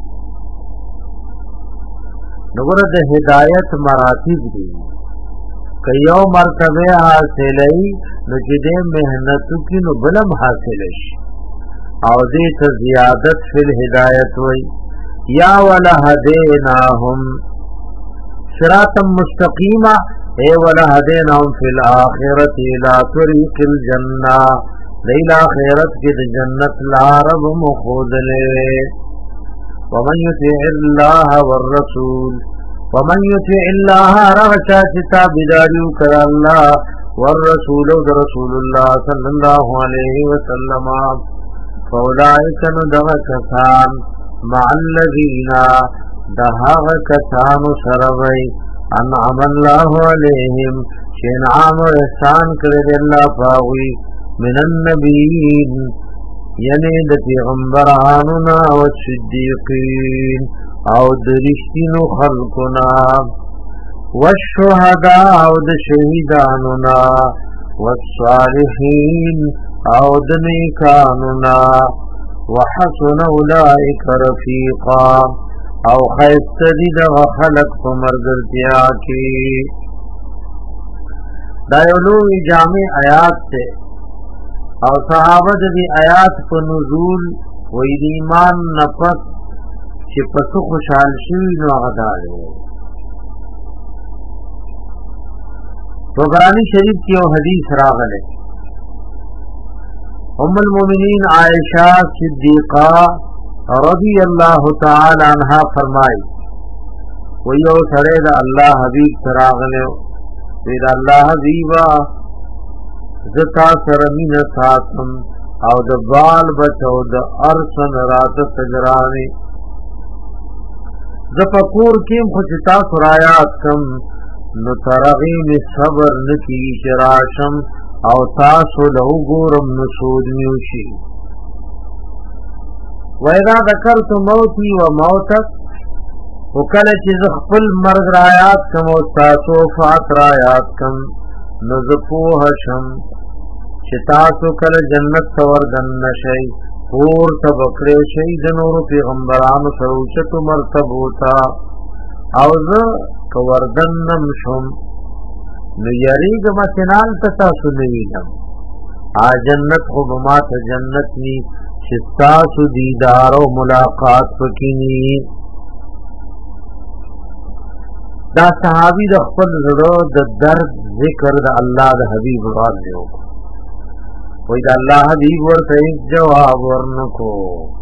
نگرد ہدایت مراتب دی کہ یو مرتبه حاصلی نجدے محنتو کی نو بلم حاصلش او دیتا زیادت فی الہدایت وی یا ولہدیناہم صراطا مستقیما اے ولہدیناہم فی الآخرت الى طریق الجنہ لیل آخرت کی جنت لارب مخودلے ومن یطیع اللہ والرسول ومن یطیع اللہ رغچا چتا بداریو کر اللہ والرسول رسول اللہ صلی اللہ علیہ وسلم فاولائک ندغ کسان مع الذین دہاغ کسان سروی انعم اللہ علیہم شنعام و احسان کرد اللہ فاوی من النبیین یعنی د پیغمبراننا والصدیقین او درشتین خلقنا والشهداء او د شهیداننا والصالحین او د نیکاننا وحسن اولئک رفیقا او خیستدی دغ خلق پمرگرتیا کی دایولوی جامع آیات تے او صحابه دی آیات په نزول و ایمان نفس چې پسو خوشحال شوی نو غداله تو قرآنی شریف کی او حدیث راغله ام المؤمنین عائشہ صدیقہ رضی اللہ تعالی عنہا فرمائی ویو سره دا اللہ حبیب تراغلو وید اللہ حبیبا زتا سرمین ساتم او د بال بچو د ارسن رات تجرانی زفقور کیم خچتا سرایات کم نو ترغیم صبر نکی شراشم او تاسو لہو گورم نسود میوشی وَإِذَا ذَكَرْتُ مَوْتِي وَمَوْتَكَ وکل چیز خپل مرگ رایات کم او تاسو فات رایات کم نزفو حشم چتاسو کل جنت توردن نشئی پور تبکرے شید نور پیغمبران سروچت مرتبوتا اوز کوردن نمشم نیریگ مسنال تتاسو نویدم آ جنت خوب مات جنت نی چتاسو دیدار و ملاقات پکینی دا صحابی دا خپل زړه د درد ذکر د الله د حبیب راځو وای دا الله حبیب ورته جواب ورنکو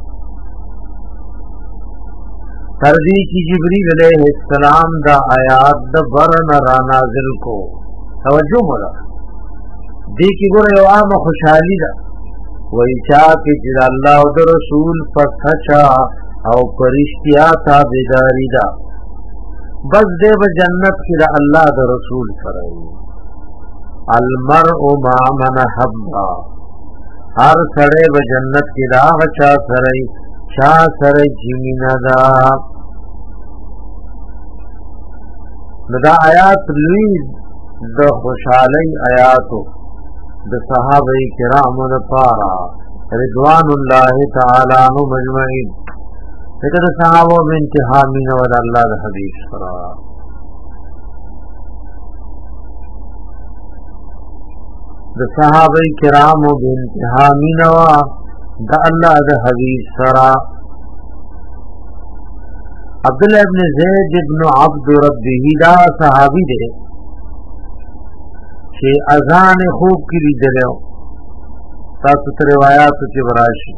تردی کی جبریل علیہ السلام دا آیات د برن را نازل کو توجه مولا دی کی ګور یو عام خوشحالی دا وای چا کی چې الله او د رسول پسچا او پرشتیا تابعداری دا بس دے با جنت کی دا اللہ دا رسول سرائی المرء ما من حبا ہر سڑے با جنت کی دا چا سرائی چا سرائی جمین دا دا آیات لوی دا خوشحالی آیاتو دا صحابہ کرام دا پارا رضوان اللہ تعالی عنہ مجمعین لیکن صحابہ میں انتہا مینہ ود اللہ دا حدیث فرا دا صحابہ کرام و انتہا مینہ دا اللہ دا حدیث فرا عبداللہ ابن زید ابن عبد ربی دا صحابی دے کہ اذان خوب کی لی دلیو تاسو روایات کی براشی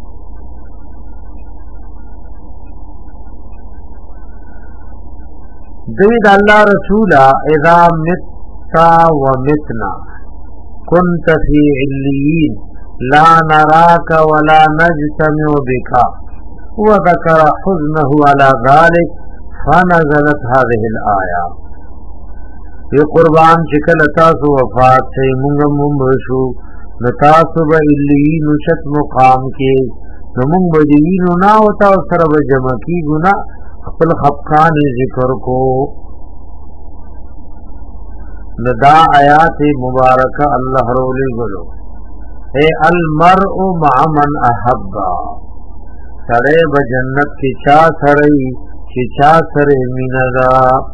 دوید اللہ رسولا اذا متا ومتنا كنت في علیین لا نراك ولا نجتمع بك وذكر حزنه على ذلك فنزلت هذه الآية یہ قربان چکل تاسو وفات سے منگم ممرشو نتاسو با علیین شت مقام کے نمونگ بدیین ناوتا سرب جمع کی گنا خپل خفقان ذکر کو ندا آیات مبارکہ اللہ رولی گلو اے المرء مع من احبا سرے بجنت کی چا سرئی کی چا سرے میندا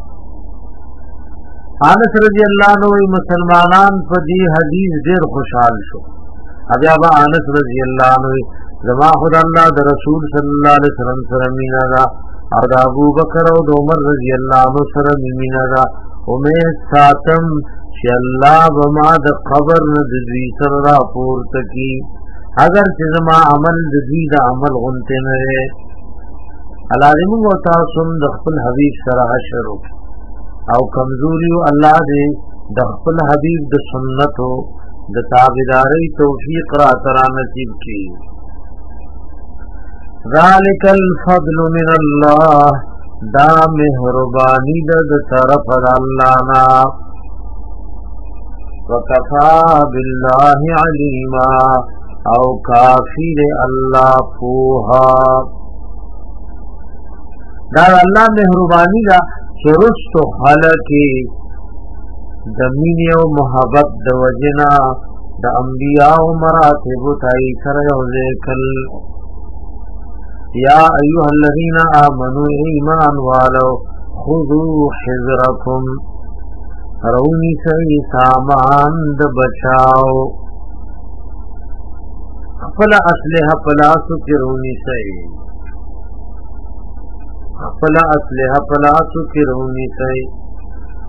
انس رضی اللہ عنہ مسلمانان فدی حدیث دیر خوشحال شو اب یا انس رضی اللہ عنہ زما خدا اللہ در رسول صلی اللہ علیہ وسلم سر میندا اور دا ابو بکر او عمر رضی اللہ عنہ سره مینا دا امید ساتم چې الله بما د قبر نه د دوی سره را پورته کی اگر چې زما عمل د دوی د عمل غنته نه علازم او تاسو د خپل حبیب سره حشر او کمزوری الله دې د خپل حبیب د سنتو د تابعداري توفیق را تر نصیب کی ذالک الفضل من اللہ دا مہربانی د طرف اللہ نا وکفا باللہ علیما او کافی اللہ پوہا دا اللہ مہربانی دا چرست خلق دمین و محبت د وجنا د انبیاء و مراتب تائی سر یوزیکل یا ایوہ الذین آمنوا ایمان والو خذوا حذرکم رونی سی سامان د بچاو خپل اسلحہ پلاسو کی رونی سی خپل اسلحہ پلاسو کی رونی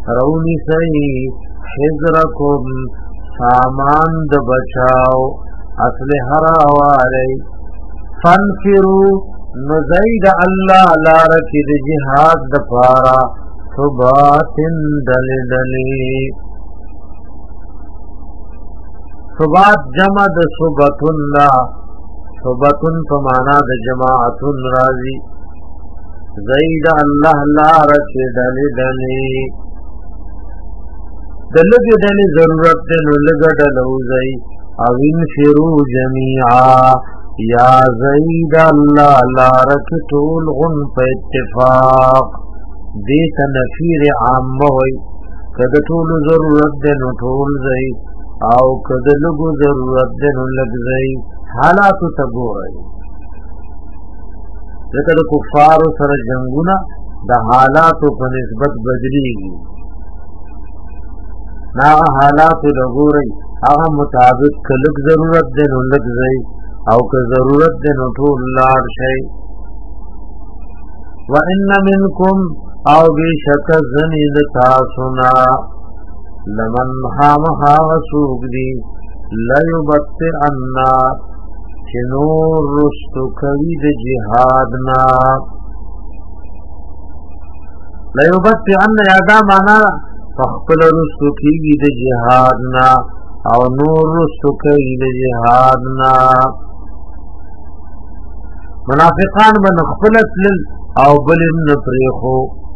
سی حذرکم سامان د بچاو اصلح راوالی فانفرو نزید اللہ لارکی دی جہاد دپارا ثباتن دلدلی ثبات جمع د ثبتن لا ثبتن پمانا د جماعتن رازی زید اللہ لارکی دلدلی دلگی دلی ضرورت دن لگا دلوزی او انفرو جمیعا یا زید اللہ لارک طول غن پا اتفاق دیتا نفیر عام ہوئی کد طول ضرورت دن طول زی او کد لگو ضرورت دن لگ زی حالاتو تگو رئی ذکر کفارو سر جنگونا دا حالاتو پا نسبت بدلی گی نا حالاتو لگو رئی آغا مطابق کلک ضرورت دن لگ زی او که ضرورت دن طول لار شئی وَإِنَّ مِنْكُمْ او بیشک زنید تاسنا لمن خامخا وسوق دی لیبطئنا چنور رستو کوید جہادنا لیبطئنا یادا مانا فخپل رستو کوید جہادنا او نور رستو کوید جہادنا منافقان من خپلت لل او بلن نپریخو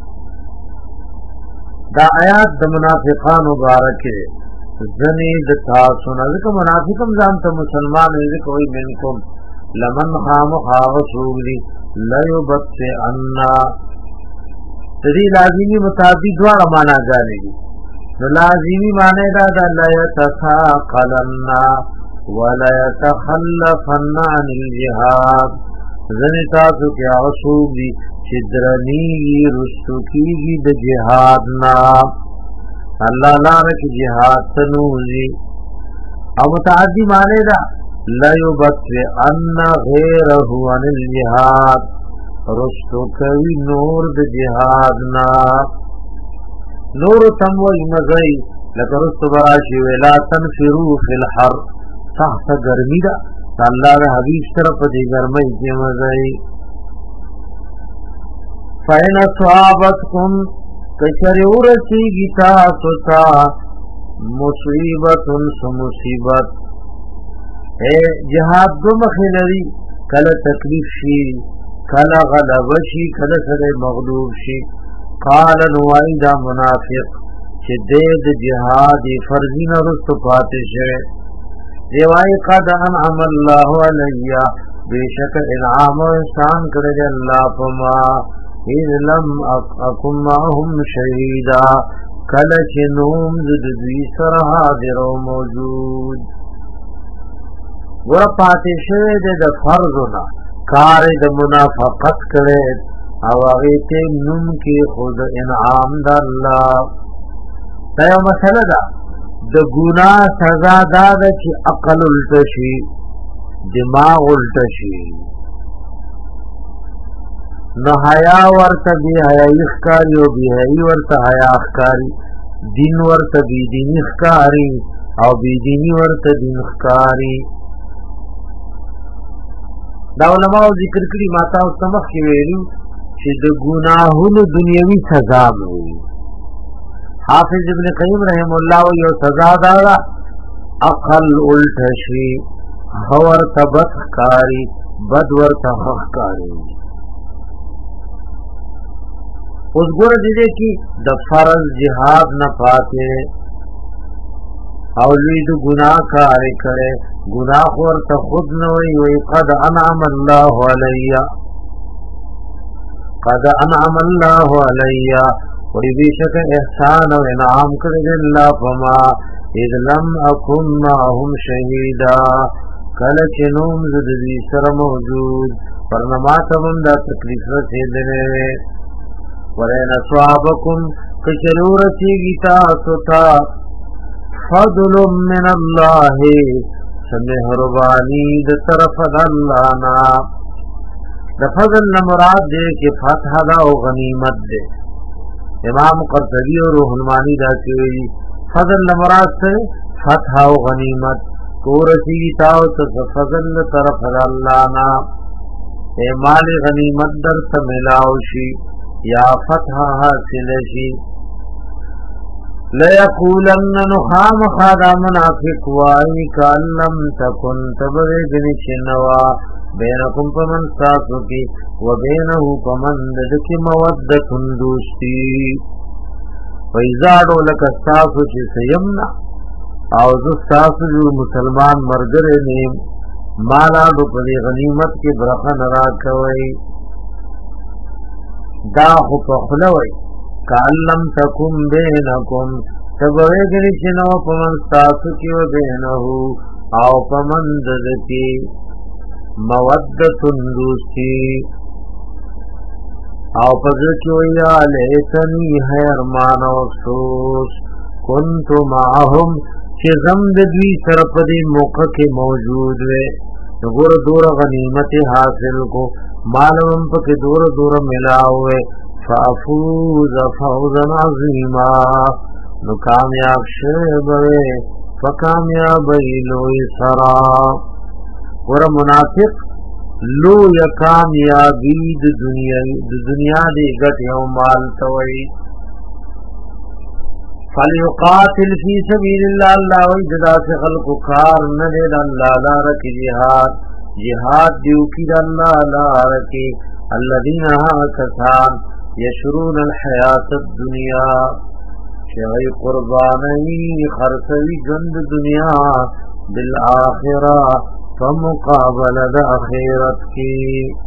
دا آیات د منافقان مبارک زنی د تاسونا ذکر منافقم زانتا مسلمان ذکر وی منکم لمن خام خاغ سوگلی لیبطی انا تدی لازمی مطابق دوار مانا جانے گی لازمی مانے دا لیتساقلنا ولیتخلفن عن الجہاد زنی تاسو کیا غصوب دی چدرنیگی رستو کیگی دا جہادنا اللہ لارک جہاد تنوزی او متعدی مانے دا لیبطوی انا غیرہو عن الجہاد رستو کوی نور دا جہادنا نور تموی مزئی لکه رستو براشی ویلا تنفرو فی الحر سخت گرمی دا اللہ دا حبیب طرف دی گرمی کی مزئی فَإِنَ أَصَابَتْكُمْ كَشَرِعُرَسِي گِتَا سُتا مصیبت سمصیبت اے جہاد دو مخلری کل تکلیف شی کل غلب شی کل سر مغلوب شی قال نوائی دا منافق چه دید جہاد فرزین رست پاتش ہے دیوائی قد انعم اللہ علیہ بیشک انعام و احسان کرد اللہ فما اذ لم اکم معهم شہیدا کلچ نوم زدوی سر حاضر و موجود ور پاتش د فرضنا کار د منافقت کرد او اغیت نم کی خود انعام دا اللہ تیو مسئلہ دا د گناہ سزا دادا چی عقل الٹشی دماغ الٹشی نو حیا ورته بی حیائی اخکاری و بی حیائی ورته حیا اخکاری دین ورته بی دینی اخکاری او بی دینی ورته دین اخکاری دا علماء ذکر کری ماتا او سمخ کی ویلو چی د گناہون دنیاوی سزا موی حافظ ابن قیم رحم اللہ یو سزا دارا عقل الٹشی ورته بد اخکاری بد ورته اخکاری اس گور دیدے کی د فرض جہاد نہ پاتے اولید گناہ کاری کرے گناہ ورته خود نوی وی قد انعم اللہ علیہ قد انعم اللہ علیہ وی بیشک احسان و انعام کرد اللہ فما اذ لم اکن معهم شہیدا کلچ نوم زدوی سر موجود پرنماتمم دا تکلیف رسیدنے ورین صحابکم کچرورتی گیتا ستا فضل من اللہ سمہربانی دا طرف دلانا دا فضل نمراد دے کہ فتح دا و غنیمت دے امام قرطبی و روح المانی دا کہ فضل نمراد سے فتح و غنیمت کورسی تاو تفضل طرف اللہ نا اے مال غنیمت در تملاوشی یا فتح حاصل شی لیقولن نخام خادا منافق وائی کاللم تکن تبغیگن چنوا بینکم پمن ساسو کی و بینہو پمن دکی مودتن دوستی ویزادو لکستاسو چی سیمنا او زستاسو جو مسلمان مرگر نیم مالا دو پدی غنیمت کی برخن را کوئی دا خو پخلوئی کاللم تکم بینکم تبغیگنی چنو پمن ستاسو کی و بینہو او پمن ددکی مودتن دوستی او پذکی ویا لیتنی حیرمان و افسوس کنتو معهم چی غمد دوی سرپدی موقع کے موجود وے نگور دور غنیمت حاصل کو معلوم پک دور دور ملاوے فافوز فوزا عظیما نو کامیاب شبوے فکامیابی لوی سرا ور منافق لو یا کامیابی د دنیا دی گٹ یو مال توئی فلیقاتل فی سبیل اللہ اللہ وجدا سے خلق کار ندید اللہ لارک جہاد دیو کی اللہ لارکی الذین کسان یشرون الحیات الدنیا شغی قربانی خرسوی جند دنیا بالآخرہ فمقابل دا اخیرت کی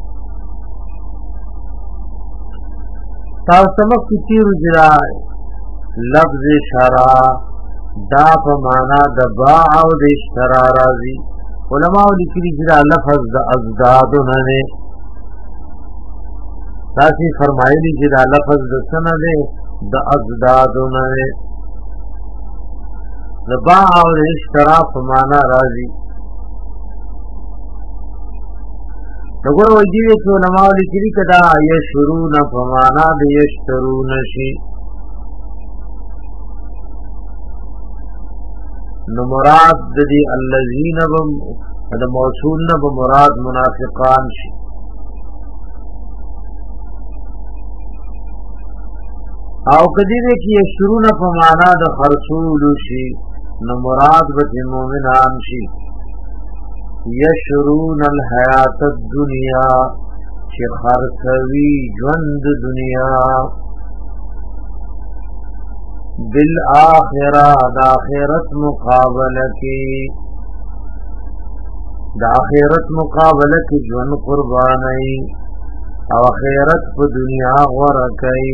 تاستمک کی تیر جرائے لفظ شرا دا پمانا دا باع و دا اشترا رازی علماء لکلی جرا لفظ دا ازدادننے تاسی فرمائلی جرا لفظ دا سندے دا ازدادننے دا باع و دا اشترا پمانا رازی نگور وجیوی که علماء لکلی کدا یشرون پمانا دا یشترون شی نو مراد دی الذین بم د موصول نه به مراد منافقان شي او کدی دې کې یشرون په معنا د خرصول شي نو مراد به مؤمنان شي یشرون الحیات الدنیا چې خرڅوي ژوند دنیا بالآخرہ دا آخرت مقابلہ کی دا آخرت مقابلہ کی جون قربانی او آخرت پا دنیا غرکی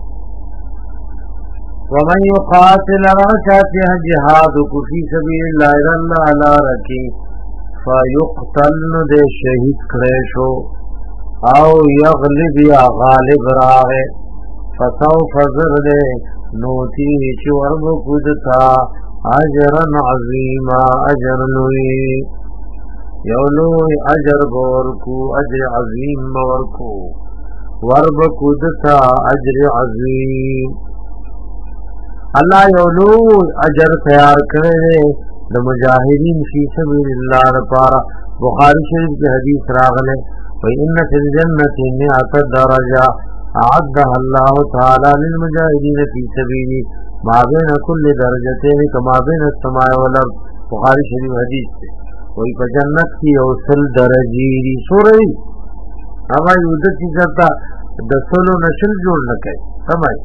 ومن یقاتل رچاتی جہاد کو فی سبیل اللہ اللہ علا رکی فیقتل دے شہید کریشو او یغلب یا غالب راہے فسوف ذر نوتی چور بکودتا اجرن عظیما اجر لوی یولوی اجر بورکو اجر عظیم بورکو وربکودتا اجر عظیم اللہ یولوی اجر تیار کرے دا مجاہدین فی سبیل اللہ رپارا بخاری شریف کے حدیث راغلے وَإِنَّ فِي الْجَنَّةِ مِئَةَ دَرَجَةٍ أعدها الله تعالى للمجاهدين في سبيله ما بين كل درجتين كما بين السماء والارض بخاری شریف حدیث ہے وہی په جنت کی اوصل درجی دی سورئی اما یودت کی کرتا دسلو نشل جوڑ نکے سمائے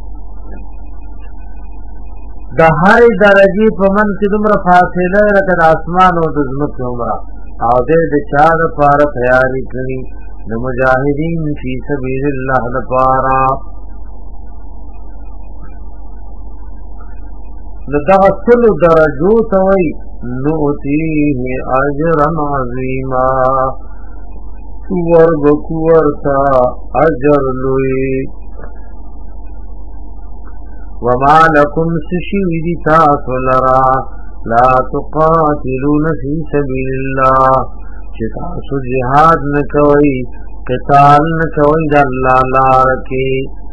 دا ہر درجی په من کې دمر فاصله رکد آسمان او د زمکه عمره او دې چار پار تیاری کړی د مجاهدین فی سبیل الله لپاره لدغسل درجو توي نؤتیه اجرا عظیما وربکورتا اجر لوی وما لکم سشید تاسو لرا لا تقاتلون فی سبیل اللہ چتاسو جہاد نکوئی قتال نکوئی دا اللہ لارکی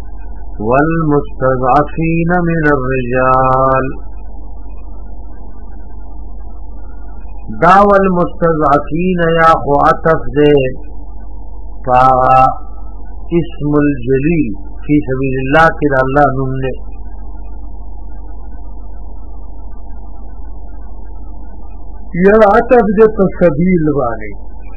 والمستضعفین من الرجال داول مستضعفین یا خو عطف دے فا اسم الجلیل فی سبیل اللہ کی اللہ نمنے یا عطف دے تو سبیل والے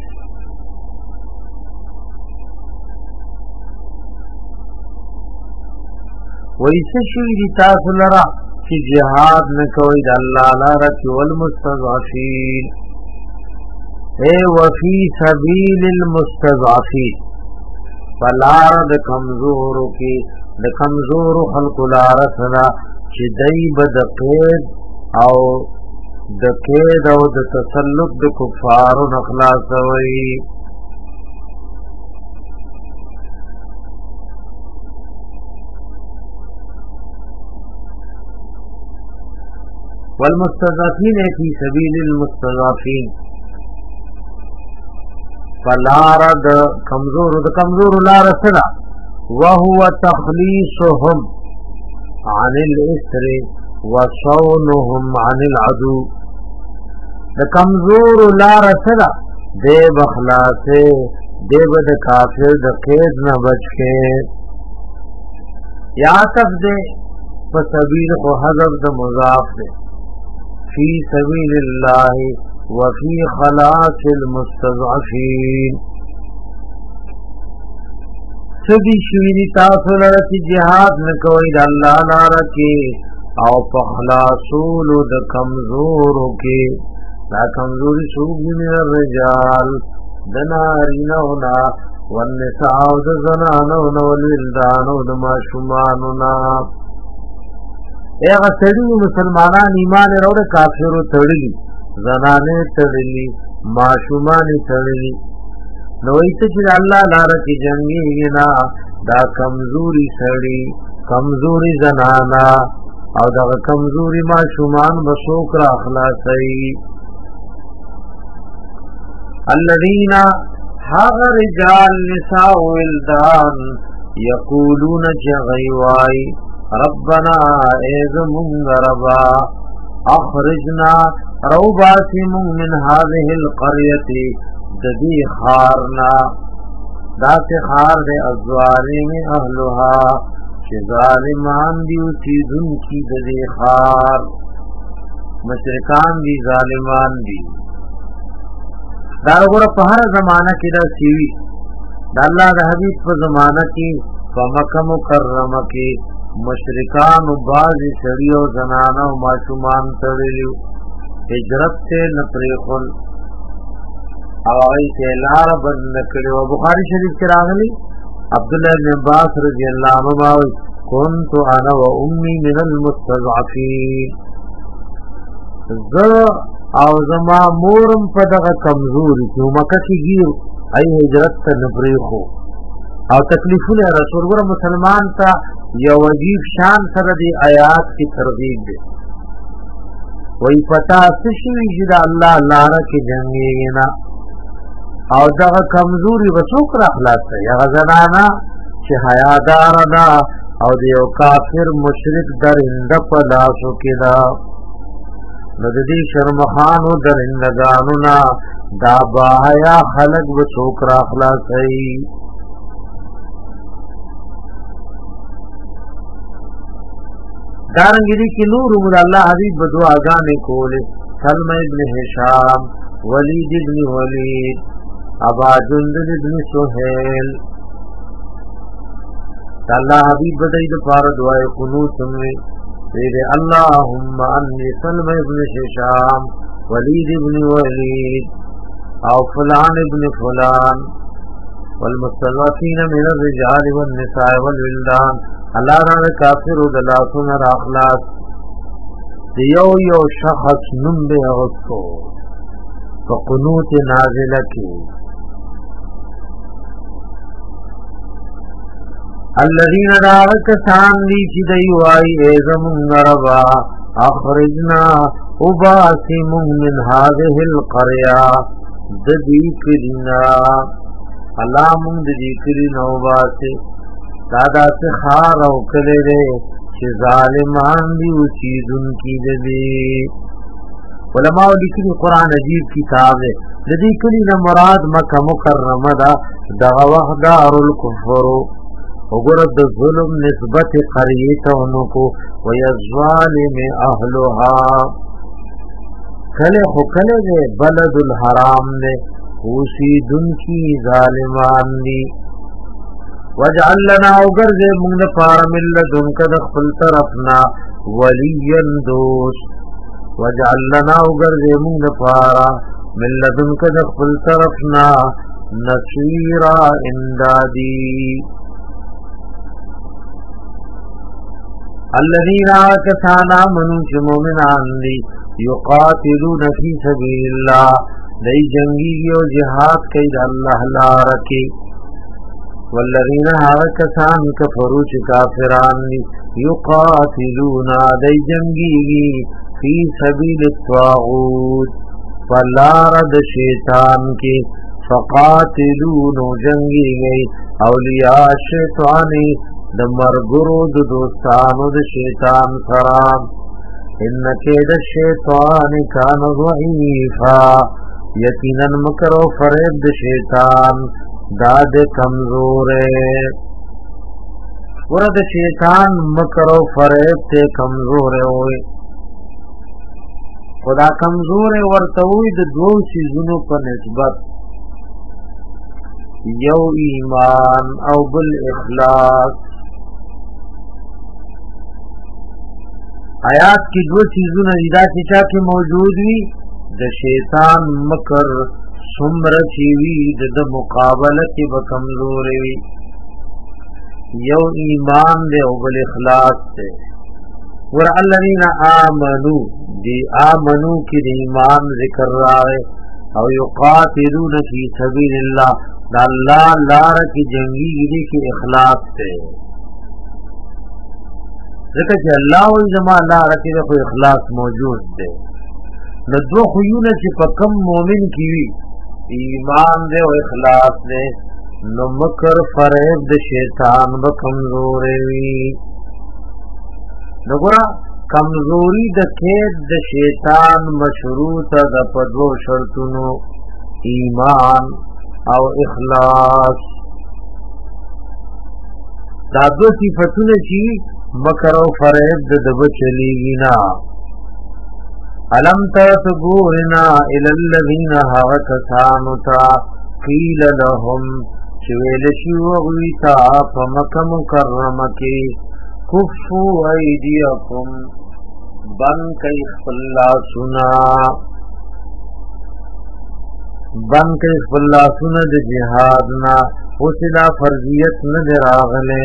ویسے شوی تاسو لرا کی جہاد نکوی دا اللہ لارا کی والمستضعفین اے وفی سبیل المستضعفین فلار دا کمزورو کی دا کمزورو خلق لارا سنا چی دیب دا قید او دا قید او دا تسلط دا کفارو نخلاصوی والمستضعفین فی سبیل المستضعفین فلار دا کمزور لار سنا وهو تخلیصهم عن الاسر وصونهم عن العدو دا کمزور لار سنا دے بخلاصے دے بد کافر دا قید نہ بچ کے یا تف دے فسبیل کو حذف دا مضاف دے فی سبیل اللہ وفی خلاص المستضعفین سدی شویدی تاسو لرسی جہاد نکوئی دا اللہ لارا کی او پخلاصول دا کمزورو کی دا کمزوری سوگی من الرجال دنارینونا والنساء دا زنانونا والولدانو دا ماشمانونا ایغا تڑی مسلمانان ایمان رو دا کافر تڑی زنانے تڑی معشومان تڑی نویت چی اللہ لارا کی جنگی گنا دا کمزوری سڑی کمزوری زنانا او دا کمزوری معشومان بسوک را اخلاصی الذین حق رجال نساء ولدان یقولون چی غیوائی ربنا ایز منگربا اخرجنا روباسم من هذه القرية ددی خارنا دات خار دے الظالم اہلها چه ظالمان دیو چیزن کی ددی خار مشرکان دی ظالمان دی دارگورا پہر زمانہ کی دا سیوی دا اللہ دا حبیب پر زمانہ کی فمکہ مکرمہ کی مشرکان و بعضی سڑیو زنانا و معشومان تڑلیو ہجرت تے نپریخل آئی تے لار بند نکلیو بخاری شریف کے راغلی عبداللہ بن عباس رضی اللہ عنہ کنت انا و امی من المستضعفین ز او زما مورم پدغ کمزوری کیوں مکہ کی گیر ای ہجرت تے نپریخو او تکلیفون رسول ګور مسلمان تا یو عجیب شان سره دی آیات کی ترغیب دی وی پتا سشوی جدا اللہ لارا کی جنگینا او دا کمزوری وسوک را خلاص ہے یا زنانا چه حیادارنا او دیو کافر مشرک در اندپ لاسو کدا نددی شرمخانو در اندگانونا دا باہیا خلق وسوک را خلاص ہے دارنگیری کی نور مد اللہ حبیب بدو آگانے کولے سلم ابن حشام ولید ابن ولید ابا جندل ابن سہیل اللہ حبیب بدائی دفار دعائے قنوت سنوے ویدے اللہم انی سلم ابن حشام ولید ابن ولید او فلان ابن فلان والمستضعفین من الرجال والنساء والولدان اللہ را کافر و دلاسون را اخلاص دیو یو شخص نم بے اغسطو فقنوت نازلہ کی الذین راکسان لی چی دیوائی ایزم ربا اخرجنا اباسم من هذه القرية ددی کرنا اللہ من ددی کرنا اباسم دادا سے خار او کلے دے چھ ظالمان دی چیزن کی دے علماء لیکلي قران عجیب کتاب دی. د دې کلی نه مراد مکه مکرمه ده. دغه وخت دار الکفر وګوره د ظلم نسبت قریه ته ونکو ويظالم اهلها کله خو کله دی بلد الحرام نه اوسیدن کی ظالمان دی. وجعل لنا اوغرز موږ لپاره ملذن کد خپل طرفنا ولیا دوست. وجعل لنا اوغرز موږ لپاره ملذن کد خپل طرفنا نصيرا امدادی. الذين كانوا آمنوا مؤمنان دي يقاتلون في سبيل الله دای جنگی او جهاد کوي د الله لپاره کې. والذین کسان کفروا چې کافران دي یقاتلون دای جنگی فی سبیل الطاغوت فلار د شیطان کې فقاتلون جنگی گئی اولیاء شیطانی د مرګرو د دوستانو د شیطان سره. ان کید الشیطان کان ضعیفا یقینا مکر و فریب د شیطان داد کمزور ہے. ورد شیطان مکر و فریب تے کمزور ہوئے. خدا کمزور ورتوی د دو چیزونو په نسبت یو ایمان او بل اخلاص. آیات کی دو چیزونه دا چې چا کې موجود وي د شیطان مکر سمر چیوی د مقابله کې به کمزور وي. یو ایمان دی او بل اخلاص دی. ور الذین آمنو دی آمنو کی دی ایمان ذکر راوے او یقاتلون فی سبیل اللہ دا اللہ لار کی جنگی گری کی اخلاص تے. ذکر چی اللہ و جمع لار کی کوئی اخلاص موجود دے. ندو خیون چی پکم مومن کیوی ایمان دے و اخلاص دے نو مکر فریب د شیطان بکمزور وی. نگورا کمزوری د کید د شیطان مشروط د پدو شرطونو ایمان او اخلاص. دا دو صفتونه چی مکر او فریب د دب چلیگی نا. علم تتگورنا الالذین حوکسانتا قیل لهم چویلشی وغویتا فمک مکرمکی کفو ایدیکم بن کئی خلاسنا د جہادنا وسلا فرضیت ندر آغلے.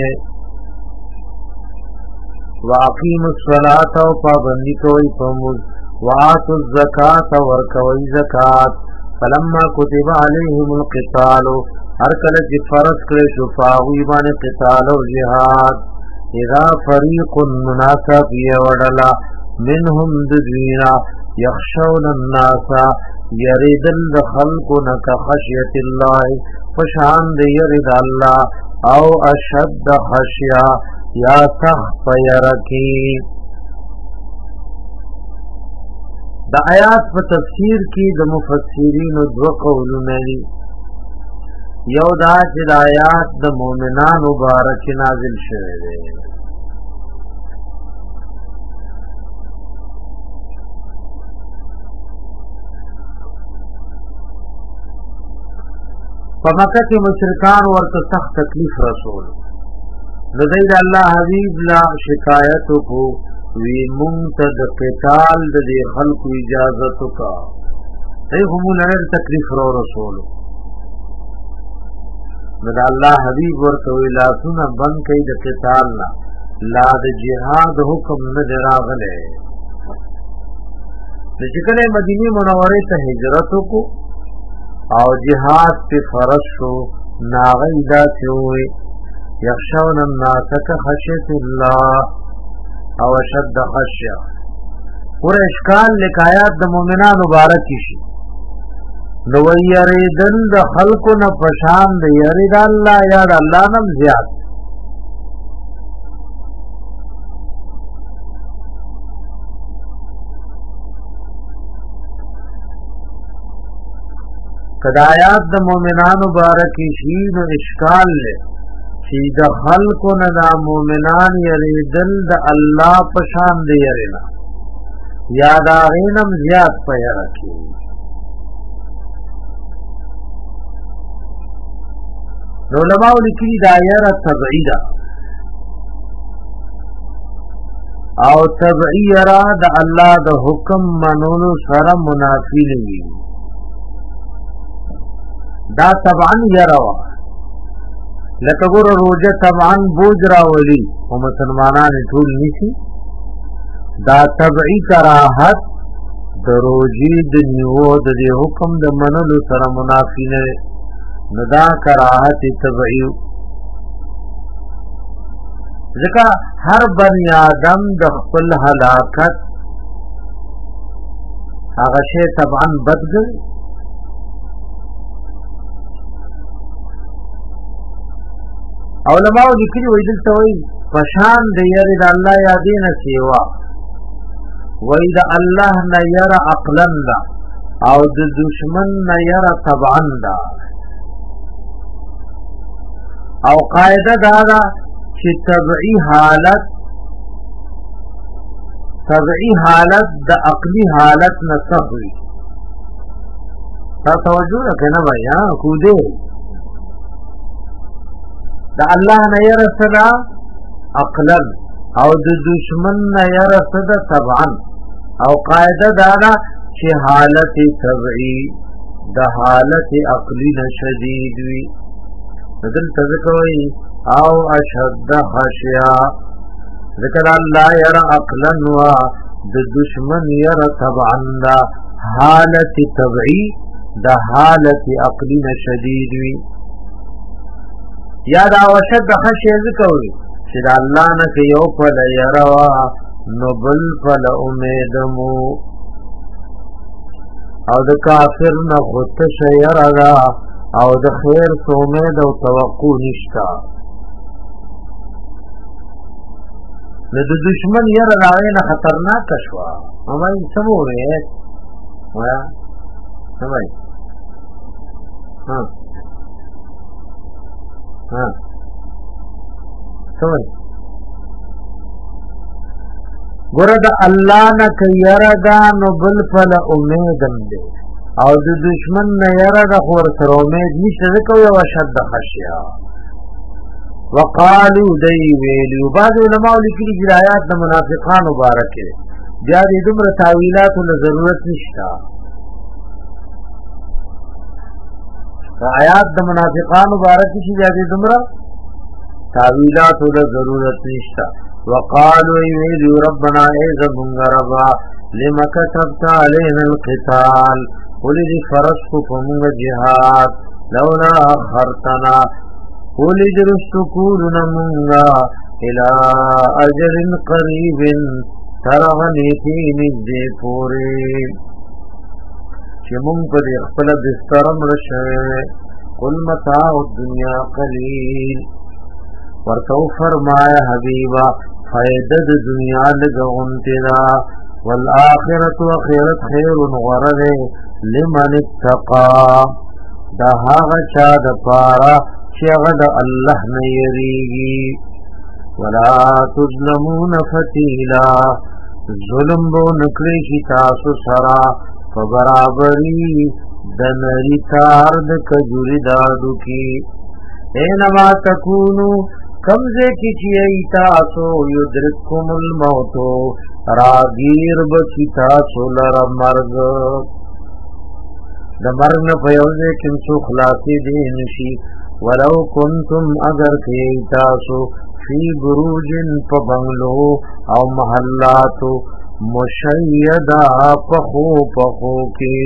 واقیم الصلاة و پابندی کوئی پموز وآتوا الزکاة ورکوئی زکاة. فلما کتب علیہم القتال ہر کلچ فرض کرے شفاوی بان قتال و جہاد. اذا فریق مناسب یوڑلا منهم ددوینا یخشون الناس یریدن دخلقن کخشیت اللہ فشان دی یرد اللہ او اشد خشیا یا سخت یرکی. دا آیات په تفسیر کې د مفسرین دو قولونه دي. یو دا چې د آیات د مؤمنانو مبارک نازل شوه دی. په مکه کې مشرکان ورته سخت تکلیف رسول. نو دی د الله حبیب لا شکایت کو وی منتد قتال د خلق اجازت کا ای هم لنر تکلیف رو رسول. نو د الله حبیب ورته وی لا سن بن کئ د قتال لا لا د جهاد حکم نه دراغله. د ذکر مدینه منوره ته هجرت کو او جهاد په فرض شو ناغیدا چوي یخشون الناس کخشیت الله او شد خشیه. اور اشکال لکایات د مومنان مبارک شي نو یریدن د خلقو نه پشان د یرید الله یا د الله نم زیات. کدایات د مومنانو مبارکی شی نو اشکال له چې د خلقو نه د مومنان یریدل د الله په شان دی یرینا یا دا غینم زیات په یره کې نو علماء لیکي دا یره تبعی ده او تبعی یره د الله د حکم منولو سره منافی نه وي دا طبعا یره لکه ګور روزه طبعا بوج راولي او مسلمانان ټول نشي دا تبعی کراهت د روزي د نیو د حکم د منلو سره منافی نه ندا کراهت تبعی ځکه هر بنی آدم د خپل هلاکت هغه شی طبعا بدګي علماء لیکلي وای دلته وای پشان د یری د الله یادین سیوا وای د الله نه ير عقلا او د دشمن نه ير طبعا دا او قاعده دا چې طبعی حالت د عقلی حالت نه سخوي تا توجه کنه بیا کو دې د الله نه ير صدا عقلا او د دشمن نه ير صدا طبعا او قاعده دا چې حالت طبعی د حالت عقلی نه شدید وي بدل تذکوي او اشد خشیا ذکر الله ير عقلا وا د دشمن ير طبعا دا حالت طبعی د حالت عقلی نه شدید وي یا دا وشد خشیه ذکروی چې دا الله نه که یو پل یروا نو بل پل امیدمو او د کافر نه خودتش یردا او د خیر سومید او توقع نشتا نو د دشمن یر راوی نه خطرناک شوا امائی سمو رہے ویا سمائی سمجھ ګوره د الله نه که یره ده نو بل پله امیدم دی او د دشمن نه یره ده خو ورسره امید نشته ځکه یو اشد خشیه وقالو دی ویلو بعض علماء لیکلي چې آیات د منافقانو مبارکه بیا دې دومره تاویلاتو له ضرورت نشته آیات د منافقانو مبارکه چې بیا دې دومره تاویلات له ضرورت نشتا وقالوا ايذ ربنا اذ منغربا لما كتبت علينا القتال ولذي فرضت فمن جهاد لولا اخرتنا ولذي رستكورنا منغا الى اجل قريب ترغني في نجد پوری چمون پر خپل بسترم رشه قل متاع الدنيا قليل ورتو فرمایا حبیبا فائدہ د دنیا لګونته دا والآخرت واخرت خیر غرض لمن اتقى دا هغه چا د پارا چې هغه د الله نه یریږي ولا تظلمون فتیلا ظلم بو نکړي شي تاسو سره په برابرۍ د نری تار د کجوري دادو کې اینما تکونو کمزے کی چیئی تاسو یدرککم الموتو راگیر بکی تاسو لر مرگ دا مرگ نفیوزے کنسو خلاصی دینشی ولو کنتم اگر کیئی تاسو فی بروجن پا بنگلو او محلاتو مشیدہ پخو کے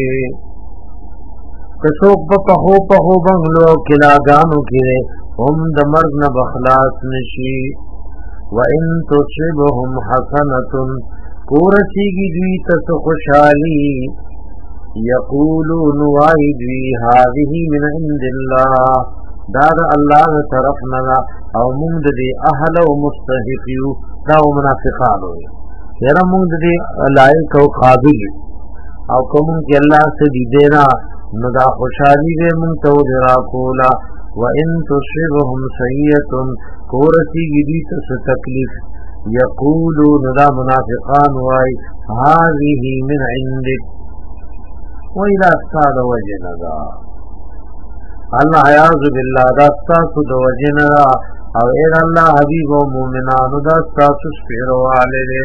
کسوک پخو بنگلو کلاگانو کرے هم د مرگ نه بخلاص نشي وان تصبهم حسنه کورسیږي دوی ته خوشالي یقولون وایدوی هذه من عند الله دا الله طرفنا او موږ د اهل او مستحق یو دا منافقانو یره موږ د لایق او قابل او کوم کې الله سے دی دینا ندا خوشحالی دے منتو درا کولا وَإِن تُصِبْهُمْ سَيِّئَةٌ کورسی گی تس تکلیف یقولو ندا منافقان وائی هذه من عندك وَإِلَا استاد وجندا اللہ عیاذ باللہ داستاسو دو وجندا او ایر اللہ حبیب و مومنانو داستاسو سپیرو آلے دے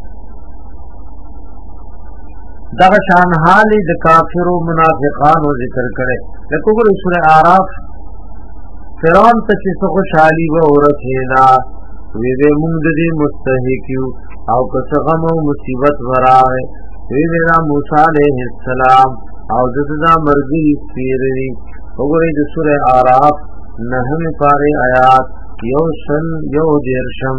دغشان حالی د کافر و منافقان و ذکر کرے لیکن گر سورہ آراف فرعون ته چې څه خوشحالي به ورسېدا وی دې موږ دې مستحقیو او که څه غم او مصیبت وراره وی دې را موسی علیه السلام او دغه مرګي پیری وګورئ د سورې اعراف 9 پاره آیات یو دیرشم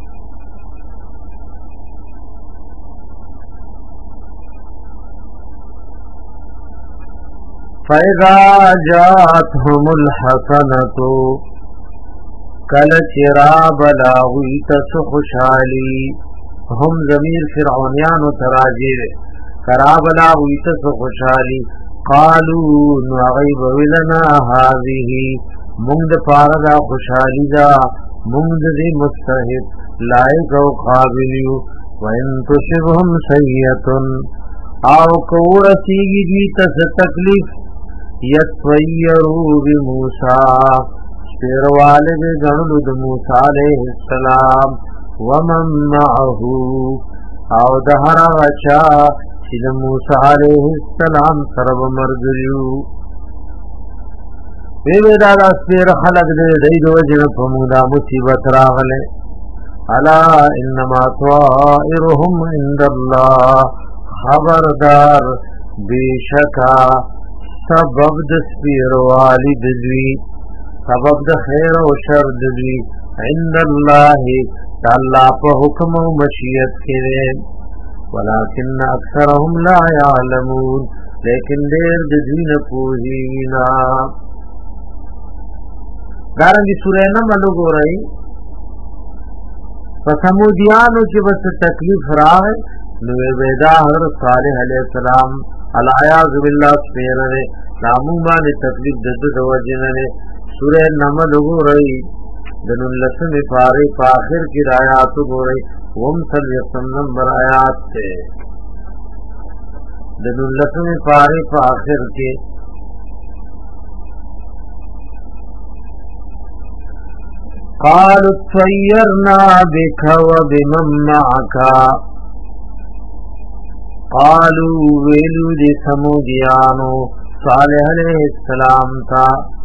فَإِذَا جَاءَتْهُمُ الْحَسَنَةُ کل چراب لاغویت سخشالی هم ضمیر فرعونیانو تراجیر کراب لاغویت سخشالی قالو نغیب ولنا هذه مند پاردا خوشحالی دا مند دی مستحب لائق و قابلیو وَإِن تُصِبْهُمْ سَيِّئَةٌ او کورسیگی دیتا ستکلیف یتویرو بموسیٰ سپیروالد گنلد موسیٰ علیہ السلام ومن معہو او دہر غچا چید موسیٰ علیہ السلام سرب مرگریو بیدادا سپیر خلق دے دید وجن پمودا مصیبت راغلے الا انما طائرهم عند اللہ خبردار بیشکا سبب د سپیروالی دلوی سبب د خیر و شر دلوی عند اللہ تعالی پا حکم و مشیت کرے ولیکن اکثرهم لا یعلمون لیکن دیر دین پوہینا دارنگی سورہ نملو گو رہی فسمودیانو چی بس تکلیف راہ نوے بیدا حضرت صالح علیہ السلام العیاذ باللہ سپیرنے نامومان تکلیف دد دوجننے سورہ نمل گو رہی دن اللسن پارے پاخر کی آیات گو رہی ومسل یقن نمبر آیات تھے دن اللسن پارے پاخر کے قالوا اطيرنا بك وبمن معك قالوا ویلو دی سمودیانو صالح علیہ السلام تا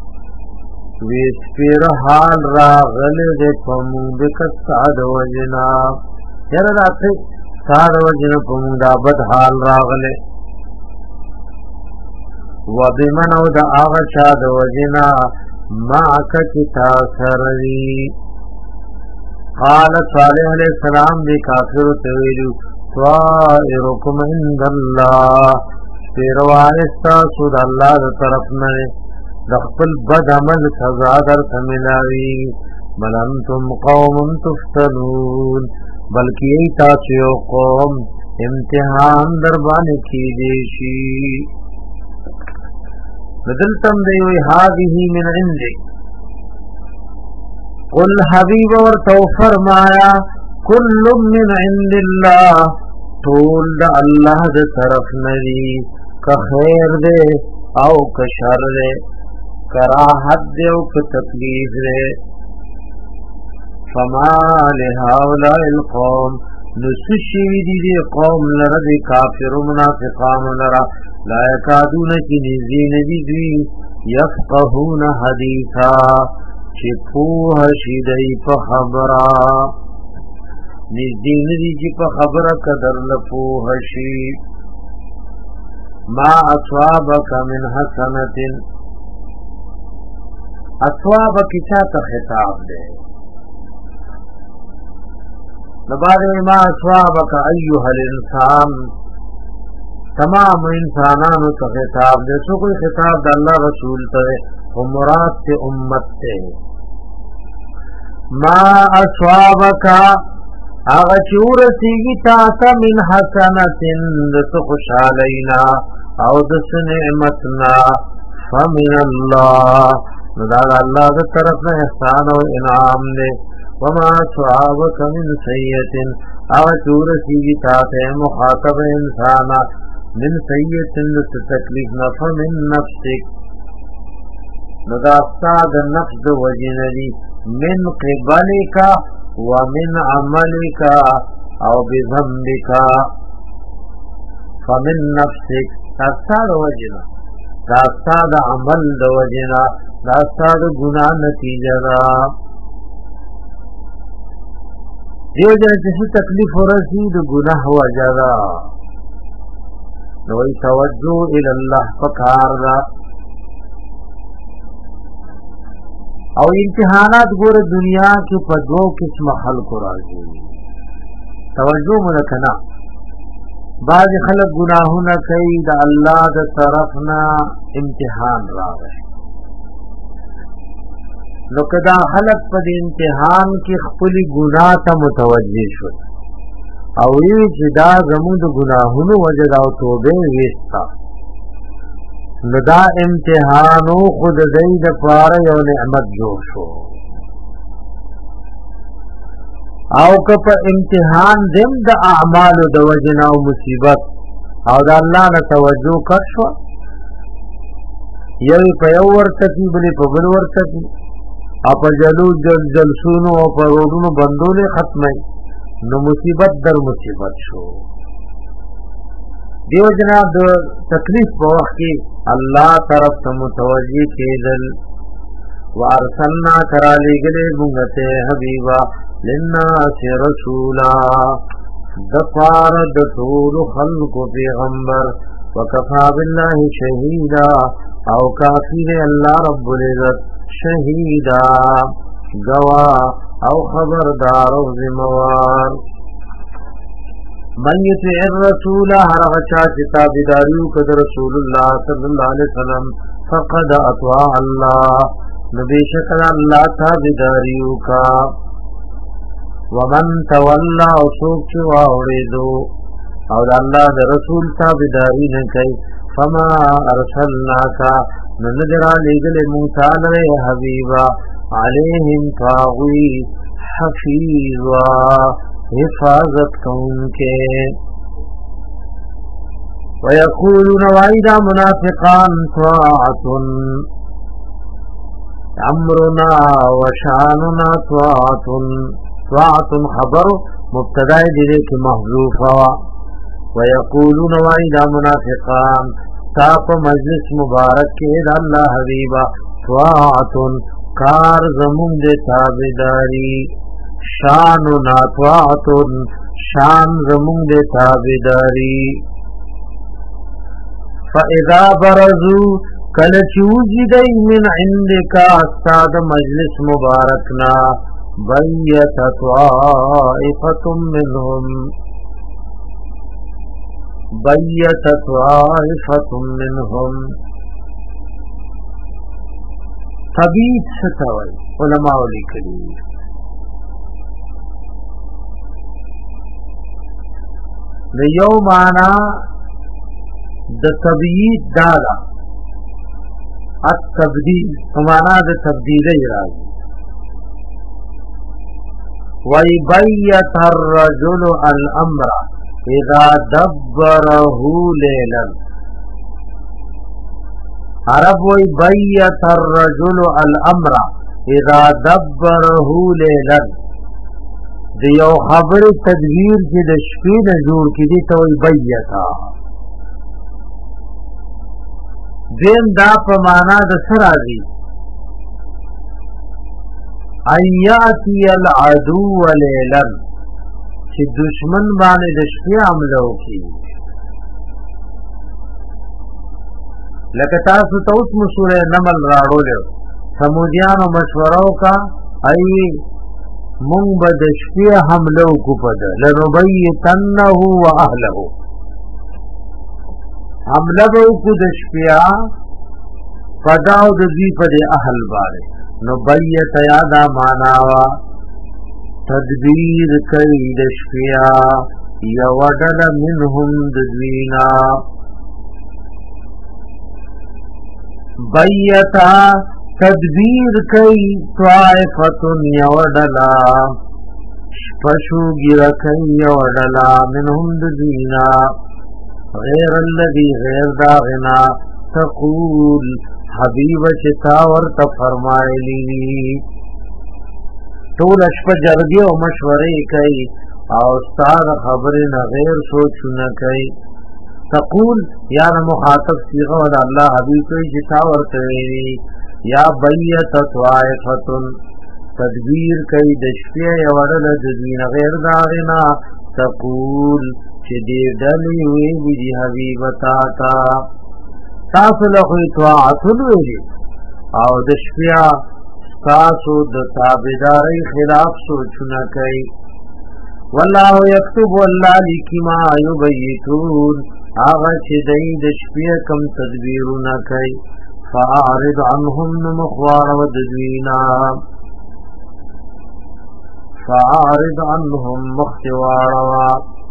ویسپیر حال راغل دی پمود کستاد وجنا یرد آتے ساد وجنا پمودا بد حال راغل وبمن او دا آغا چاد وجنا معک کتا سروی قال صالح علیہ السلام دی کافر تویلو طائرکم عند اللہ پیروائستا سود اللہ دا طرف نرے دخل بد عمل سزا در تملاوی بل انتم قوم تفتنون بلکی ای تاسیو قوم امتحان دربان کی دیشی ندلتم دیوی هذه من عندك قل حبیب اور تو فرمایا کل من عند اللہ طول دا اللہ دا طرف ندی کا خیر دے او کا شر دے کراحت دے او کا تکلیف دے فما لہاولا القوم نسشوی دی قوم لرد کافر و منافقان لرا لا یکادون کی نزین دی یفقهون حدیثا چپوہ شیدئی پا خبرا نزدین دی پا خبر قدر لپوہ شی ما اصوابک من حسنت اصوابک چاہتا خطاب دے نبارے ما اصوابک ایوہ الانسان تمام انسانانو تا خطاب دے سو کوئی خطاب دا اللہ رسول تا ہے و مراد تے امت تے ما اصوابکا آغا چورسیگی تاسا من حسنت دت خوشحالینا او دس نعمتنا فمن الله ندار اللہ دا طرف نا احسان و انعام دے وما صعابك من سیئت او چورسی تاتے مخاطب انسانا من سیئت دس تکلیفنا فمن نفسک ندار استاد نفس وجنری من قبلک ومن عملک او بذنبک فمن نفسک استاد وجنا دا استاد عمل د وجنا دا استاد گناہ نتیجہ دا دیو جن چې تکلیف ورسی د گناہ وجہ دا نو توجه ال الله فکار دا او امتحانات ګور دنیا کې په دوه قسم خلق راځي توجه ملکنا بعض خلق گناہونا کئی دا اللہ دا طرفنا امتحان راوے نو کدا خلق پا دی امتحان کی خپلی گناہ تا متوجہ شد او ایچ دا زمون دا گناہونو وجد او توبے ویستا نو دا امتحانو خود زید پارا یو نعمت جو شو او کپ امتحان دم د اعمال د وجنا او مصیبت او د الله نه توجه کړو یوی په یو ورته کی بلی په بل ورته کی اپ جلو جلسونو او په روډونو بندونه ختمه نو مصیبت در مصیبت شو دیو جنا د تکلیف په وخت کې الله طرف ته متوجه کېدل وارسلنا کرالی گلے بنگتے حبیبا للناس رسولا دفار دطول خلق پیغمبر وکفا باللہ شہیدا او کافی اللہ رب العزت شہیدا گواہ او خبردار او ذموار من یطع الرسول هر غچا کتابداریو کد رسول اللہ صلی اللہ علیہ وسلم فقد اطاع اللہ نبی شکر اللہ تابداریو کا ومن تولا او سوک چوا اوریدو او اللہ دا رسول تابداری نکي فما ارسلناکا نندرا لگل موسال رے حبیبا علیہم فاغوی حفیظا حفاظت کون کے ویقولون وعیدا منافقان طاعت امرنا وشاننا طاعت خبر مبتدا دیدے کی محذوف ہوا ویقولون وعیدا منافقان تاپ مجلس مبارک کے دا اللہ حبیبا طاعت کار زمون دے تابداری شاننا طاعت شان زمون دے تابداری فاذا برزو کل چوزی دی من عندکا استاد مجلس مبارکنا بیت طائفت منهم تبیت ستوئی علماء لکلی لیو مانا د تبیت دادا التبدیل مانا د تبدیل راځي وَيَبَيَّتَ الرَّجُلُ الْأَمْرَ إِذَا دَبَّرَهُ لَيْلًا عرب وَيَبَيَّتَ الرَّجُلُ الْأَمْرَ إِذَا دَبَّرَهُ لَيْلًا دیو خبر تدبیر چې د شپې نه جوړ کړي ته وَيَبَيَّتَ دین دا په معنا د سره دی ایاتی العدو لیلا چې دشمن باندې د شپې حمله وکړي لکه تاسو ته اوس سورې نمل راوړل سمودیانو مشوره وکا ای مونږ به د شپې حمله وکړو په ده لنبیتنه واهله حمله وکړو د شپې پداو د دې په اهل باندې نو بیت یادا ماناوا تدبیر کئی دشپیا یودل منهم دزوینا بیتا تدبیر کئی طائفتن یوڈلا شپشو گیر کئی یوڈلا منہم دزینا غیر الذی غیر داغنا تقول حبیب چتا ورت فرمائلی طول اشپا جرگی و مشوری کئی او استاد خبر نہ غیر سوچ نہ کئی تقول یا مخاطب صیغہ ود اللہ حبیب کوئی جتا ورتوی یا بیت طائفتن تدبیر کئی دشفی ورد دین غیر دارنا تقول چدی دلی وی دی حبیبتا تا تاسو له اطاعت وی او دشفیا تاسو د تابعداري خلاف سوچونه کوي والله یكتب والله لکما یبیتون هغه چې دای د شپې کم تدبیرونه کوي فاعرض عنهم مخوار ودوینا فاعرض عنهم مخواروا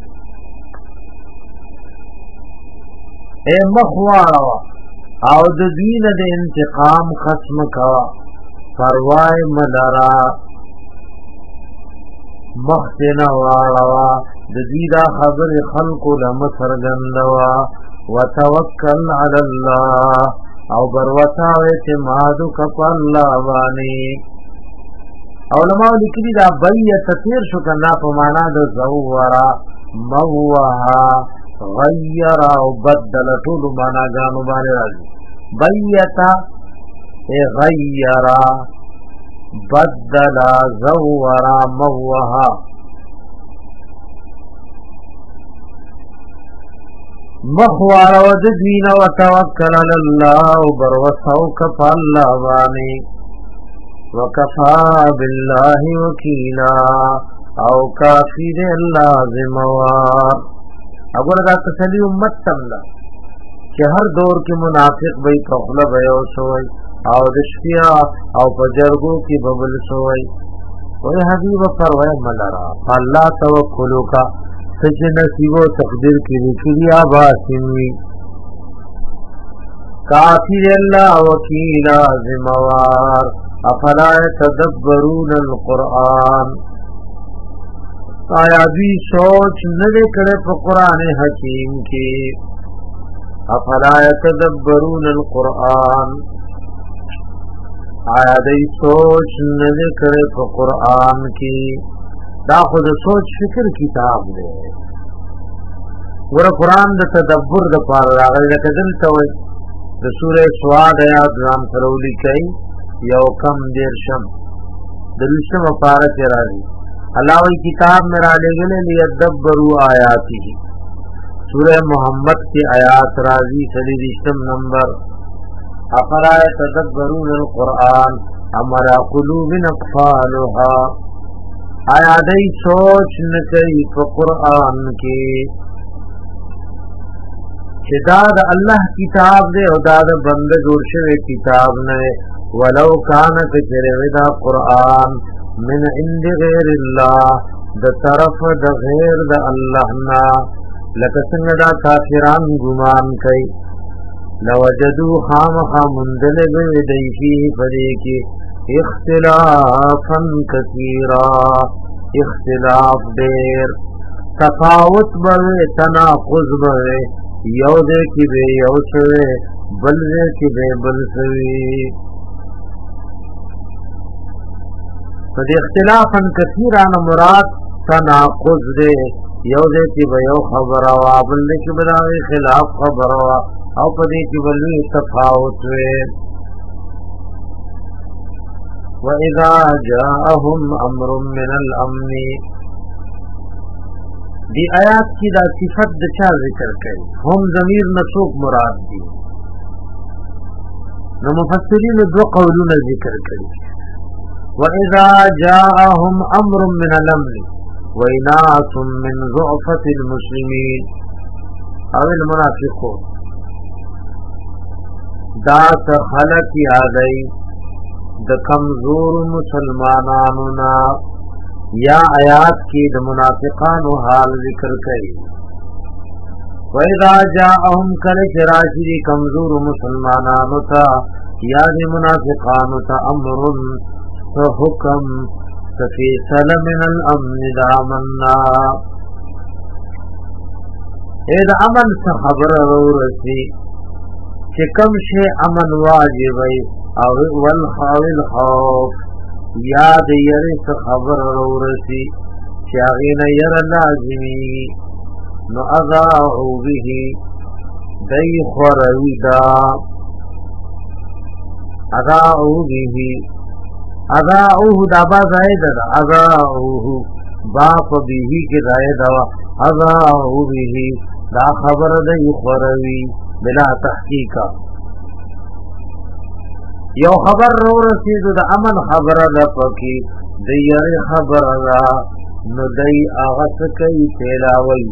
اے مخواروا او د دین د انتقام خصم کا پروای ملرا مختنا واروا د دیدا خبر خلق لمسر گندوا وتوکل علی الله او بروتا اعتماد کپ الله وانی علماء لیکلی دا بیت تیر شو کنا په معنا د زورا موها غیر او بدل ټول معنا غانو باندې راځي بیت غیرا بدلا زورا موها مخوار وددین وتوکل علی الله بروسو کف الله وانی وکفا بالله وکیلا او کافی دے اللہ ذموار اگر دا تسلی امت تملا کہ ہر دور کے منافق بھئی پخلا بیو سوئی او دشپیا او پجرگو کی ببل سوئی وی حبیب پروی ملرا اللہ توکلو کا سچ نصیب و تقدیر کی لکلی آباسنوی کافی اللہ وکیلا ذموار افلا تدبرون القرآن آیا بھی سوچ نہ کرے پا قرآن حکیم کی افلا تدبرون القرآن آیا دی سوچ نہ کرے پا قرآن کی دا خود سوچ فکر کتاب دے ورہ قرآن دا تدبر دا پار راغی لکہ دلتا ہوئی دا سورہ سواد آیات رام سرولی کئی یو کم دیر شم دلشم پارک راضی اللہ وی کتاب میرا لے گلے لیدبرو آیاتی سورہ محمد کی آیات راضی سلیدشتم نمبر افلا تدبرون القرآن امرا قلوب اقفالها آیا دی سوچ نکئی پا قرآن کی چه داد اللہ کتاب دے او داد بند جوڑشوے کتاب نے ولو کانت چرودا قرآن من عند غیر اللہ د طرف د غیر د اللہ نا لکسنگ دا کافران گمان کئی لوجدو خامخا مندلب دیفی فدیکی اختلافا کثیرا اختلاف دیر تفاوت بوے تناقض بوے یو دے کی بے یو سوے بل دے کی بے بل سوی فدی اختلافا کثیران مراد تناقض دے یو دے کی بے یو خبر آوا بل دے کی بلاوی خلاف خبر آوا او پدی کی بلوی تفاوت وے وَإِذَا جَاءَهُمْ أَمْرٌ مِّنَ الْأَمْنِ دی آیات کی دا صفت دچا ذکر کئی ہم ضمیر نسوک مراد دی نو مفسرین دو قولون ذکر کئی وَإِذَا جَاءَهُمْ أَمْرٌ مِّنَ الْأَمْنِ وَإِنَاسٌ مِّن ضُعْفَةِ الْمُسْلِمِينَ او المنافقون دا خلق یادئی د کمزور مسلمانانو نا یا آیات کی د منافقانو حال ذکر کئی وَإِذَا جَاءَهُمْ كَلِچ راشدی کمزور مسلمانانو تا یا دی منافقانو تا امرن حکم فیصل من الامن دامنا اید امن سے خبر رو رسی چه کم شے امن واجبی او والخوف یاد یرس خبر رو رسی چه اغین یر لازمی نو اضاعو به دی خوروی دا اضاعو به اضاعوه دا با زائد دا اضاعوه باپ بیهی کی زائد دا اضاعو به دا خبر دی خوروی بلا تحقیقا یو خبر رو رسیدو دا امن خبر دا پکی دی یری خبر دا نو دی آغس کئی تیلاوی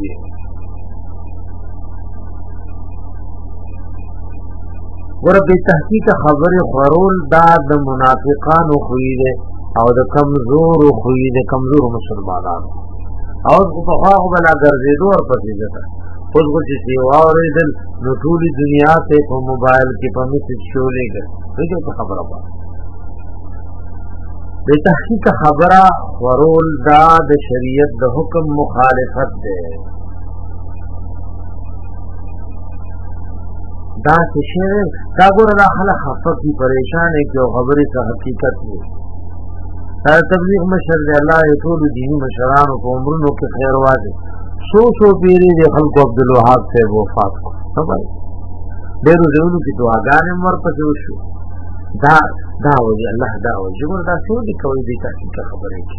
ورب تحقیق خبر خورول دا د منافقانو خوی ده او د کمزور خوی ده کمزور مسلمانانو او په خواغ بلا ګرځېدو او پسې ده اوس کو چې سیوا اورېدل نو ټول دنیا ته په موبایل کې په میسج شولې ده دغه خبره ده د تحقیق خبره خورول دا د شریعت د حکم مخالفت ده دا څه دا ګور دا خلک خفه کی پریشان ہے جو خبره ته حقیقت دی دا تبلیغ مشر دی الله ټول دینی مشرانو په عمرونو کې خیر واځي سو پیری دی خلکو عبد الوهاب سے وفات کو خبر ډیرو ډیرو کې دعاګانې ورپسې وشو دا وی الله دا وی ګور دا څه دی کوي دې تحقیق خبره کی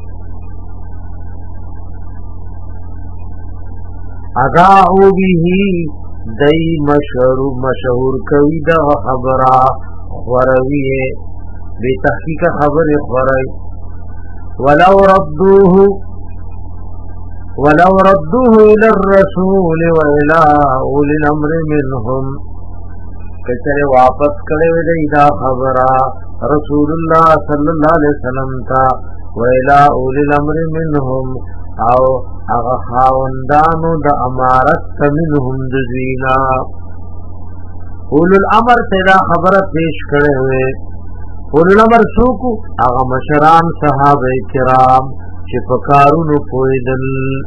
اذاعو به دای مشهور کوي دا خبره خوروی به تحقیق خبره خوروی ولو ردوه الى الرسول والى اولي الامر منهم کچره واپس کړي وي دا خبره رسول الله صلی الله علیه وسلم تا والى اولي الامر منهم او هغه خاوندانو د امارت منهم ذینا اول الامر تیرا خبره پیش کړي وي اول الامر څوک هغه مشران صحابه کرام چې په کارونو پویدل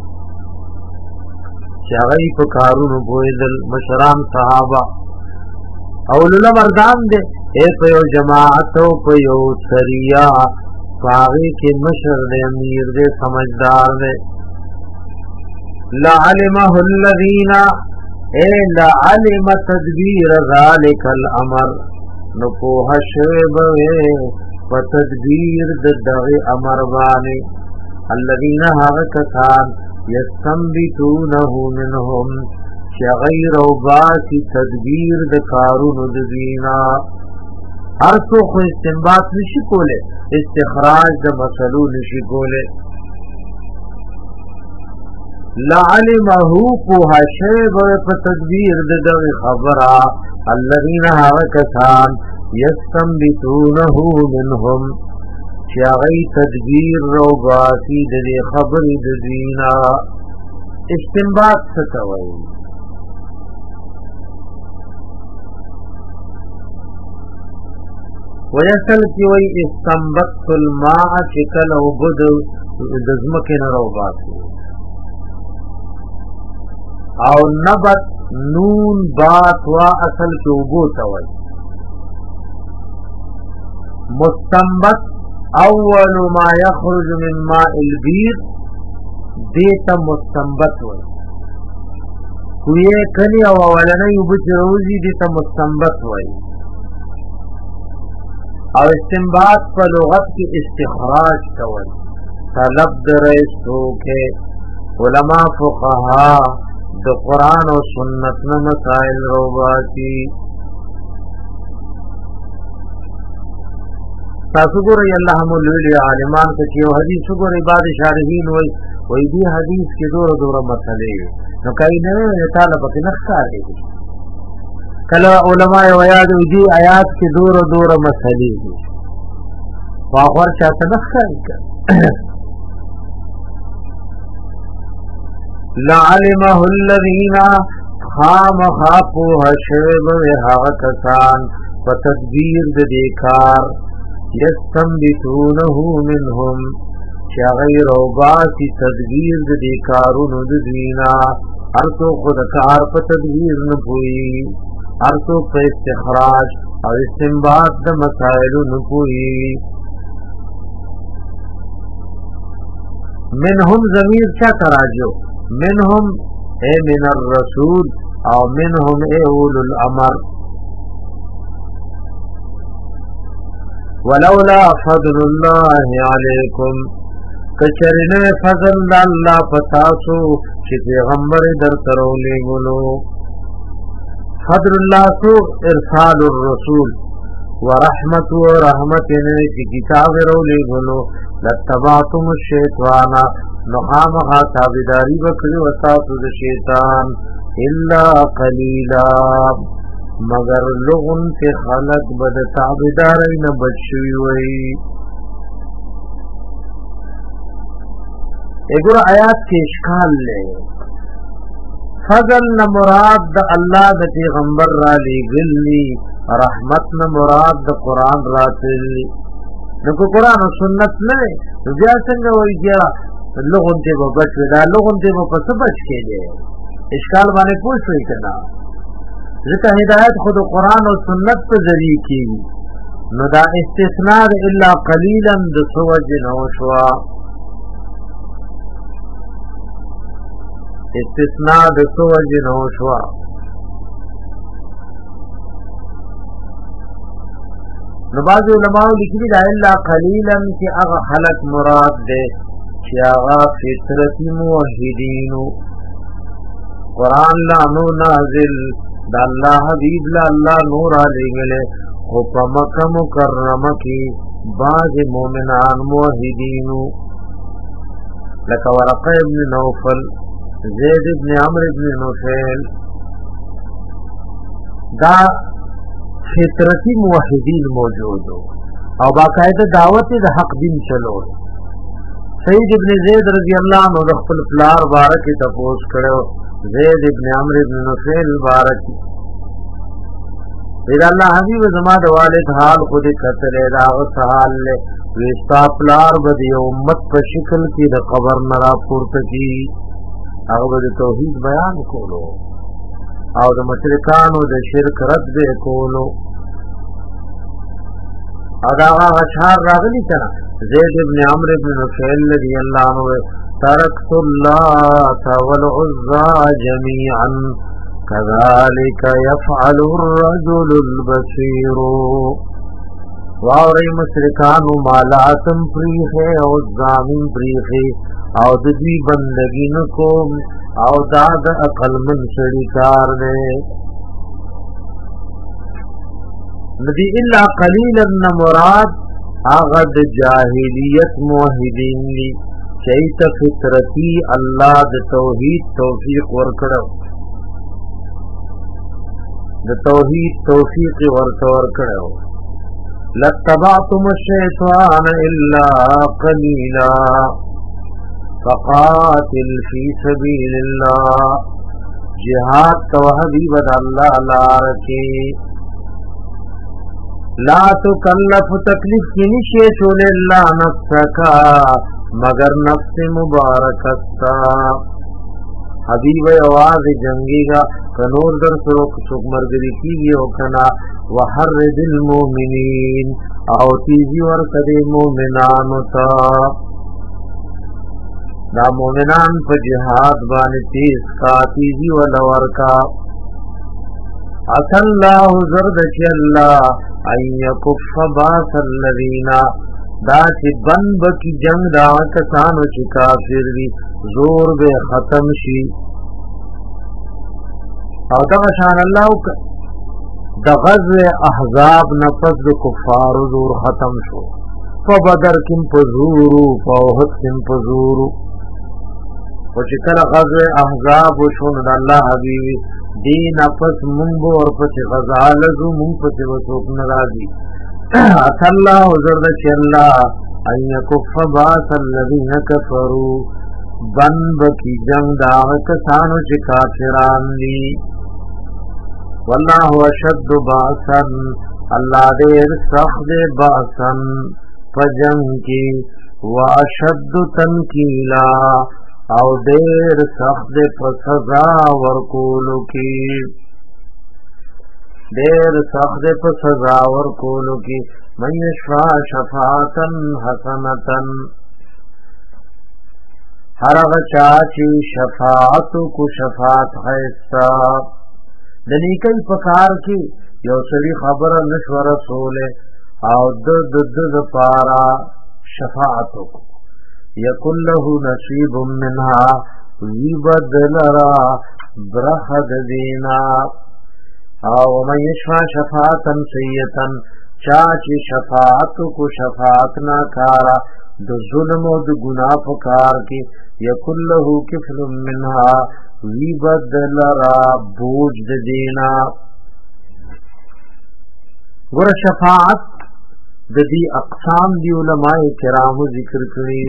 مشران صحابه اول الامر دان دې په یو جماعت او په یو سریا باغی کے مشر دے امیر دے سمجھدار دے لعلمہ الذین لعلم تدبیر ذالک الامر نپوہ شعبوے فتدبیر دغی امر بانے الذین حقتان یستنبتونه منهم شغیر و باسی تدبیر دکارون دزینا ہر تو خو استنباط نشی کولے استخراج د مسلو نشی کولے لعلمه پوها شیب و تدبیر د خبرا الذین حرکتان یستنبتونه منهم چاگئی تدبیر رو باسی د خبر دزینا استنباط ستوئی ویسل کی وی استنبت الماء چکل او بد دزمکن رو باسی او نبت نون بات و اصل کی اوبو توی مستنبت اول ما یخرج من ماء البیر دیتا مستنبت وی کوئی کنی او اولنی اوبچ روزی دیتا مستنبت وی او استنباط پر لغت کی استخراج کول طلب درستو کے علماء فقہا د قرآن و سنت نا مسائل روباتی تاسو گوری اللہ مولوی عالمان کچی و حدیث گوری بعد شارحین وی دی حدیث کی دور مسئلے نو کئی نوے طالب کی نخکار ہے کلا علماء ویاد دی آیات کی دور مسئلے دی واخور چاہتا نخکاری کر لعلمه الذین خامخا پوه شوی به هغه کسان په تدبیر د دې کار یستنبتونه منهم چې هغه روباسي تدبیر د دې کارونو د دوینا هر څوک خو د کار په تدبیر نه پوهي هر څوک په استخراج او استنباط د مسائلو نه پوهي منهم ضمیر چا تراجو منهم اے من الرسول او منهم اے اولو الامر ولولا فضل الله علیکم کچرنه فضل الله پتاسو چې پیغمبر در ترولې ګلو فضل الله سو ارسال الرسول ورحمت و رحمت نه چې کتاب رولې ګلو لتبعتم الشیطان نخامها تابداری وکړي وتاسو د شیطان الا قلیلا مگر لغن کے خلق بد تابداری نہ بچوی وئی اگر آیات کے اشکال لے فضل نہ مراد دا اللہ دا پیغمبر را لی گلی رحمت نہ مراد دا قرآن را تلی نکو قرآن و سنت نئے بیا سنگا وئی گیا لغن تے وہ بچ دا لغن تے وہ پس بچ کے لے اشکال بانے پوچھ ہوئی کنا ذکر ہدایت خود قرآن و سنت پر ذریع کی نو دا استثناء الا قلیلا د سوج نوشوا استثناء د سوج نوشوا نو بعض علماء لکھلی دا الا قلیلا کی اغا خلق مراد دے کی اغا فطرتی موحدینو قرآن لانو نازل دا اللہ حبیب لا اللہ نور آلے گلے خو پا مکہ مکرمہ کی بعض مومنان موحدینو لکا ورقہ ابن نوفل زید ابن عمر ابن نوفیل دا فطرتی موحدین موجود ہو او باقاعدہ دعوت دا حق دین چلو سید ابن زید رضی اللہ عنہ دخل پلار بارک تپوس کرو زید ابن عمر ابن نفیل بارکی اذا اللہ حبیب زمان والد حال خود قتل داغت حال لے ویستا پلار بدی امت پر شکل کی دا قبر نرا پورت کی اغبر توحید بیان کولو او دا مشرکانو دا شرک رد بے کولو او دا آغا غشار راغلی کنا زید ابن عمر ابن نفیل رضی اللہ عنہ ترکت اللات والعزى جميعا كذلك يفعل الرجل البصير واوری مشرکان مالاتم پریخے او زامن پریخے او ددی بندگی نکو او داد اقل من شریکار دے ندی الا قلیلا مراد آغد جاہلیت موحدین لی چیت فطرتی اللہ د توحید توفیق ورکڑو د توحید توفیق ورکڑو لتبعتم الشیطان الا قلیلا فقاتل فی سبیل اللہ جہاد تو حبیب اللہ لارکی لا تکلف تکلیف کی نشے چول اللہ نفسکا مگر نفس مبارکتا حبیب آواز جنگی گا کنور در سرک سک مرگری کی گی اوکنا وحرد المومنین او تیزی ورکد مومنانو تا دا مومنان پا جہاد بانی تیز کا تیزی ولورکا عطا اللہ زردک اللہ ان یکف باس الذین دا چې بند بکی جنگ دا کسانو چې کافر وی زور به ختم شي او دا شان الله د غزوه احزاب نفس د کفار زور ختم شو په بدر کې په زور او احد کې په زور او چې کله غزوه احزاب شو د الله حبیبي دین نفس مونږ ورپسې غزا لزو مونږ پسې وڅوک ناراضي اصلا حضر چ اللہ ان یکف باس الذین کفروا بن بکی جنگ دا کسانو چې کافران دي والله اشد باسا الله دیر سخت باسا فجنگ کی واشد تنکیلا او دیر سخت پسزا ورکولو کی دیر سخت پسزا ورکولو کی من یشفع شفاعتا حسنتا ہر غچاچی شفاعتو کو شفاعت خیستا دنیکی پکار کی یو سری خبر نشو رسول او د پارا شفاعتو کو یکن له نصیب منها ویبدلرا برخد دینا او من یشفع شفاعتا سیئتا چاچی شفاعتو کو شفاعت ناکارا د ظلم او د گناہ پکار کی یکن له کفل منها ویبدلرا بوج دینا ور شفاعت د دې اقسام دی علماء کرام ذکر کړی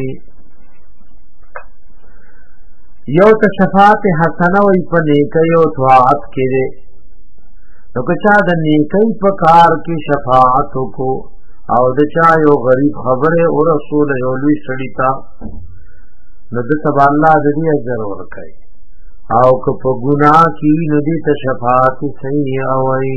یو ته شفاعت حسنه وی په نیکي او طاعت کې ده نو که چا د نیکي په کار کې شفاعت کو او د چا یو غریب خبره او رسول یو لوی سړی تا نو د تبع الله د دې اجر ورکړي او که په ګناه کې نو دې ته شفاعت صحیح اوي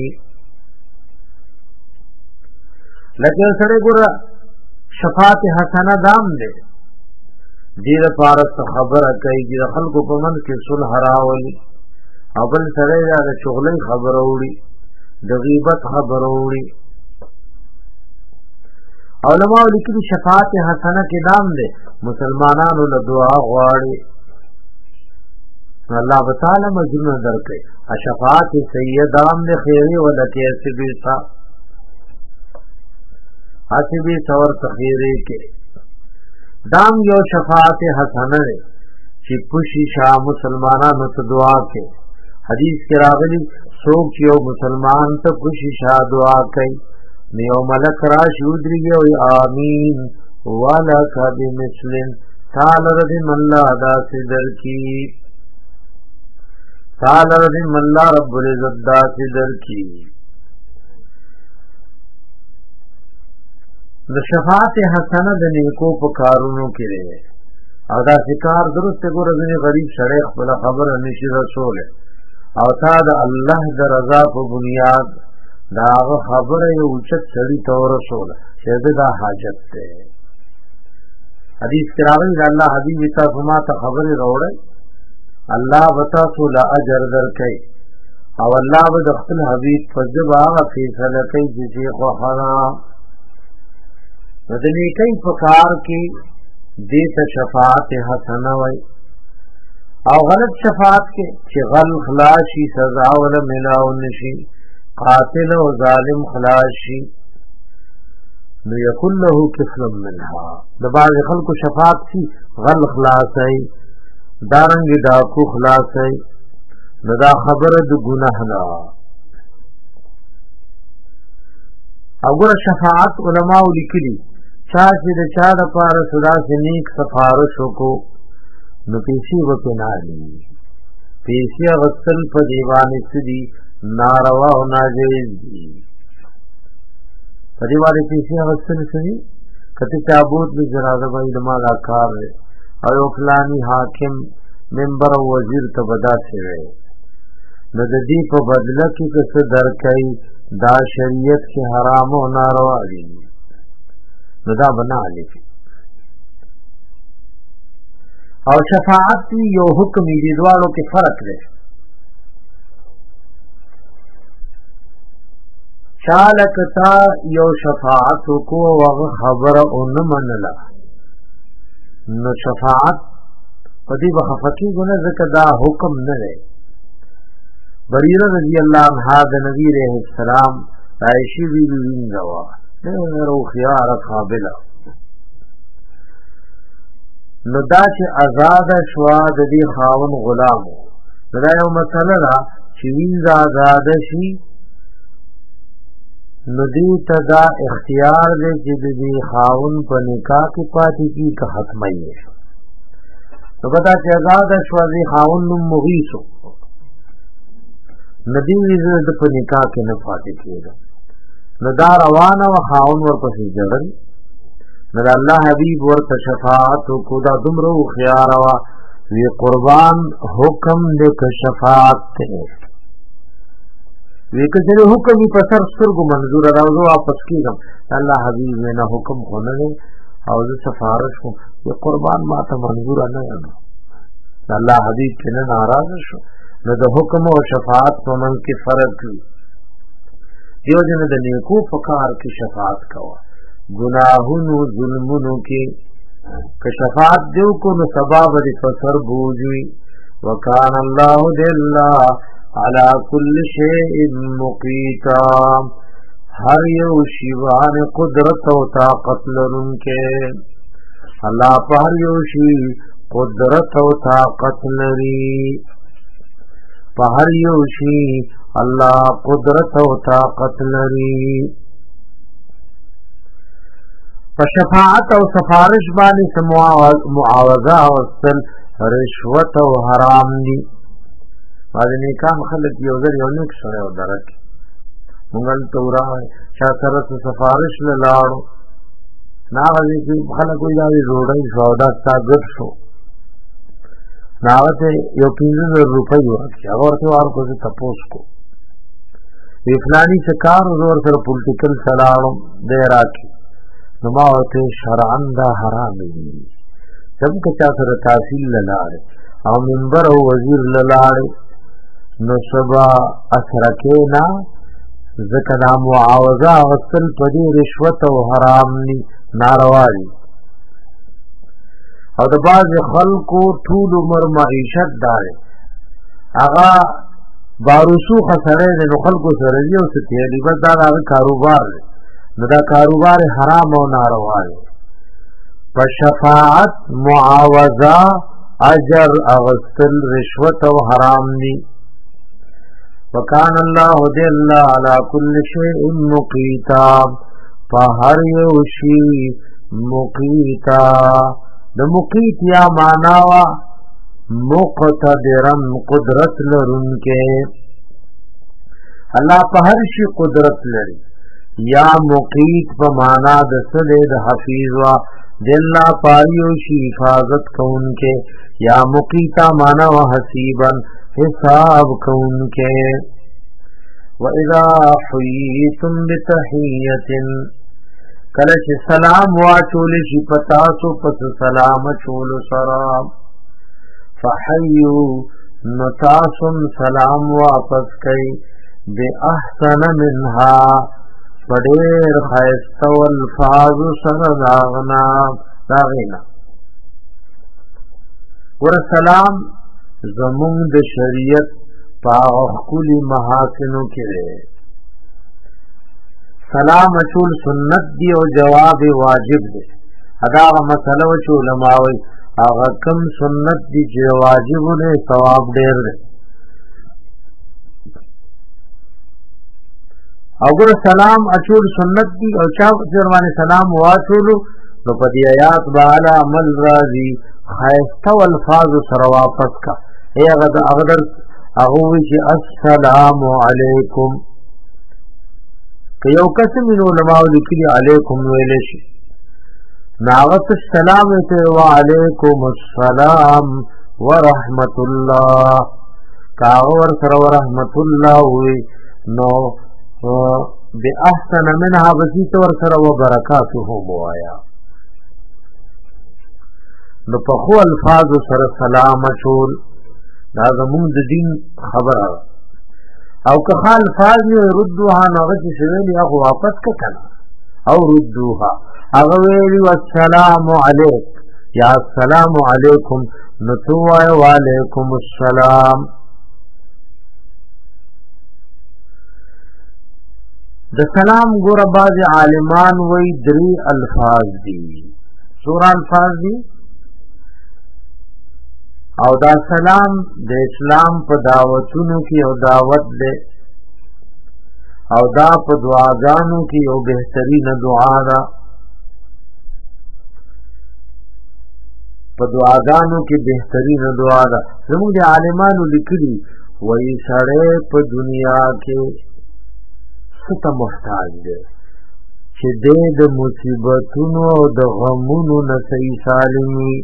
لکه سره ګور شفاعت حسنه دام دے دیر پارست خبره کوي چې خلکو په من کې صلح راولي او بل سره دا شغلې خبره وړي د غیبت خبره وړي علماء لیکلي شفاعت حسنه کې دام دے مسلمانانو له دعا غواړي الله تعالی مجنون درکې شفاعت سید دام دے خیری ولکه سبیتا حسبی ثور تخیری کے دام یو شفاعت حسنه چې پوشی شاه مسلمانانو ته دعا کې حدیث کې راغلی څوک یو مسلمان ته پوشی شاه دعا کوي نیو ملک را شودري او امین ولک بمثل تعالی رحم الله داس در کی تعالی رحم الله رب العزت داس در کی د شفاعت حسنه د نیکو په کارونو کې لري او دا ذکر درست ګور غني غریب سره خپل خبر نشي رسول او تا د الله د رضا په بنیاد دا خبره یو چت سړی تو رسول شه دا حاجت ده حدیث کې راغلی الله حبیب تاسو ما ته خبره راوړی الله وتا سو لا اجر درکې او الله به د خپل حبیب فجبا فیصله کوي چې خو حرام ودنی کئی پکار کی دیتا شفاعت حسنه وی او غلط شفاعت کے چی غل خلاشی سزا ولا ملاو نشی قاتل و ظالم خلاشی نو یکن له کفل منها دباز خلق شفاعت سی غل خلاصی دارنگ ڈاکو خلاصی ندا خبر دو گناہ لا اگر شفاعت علماء لکلی چا چې د چا د پاره صدا سے نیک سفارش وکړو نو پیسې وته نه دي پیسې غسل په دیوانه سدي ناروا او ناجیز دي په دیوانه پیسې غسل سدي کته تابوت به جنازه باندې دماغ کار او فلانی حاکم منبر او وزیر ته بدا شوی نو د دې په بدله کې څه درکای دا شریعت کې حرام او ناروا دي نو دا بنا علی او شفاعت یو حکم دی دوالو کې فرق دی چالکتا یو شفاعت کو وغه خبر اون منلا نو شفاعت پدی بخفقی گنه زکه دا حکم نه دی بریره رضی الله عنها د نبی رحم السلام عائشہ بی بی وینځوا نو خيار قابله نو دا چې آزاد شوا د دې خاون غلام دا یو مسله ده چې وینځ آزاد شي نو دې ته دا اختیار دی چې د دې خاون په نکاح کې پاتې کی که ختمه یې نو پتا چې آزاد شوا د خاون نو مغیسو ندی د په نکاح کې نه پاتې کېده نو دا روانه و خاون ورپسې جړل نو د الله حبیب ورته شفاعت کو دا دومره خيار وا وی قربان حکم دې ک شفاعت ته وی کله حکم په سر سترګو منظور راوځو واپس کیږم الله حبیب نه حکم خونه او د سفارش کو یہ قربان ما ته منظور نه یم الله حبیب کنه ناراض شو نو د حکم او شفاعت په من کې فرق دی دیو جن د نیکو فقار کی شفاعت کوا گناہونو ظلمونو کې که شفاعت دیو کو نو سبب د فسر بوجي وکان الله دلا علی کل شیء مقیتا ہر یو شیوان قدرت و طاقت لرونکے اللہ پر ہر یو شی قدرت و طاقت لری پر یو شی اللہ قدرت و طاقت لری فشفاعت و سفارش بانی سے معاوضہ وصل رشوت و حرام دی بعد نیکان خلق یوزر یونک سنے و درک مونږ تورا چا سره سفارش لاړو ناغلی کی خلک وی دا روډای شو دا ستاګر شو ناغته یو 15000 روپۍ ورکړي هغه ورته ورکو چې تاسو کو افلانی سکار زور سره پولیټیکل سلاړو د راکی نو ما ورته شرعاً دا حرام دي څنګه چا سره تحصیل لاړ او منبر او وزیر لاړ نو سبا اثرکه نا ذکر معاوضہ غسل پدی رشوت او حرام نی ناروا دي او د باز خلقو ټول عمر معیشت دار اغا بارسو خسره د خلقو سره یو څه دی بس دا کاروبار نو دا کاروبار حرام او ناروا دي په شفاعت معاوضہ اجر غسل رشوت او حرام نی وکان الله دل علی کل شیء مقیتا فهر یوشی مقیتا د مقیت یا معنا وا مقتدرن قدرت لرونکه الله په هر شی قدرت لري یا مقیت په معنا د سله د حفیظ وا دل پایو شی حفاظت کونکه یا مقیتا معنا وا حسیبن حساب کون کے وَإِذَا حُيِّيتُمْ بِتَحِيَّةٍ کلچ سلام واچول شي پتاسو پس سلام چول سرا فحیو نتاسم سلام واپس کئی بے احسن منها پڑیر خیست والفاظ سر داغنا ورسلام زمون د شریعت پاغ کلی محاسنو کې سلام اچول سنت دی او جواب واجب دی ادا مسله چې علماء وي هغه کم سنت دی چې واجب نه ثواب ډیر دی او ګر سلام اچول سنت دی او چا ورونه سلام واچول نو په دې آیات بالا عمل راځي خیسته الفاظ سره واپس کا اے اغدر اغوی چی السلام علیکم که یو قسم انو علماء لکلی علیکم ویلشی ناغت السلام تے وعلیکم السلام ورحمت اللہ کاغور سر ورحمت اللہ ہوئی نو بی احسن منها بسیط ورسر وبرکاتو بوایا نو پخو الفاظ سر سلام چول دا زمون د دین خبره او که خال الفاظ نه ردوها نو هغه شویلی هغه واپس کړه او ردوها هغه ویلی والسلام علیک یا السلام علیکم نو تو وعلیکم السلام د سلام ګور باز عالمان وی دری الفاظ دي سور الفاظ دي او دا سلام د اسلام په دعوتونو کې او دعوت ده او دا په دعاګانو کې یو بهترین دعا ده په دعاګانو کې بهترین دعا ده زموږ د عالمانو لیکلي وی سړی په دنیا کې څه ته محتاج دی چې دی د مصیبتونو او د غمونو نه صحیح سالم وي.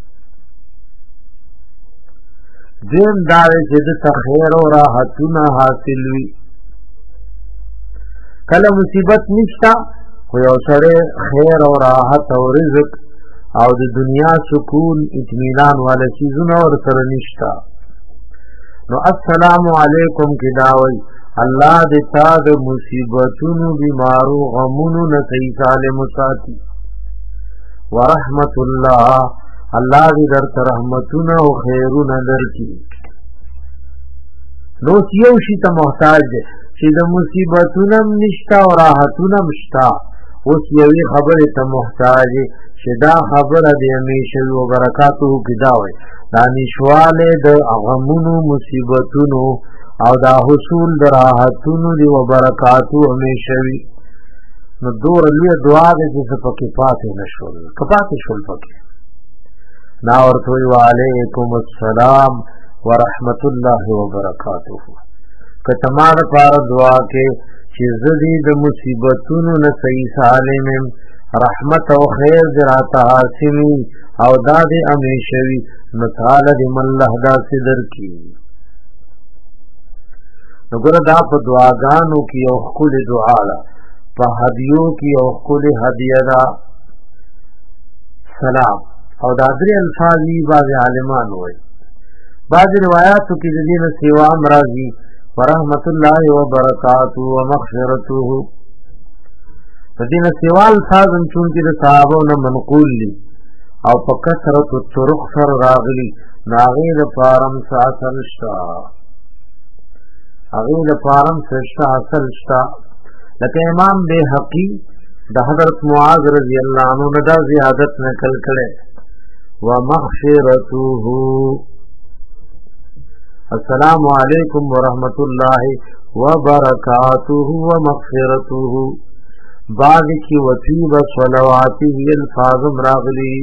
دیم دا دی چې دته خیر او راحتونه حاصل وي. کله مصیبت نشته خو یو سړی خیر او راحت او رزق او د دنیا سکون اطمینان والا چیزونه ورسره نشته، نو السلام علیکم کی داوی الله دې تا د مصیبتونو بیمارو غمونو نه صحیح سالم ساتي. ورحمت الله الله دې درته رحمتونه او خیرونه درکړي. نو یو شي ته محتاج دی چې د مصیبتونو نشته او راحتونو مشته، اوس یوې خبرې ته محتاج چې دا خبره دې همیشه او برکاتو کې دا وي دا نشواله د غمونو مصیبتونو او دا حصول د راحتونو دی او برکاتو همیشه وي. نو دور لوی دعا دې چې پکې پاتې نشول کپاتې شول پکې نا ورته وی وعلیکم السلام ورحمت الله وبرکاته. که تمہارا پار دعا کې چې زدي د مصیبتونو نه صحیح سالم رحمت او خیر دراته حاصلي او دا دې همیشه وي، نو تعالی دې الله دا صدر کی. نو ګره دا په دعاګانو کې یو خپل دعا ده، په هدیو کې یو خپل هدیه ده سلام. او دا درې الفاظ یې بعض عالمان وایي، بعض روایتو کې د دې نه سیوا مرضی ورحمت الله وبرکاته ومغفرته. د دې نه سیوا الفاظ چون کې د صحابو نه منقول دي او په کثرت الطرق سره راغلي، ناغې د فارم اصل شتا هغه د فارم سشتا اصل شتا. لکه امام بیهقی د حضرت معاذ رضی الله عنه نه دا زیادت نقل کړي ومغفرته. السلام علیکم ورحمت الله وبرکاته ومغفرته. بعد کی وطیب صلواته الفاظ راغلی.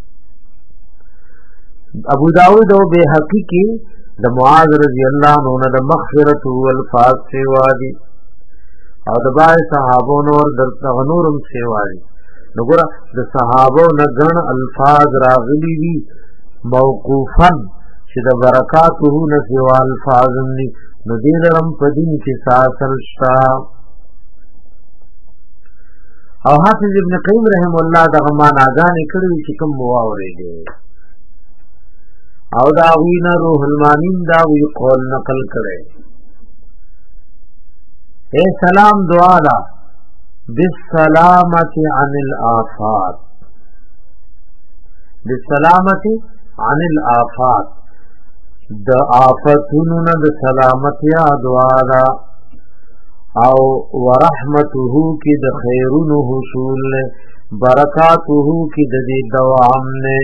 ابو داود او بیهقی کی د معاذ رضی الله عنه د مغفرته الفاظ سیوا دی او د باندې صحابو نور د نورم سیوا دی. نو ګره د صحابو نه ګڼ الفاظ راغلی دي موقوفا چې د برکاته نه سیوا الفاظ دي، نو دې لرم په دین کې ساسل شتا. او حافظ ابن قیم رحم الله دغه معناګانې کړي چې کوم واورېږي او دا وینا روح المانین دا وی قول نقل کړي. اے سلام دعا دا بالسلامت عن الآفات، بالسلامت عن الآفات د آفتونو نه د سلامتیا دعا دا او ورحمته کی د خیرونو حصول نے برکاته کی د دې دوام نے.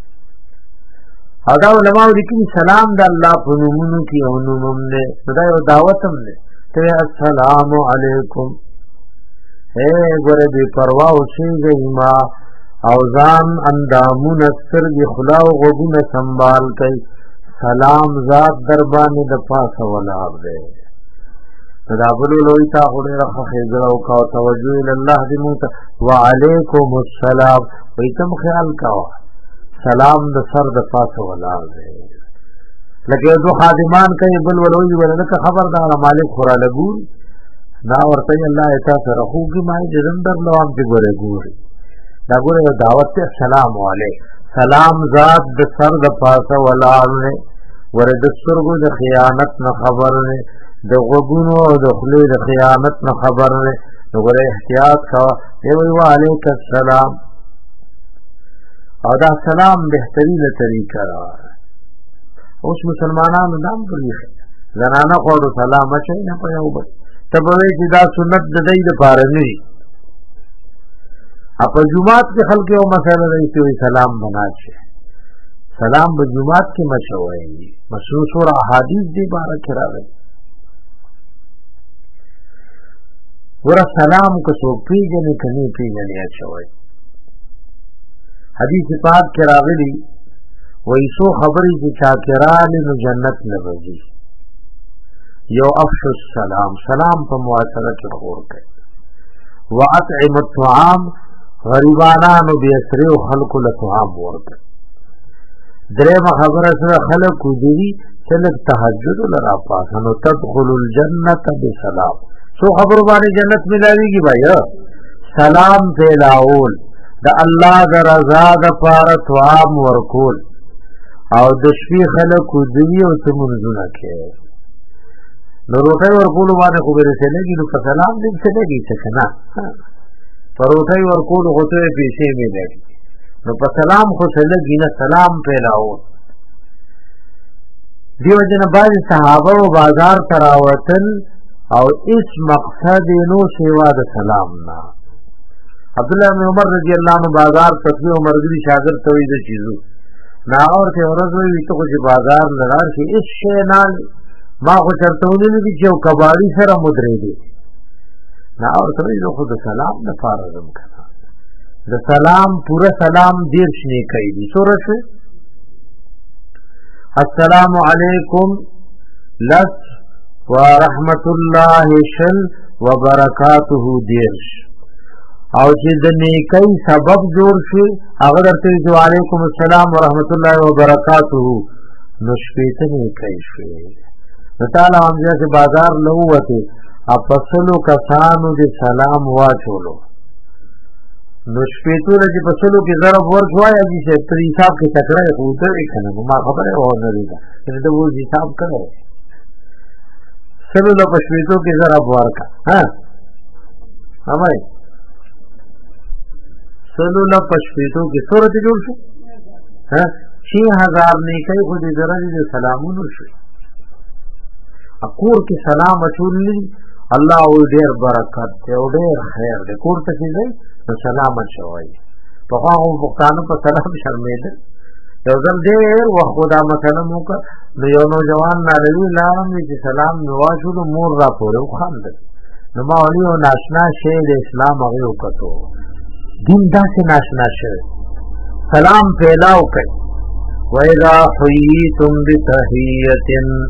ادا علماء لیکن سلام د الله په نومونو کې او نومم نے دا یو دعوتم نے ته السلام علیکم. اے ګره بے پروا اوسېږئ ما او ځان اندامونه سترګې خلا او غوږونه سنبال کئ. سلام ذات در باندې د پاسه ولاړ دی. دا بلو لوی تا خوري رخه خیزر او کا توجه الله دې مو وعلیکم السلام ویتم خیال کا سلام د سر د پاسه ولاړ دی. لکه دو خادمان کوي بل ولوي ولنه خبردار مالک خورا لګور دا ورته الله ایت سره خوږي ما دې زندر لوام دې ګوره ګوري دا ګوره دعوت ته سلام علیک. سلام ذات د سر د پاسه ولاړ نه ور د سترګو د خیانت نه خبر نه د غوګونو او د خلې د خیانت نه خبر نه وګوره احتیاط کا دی وی علیک السلام. او دا سلام بهترینه طریقه را اوس مسلمانانو نام کوي زنانه خو سلام اچي نه پيو به تبوي چې دا سنت د دې لپاره نه دي. اپ جمعات کې خلک یو مسله دی چې سلام بناچي سلام په جمعات کې مشوي مشهور احادیث دی بارک راغلي. ور سلام کو سو پیجنې کني پیجنې اچوي. حدیث پاک کې راغلي وای سو خبرې چې چاکران نو جنت نه وځي یو افش السلام سلام په معاشره کې خور کړي واطعم الطعام غریبانانو به اسره او خلق له طعام ورکړي درېم خبره سره خلق دي چې له تهجد لرا پاسنو تدخل الجنه بسلام سو خبر باندې جنت ملاويږي بھائی سلام پھیلاول د الله د رضا د پاره طعام ورکول او د شپې خلق دي او تمنځونه کې نو روټي ورکول باندې خو به رسېږي نو په سلام دې څه لګي څه نه پروټي ورکول غوته پیسې ملي نو په سلام خو څه لګي نه سلام پھیلاول دیو جن باز صحابه او بازار تراوتل او اس مقصد نو سیوا د سلام نا عبد الله بن عمر رضی الله عنه بازار تسبیح عمر دی شاګرد توي د چیزو نا اور ته ورځوي ته چې بازار لرار شي اس شی نال ما خو چرته ونی دي چې کباړي سره مدري دي نا اور ته یو خو د سلام د فارزم کړه د سلام پورا سلام دیر شنی کوي دي سورته السلام علیکم لس ورحمت الله شل وبرکاته دیرش او چې د نیکی سبب جوړ شي هغه درته جو علیکم السلام ورحمت الله وبرکاته نو شپېته نیکی شي تعالی همزه سے بازار لوته اپسلو کسانو دې سلام واچولو نو شپېتو لږه پسلو کې ضرب ورکوای چې په حساب کې تکړه هوته کنه ما خبره و نه دی دا د وو حساب کړو سلو له شپېتو کې ضرب ورکا ها هاوای سلو له شپېتو کې صورت جوړ شو ها 6000 نه کوي خو دې درجه سلامونو شو اکور کې سلام اچولې الله او ډېر برکت او ډېر خیر دې کور ته کېږي سلام شوی په هغه وختانو په سلام شرمېده یو ځل ډېر وخت دا مثلا موږ نو یو نوجوان ناروي لارم چې سلام نواشو مور را پورې خواند نو ما ولي او ناشنا شی د اسلام هغه وکړو دین داسې ناشنا شی سلام پیلاو کوي وَإِذَا حُيِّيتُمْ بِتَحِيَّةٍ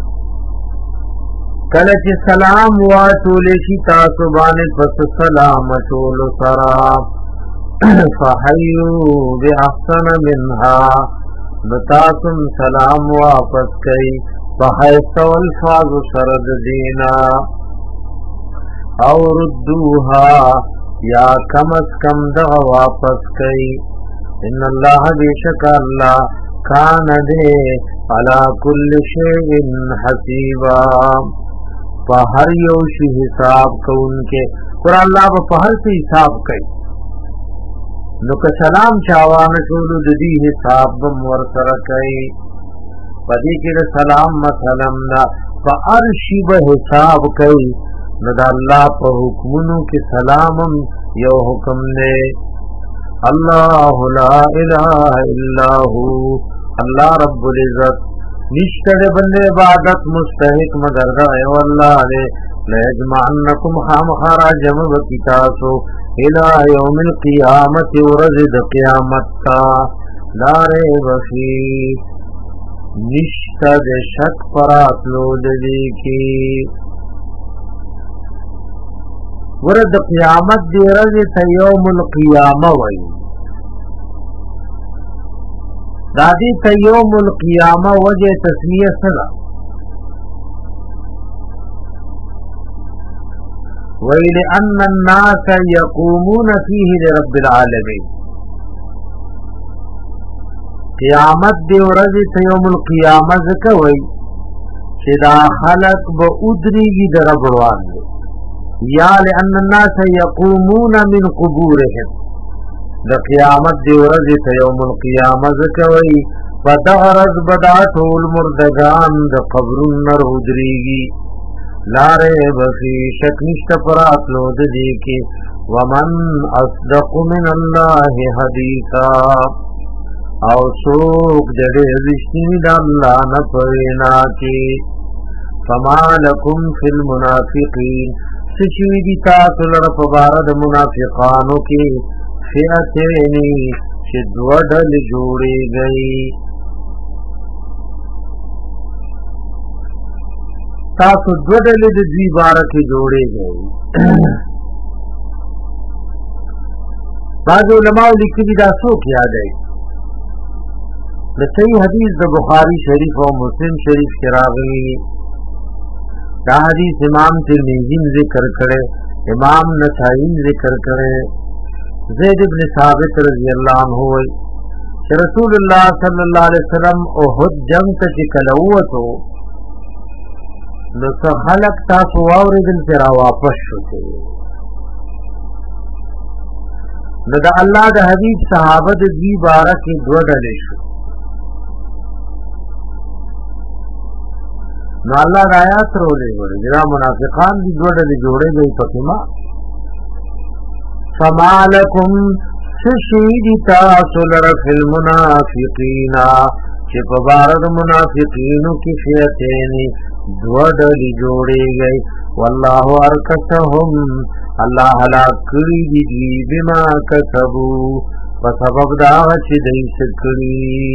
کله چې سلام واچول شي تاسو باندې پس سلام چول سرا فحیو باحسن منها بتاسم سلام واپس کئ بحیث الفاظ سرد دینا او ردوها یا کم از کم دغ واپس کئ ان اللہ بیشک اللہ کان دے علی کل شیء حسیبا ہر یو شی حساب کو ان کے قرآن اللہ په هر څه حساب کوي نو که سلام چاوان ټول د دې حساب بم ور سره کوي پدې کې سلام مثلا په هر شی به حساب کوي نو د الله په حکمونو کې سلام یو حکم دی الله لا اله الا هو الله رب العزت نشتر بندے عبادت مستحق مگر دا ایو اللہ علیہ لیجمعنکم خامخارا جمع وکتاسو الى یوم القیامت ورزد قیامتا لارے وفی نشتر شک پراتلو دلی کی ورد قیامت دی رزد یوم القیامہ وی دادی تا یوم القیامہ وجہ تسمیہ صدا وَإِلَأَنَّ النَّاسَ يَقُومُونَ فِيهِ لِرَبِّ الْعَالَمِينَ قیامت دی ورځ ته یوم القیامه زکوي چې دا خلق به ادریږي د رب وړاندې یا لأن الناس يقومون من قبورهم د قیامت دی ورځ ته یوم القیامه زکوي په دغه ورځ به دا ټول مردگان د قبرونو ودرېږي لارې به فی شک نشته پر راتلو د دې کې ومن اصدق من الله حدیثا او څوک د ډېر رښتیني د الله نه په وینا کې فما لکم فی المنافقین څه شوي دي تاسو لره په باره د منافقانو کې فئتینی چې دوه ډلې جوړېږي تاسو دوډلې د دوی بارکه جوړېږي. بعض علماء لیکلي دا څوک یاد دی؟ د صحیح حدیث د بخاری شریف او مسلم شریف کې راغلی دا حدیث امام ترمذی ذکر کړي، امام نسائی ذکر کړي. زید ابن ثابت رضی الله عنه وی چې رسول الله صلی الله علیه وسلم احد جنگ ته چې کله ووتو نو څه خلق تاسو واورېدل چې را واپس شوه. نو د الله د حبیب صحابه د دې بارکه دوه ډلې شو. نو الله د آیات ورولې ورې دا منافقان دي دوه ډلې جوړې دي پکې ما فما لكم شهید تاسو لره فی المنافقین چې په بارد منافقینو کې فئتین دوه ډلې جوړې گئی. والله ارکتهم الله هلاک کړي دي بما کسبو په سبب دا چې دوی سکړي.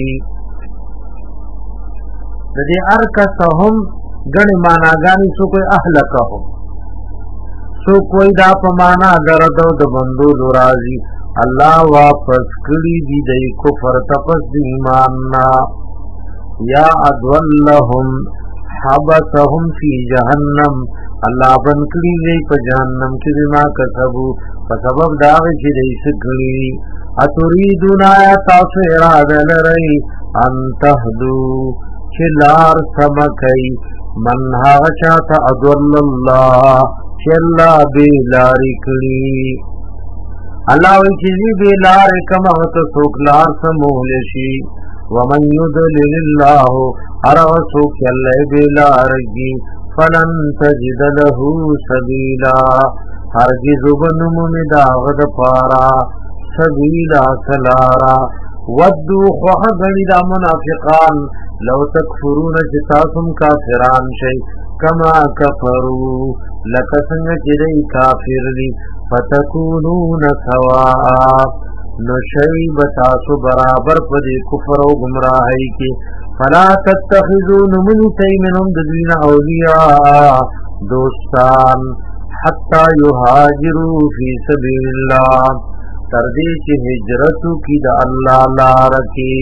د دې ارکتهم غنی معناګانی سو کوئی اهلکهم سو کوئی دا په معنا درته د بندو راضی الله واپس کړي دي د کفر تپس د ایمان نا یا ادولهم حبسهم فی جهنم الله بن کړي وي په جهنم کې بما کسبو په سبب دا چې دوی سکړي. اتریدون تاسو اراده لرئ ان تهدو چلار سمکئی من هاغ چاہتا ادول اللہ چلا بیلاری کری. اللہ وی چیزی بیلاری کمہت سوکلار سمولشی ومن یدلل اللہ ارغ سوک چلے بیلارگی فلن تجد له سبیلا ہرگز بنم مداغد پارا سبیلا سلارا. ودو خوخ گنی دا منافقان لو تکفرون جتاسم کافران شئی کما کفرو لکسنگ چرئی کافر لی فتکونون سواء نشئی بتاسو برابر پدی کفر و گمراہی کی. فلا تتخذون من تیمنم ددین اولیاء دوستان حتی یهاجروا فی سبیل اللہ تردی چی ہجرتو کی دا اللہ لارکی.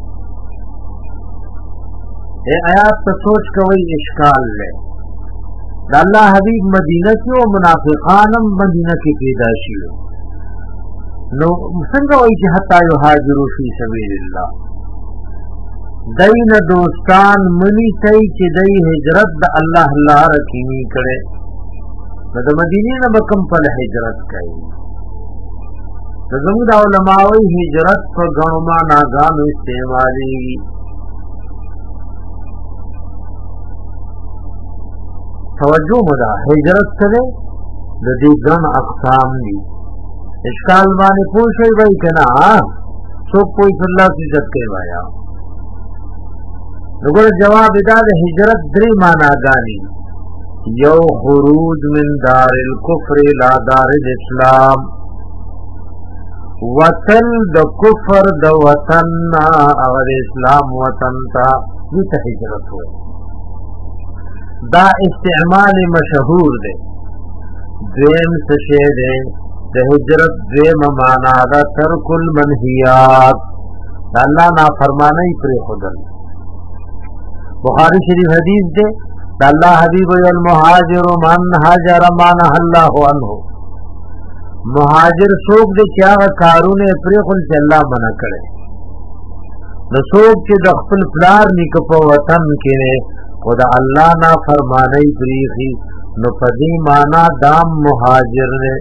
اے آیات تا سوچ کوئی اشکال لے دا اللہ حبیب مدینہ کی و منافقانم مدینہ کی پیدا شیو نو سنگا وی چی حتی یحاجروا فی سبیل اللہ دین دوستان منی سی چی دی ہجرت دا اللہ لارکی نی کرے دا مدینی نبکم پل ہجرت کئی. زمود علماوی ہجرت پر گنما ناگانو استعمالی توجہ مدا ہجرت کرے دی گن اقسام دی اشکال مانے پوچھے بھائی کنا سو کوئی صلی اللہ سے عزت کے بایا نگر جواب ادا دے ہجرت دری مانا گانی یو خروج من دار الکفر لا دار الاسلام وطن د کفر د وطن نا اگر اسلام وطن تا یہ ہجرت ہوئے. دا استعمال مشہور دے دویم سشے دے دا ہجرت دویم مانا دا ترک المنہیات دا اللہ نا فرمانا ہی پر خودل. بخاری شریف حدیث دے دا اللہ حبیب المہاجر من حاجر مانا اللہ عنہ مہاجر سوک دے کیا کارون پریخل سے اللہ منع کرے نو سوک چی دخپل پلار نکپ وطن کنے خدا اللہ نا فرمانی پریخی نو پدی مانا دام مہاجر نے.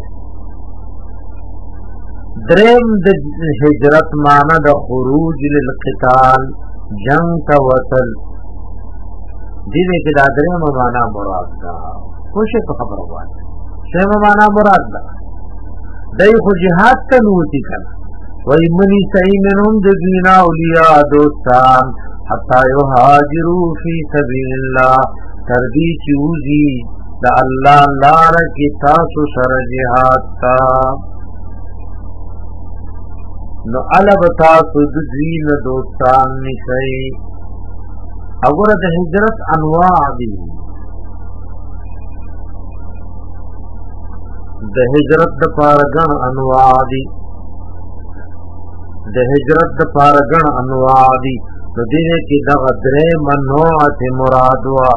درم د ہجرت مانا د خروج للقتال جنگ تا وصل دینے کے دا درم مانا مراد دا خوشی تو خبر ہوا شیم مانا مراد دا دای خو جهاد ته نوتی کنا وای منی سیمنهم دجینا اولیاء دوستان حتی یهاجروا فی سبیل اللہ تردی چوزی دا اللہ لار کی تاسو سر جهاد تا نو علب تاسو دجین دوستان نسی. اگر دا ہجرت انواع دی د هجرت د پارګن انواع دي د هجرت د پارګن انواع دي د دې کې د غدرې منوعه مراد وا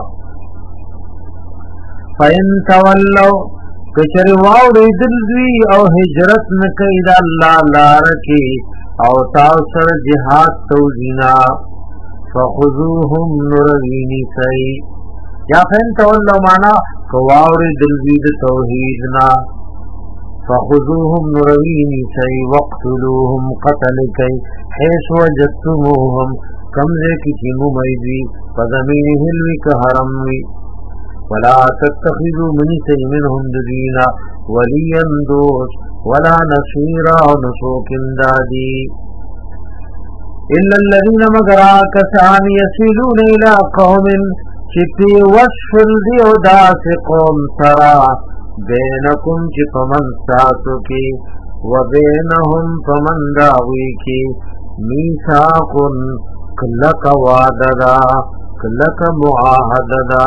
فین تولوا کچری واو ریدل دوی او هجرت نکي د الله لار کې او تاسو سره jihad توزینا فخذوهم نروینی سي یا فین تولوا معنا واو ریدل دوی د توحیدنا فخذوهم نروینی سي وقتلوهم قتل کي حيث وجدتموهم کمزه کی چینو مېدوی پزمین هلوی که حرم وی ولا تتخذوا من منهم دينا وليا دوس ولا نصيرا نسوك دادي إلا الذين مغرا كسان يسيلون إلى قوم چپی وصف الدیو داس قوم سرا بینکم چپمن ساتو کی وبینهم فمن داوی کی میثاقن کلک وعددا کلک معاهددا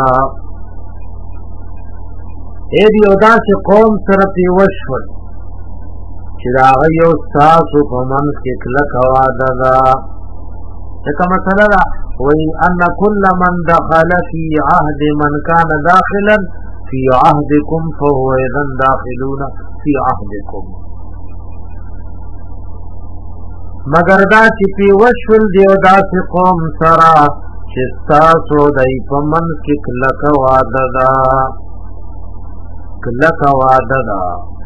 اے دیو داس قوم سره پیوشول چې دا یو تاسو په منځ کې کلک وعددا څه مسله ده وی ان كل من دخل في عهد من كان داخلا في عهدكم فهو اذا داخلون في عهدكم مگر دا چې پیوشول دیو داس قوم سره چې تاسو دای په منځ کې کلک وعددا کلک وعددا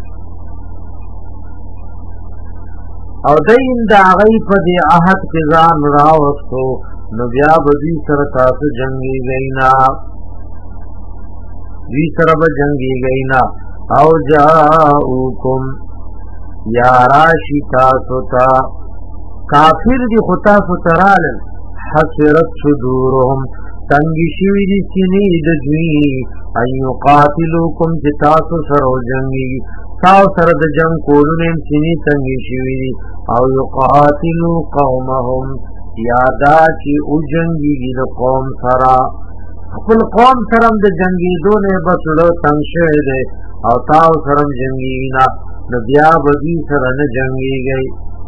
او دین دا غی په دی عهد کې ځان راوستو نو بیا بدی سره تاسو جنگي غینا وی سره به جنگي غینا او جاءوکم یا راشی تاسو تا کافر دی خطا فترال حسرت صدورهم تنگی شوی دی سینی دجوی ایو قاتلوکم چه تاسو سرو جنگی تاو سر د جنگ کولونیم سینی تنگی شوی دی او یقاتلو قومهم یادا چی او جنگی دی د قوم سرا خپل قوم سرم د جنگی دونه بسلو تنگ شوی دی او تاو سرم جنگی نا نبیا بدی سر نه جنگی گئی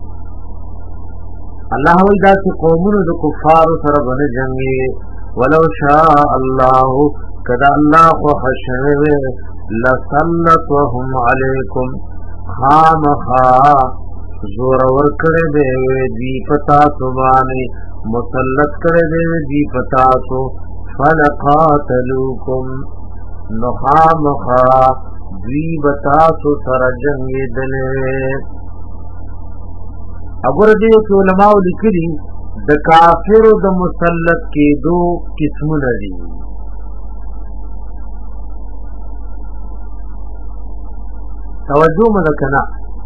اللہ وی دا سی قومون دا کفار سر بن جنگی ولو شاء الله کدا اللہ خوشوه لسلطهم علیکم خامخا زور ورکڑے دے دی پتا سبانی مسلط کرے دے دی پتا سو فلقاتلوکم نخامخا دی بتا سو سر جنگی دلے اگر دې علماء لیکلي د کافر او د مسلط کې دو قسمونه دي توجه مکنا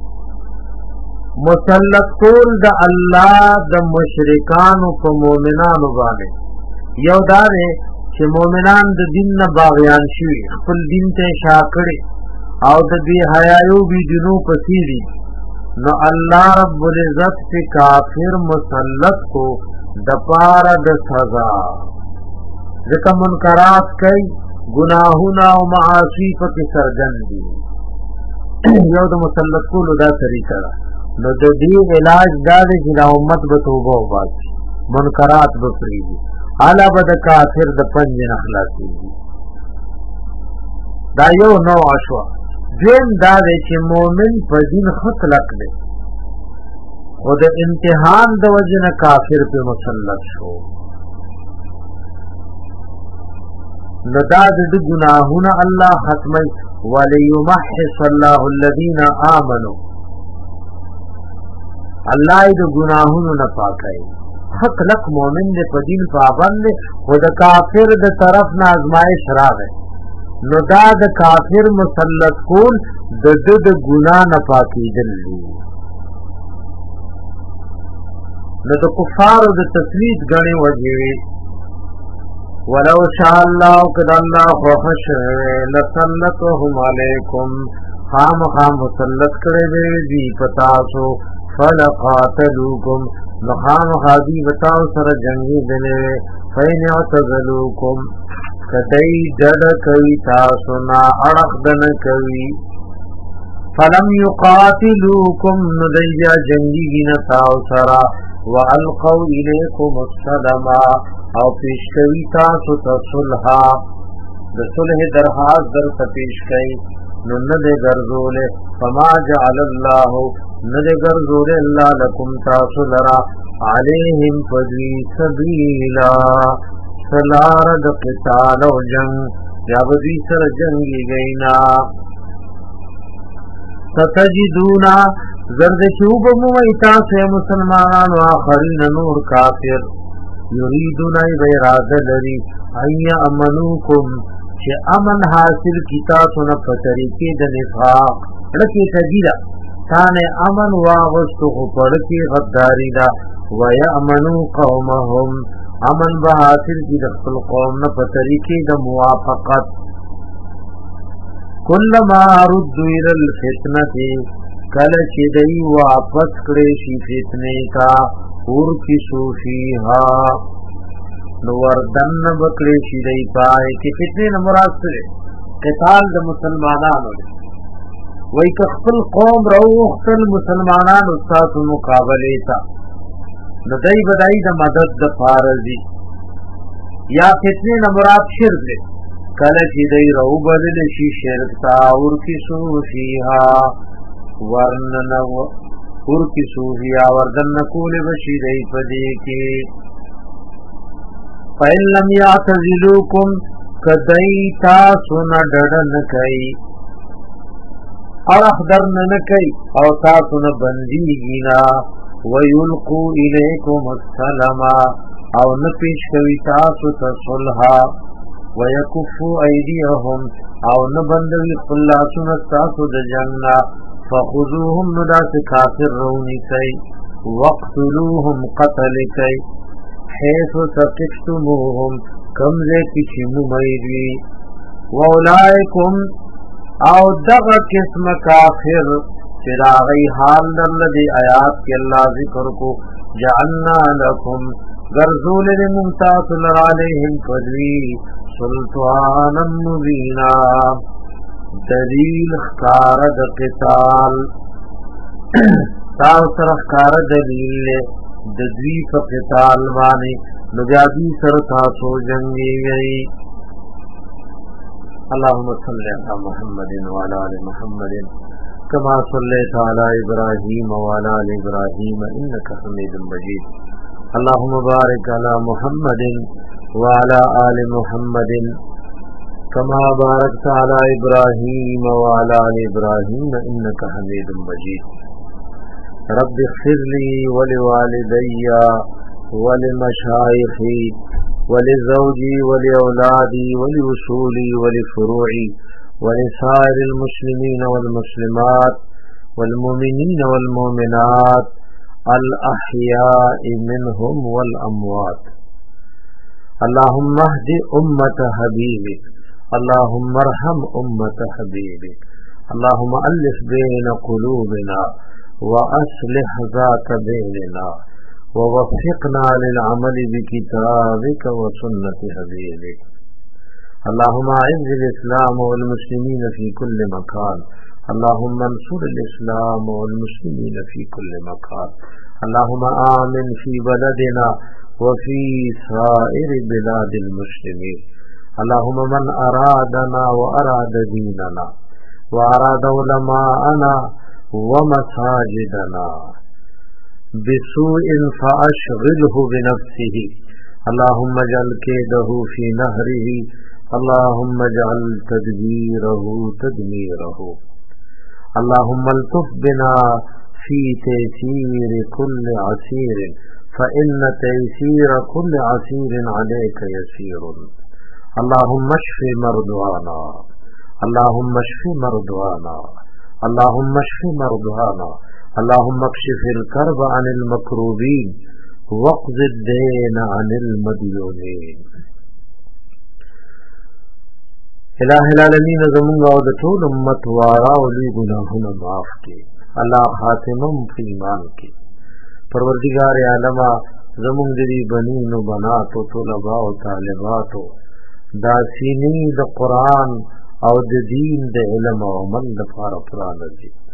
مسلط کول د الله د مشرکان او مؤمنانو باندې یو دا دی چې مؤمنان د دین نه باغیان شي خپل دین ته شاکړي او د دې حیايو بي دینو پسیدي نو اللہ رب العزت پی کافر مسلط کو دپارا د سزا ذکر منکرات کئی گناہونا و معاصی پکی سرگن دی یو د مسلط کو لدا طریقہ نو د دی علاج دا دی جنا امت بتوبہ و باتی منکرات بپریدی علا بد کافر د پنج نخلاصی دی دا یو نو عشوہ دین دا دی چې مومن په دین خطلق دی خود امتحان د وجنه کافر په مسلط شو ندا د گناهونه الله ختمي وليمحص الله الذين امنوا الله د گناهونو نه پاکي خطلق مومن دې په دین پابند خود کافر د طرف نه ازمائش راغی نو دا د کافر مسلط کول د د ګنا نه پاکیدل دي نو د کفارو د تسلیت غني وجوي ولو شاء الله قد الله خوش لسلطهم علیکم خام مسلط کړي دي پتا سو فلقاتلوکم نخام غازی بتاو سره جنگي دله فین اعتزلوکم کدی ډډ کوي تاسو نه اړه دن کوي فلم يقاتلوكم ندیا جنگی نتاو سرا والقوا الیکم السلام او پیشکوی تاسو تصلحا د صلح درخواست در پیشکوی نو ند گرزول فما جعل الله ند گرزول اللہ لکم تاسو لرا علیہم فدوی سبیلا سلارد قتال و جنگ یا بدوی سر جنگی گئینا ستجدونا زرد چوب مویتا سے مسلمان و آخرین نور کافر یریدون ای بیراد لری ای امنوکم چه امن حاصل کتا سن پتریکی د نفاق لکی تجیدہ تان امن واغستو پڑکی غداری دا ویأمنو قومهم امن با حاصل کی دخل قوم نا پتریکی دا موافقت کلما ردو الى الفتنة کل چدئی واپس کریشی فتنے تا ارکسو فیہا نوردن بکریشی دئی پائے کہ فتنے نمراد سرے قتال دا مسلمانانو وی کخفل قوم روختل مسلمانان استاس مقابلے تا ندائی بدائی دا مدد دا فارزی یا فتنے نمراد شرک دے کلچی دی رو بدل شی شرک تا ارکسو فیہا ارکسو فیہا وردن نکول بشی دی پدی کی فَإِن لَمْ يَعْتَزِلُوكُمْ کدئی تاسو نڈڑن کئی اخدرن نکئی او تاسو نبندیگینا وَيُلْقُوا إِلَيْكُمُ السَّلَمَ او نپیش کوي تاسو تصلحا وَيَكُفُّوا أَيْدِيَهُمْ او نبندوی خلاسون تاسو د جنگنا فَخُذُوهُمْ نداس کافر رونی کئی وَقْتُلُوهُمْ قتل کئی حیث سقفتموهم کمزے کچی ممیدوی وَأُولَئِكُمْ او دغ قسم کافر چراغی حال در لدی آیات کے اللہ ذکر کو جعلنا لکم غرزول لممتاث لعلیہم فدوی سلطانا مبینا دلیل اخکارد قتال تاو سر اخکارد دلیل ددوی فا قتال بانی نجادی سر تاسو جنگی گئی اللهم صل على محمد وعلى ال محمد كما صليت على ابراهيم وعلى ال ابراهيم انك حميد مجيد اللهم بارك على محمد وعلى ال محمد كما باركت على ابراهيم وعلى ال ابراهيم انك حميد مجيد رب اغفر لي ولوالدي ولمشايخي ولزوجي ولأولادي ولوصولي ولفروعي ولسائر المسلمين والمسلمات والمؤمنين والمؤمنات الأحياء منهم والأموات اللهم اهد أمة حبيبك اللهم ارحم أمة حبيبك اللهم ألف بين قلوبنا وأصلح ذات بيننا ووفقنا للعمل بكتابك وسنة حبيبك اللهم أعز الإسلام والمسلمين في كل مكان اللهم انصر الإسلام والمسلمين في كل مكان اللهم آمن في بلدنا وفي سائر بلاد المسلمين اللهم من أرادنا وأراد ديننا وأراد علماءنا ومساجدنا بسوء فأشغله بنفسه اللهم اجعل كيده في نهره اللهم اجعل تدبيره تدميره اللهم الطف بنا في تيسير كل عسير فإن تيسير كل عسير عليك يسير اللهم اشف مرضانا اللهم اشف مرضانا اللهم اشف مرضانا اللهم اكشف الكرب عن المكروبين واقض الدين عن المديونين الہ العالمین زمونگا و دطول امت وارا ولی گناہنا معاف کی اللہ خاتمم فی ایمان کی پروردگار عالمہ زمونگ دلی بنین و بناتو طلباء و طالباتو دا سینی دا قرآن او دا دین دا علم و عمل دا فار پران رجی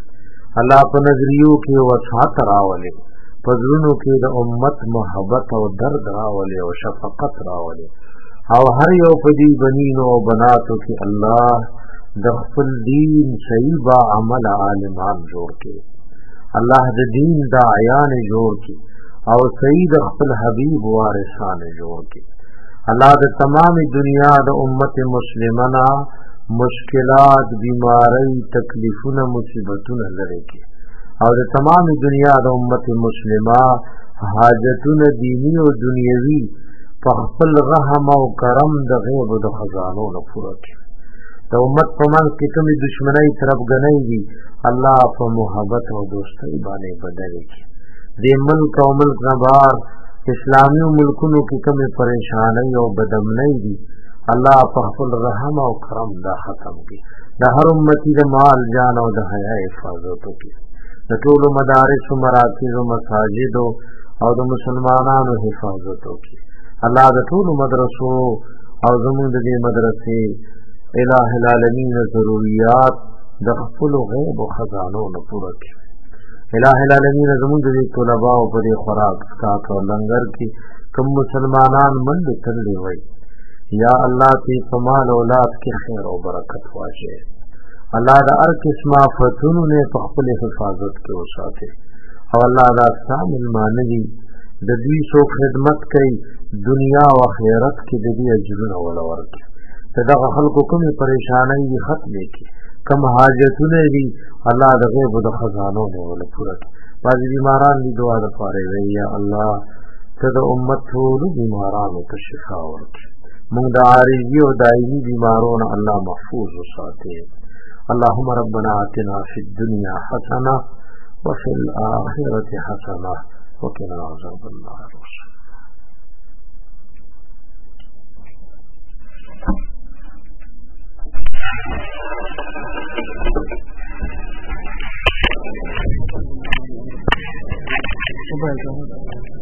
الله په نظریو کې وسعت راولي، پزړونو کې د امت محبت او درد راولي او شفقت راولي، او هر یو په دې بنینو او بناتو کې الله د خپل دین صحیح با عمل عالمان جوړ کړي، الله د دین داعیان جوړ کړي او صحیح د خپل حبیب وارثان جوړ کړي. الله د تمام دنیا د امت مسلمانه مشکلات، بیماری، تکلیفونه، مصیبتونه لري کړي او د تمام دنیا د امت مسلمه حاجتونه دینی او دنیوي په خپل رحم او کرم د غیب او د خزانو نه پوره کړي. د امت په منځ کې کومې دشمنۍ طرفګنۍ دي الله په محبت او دوستۍ باندې بدل کړي. د ملک او ملک نه بهر اسلامي ملکونو کې کومې پریشانۍ او بدامنۍ دي الله په خپل رحم او کرم دا ختم کړي. د هر امتی د مال، جان او د حیا حفاظت وکړي. د ټولو مدارس او مراکز او مساجد او د مسلمانانو حفاظت وکړي. الله د ټولو مدرسو او زموږ د دې مدرسې الہ العالمین ضروریات د خپل غیب او خزانو نه پوره کړي. الہ العالمین زموږ د دې طلباء او په دې خوراک سکاک او لنګر کې کوم مسلمانان منډې تللې وای یا الله تی په مال اولاد کې خیر او برکت واچي. الله د هر قسمه آفتونو نه په خپل حفاظت کې وساتي او الله دا سامع المانوي د دې سو خدمت کوي دنیا او آخرت کې د دې اجرونه ولا ورکړي. دغه خلکو کومې پریشانۍ ختم کړي، کوم حاجتونه دي الله د غیب او د خزانو نه ولا پوره کړي. بعضې بیماران دي دعا دپاره وایي یا الله ته د امت ټولو بیمارانو ته شفا ورکړي. موږ د عارضي او دایمي بیمارونو الله محفوظ وساتي. اللهم ربنا آتنا فی الدنیا حسنه وفي الآخرة حسنه وقنا عذاب النار. Bye.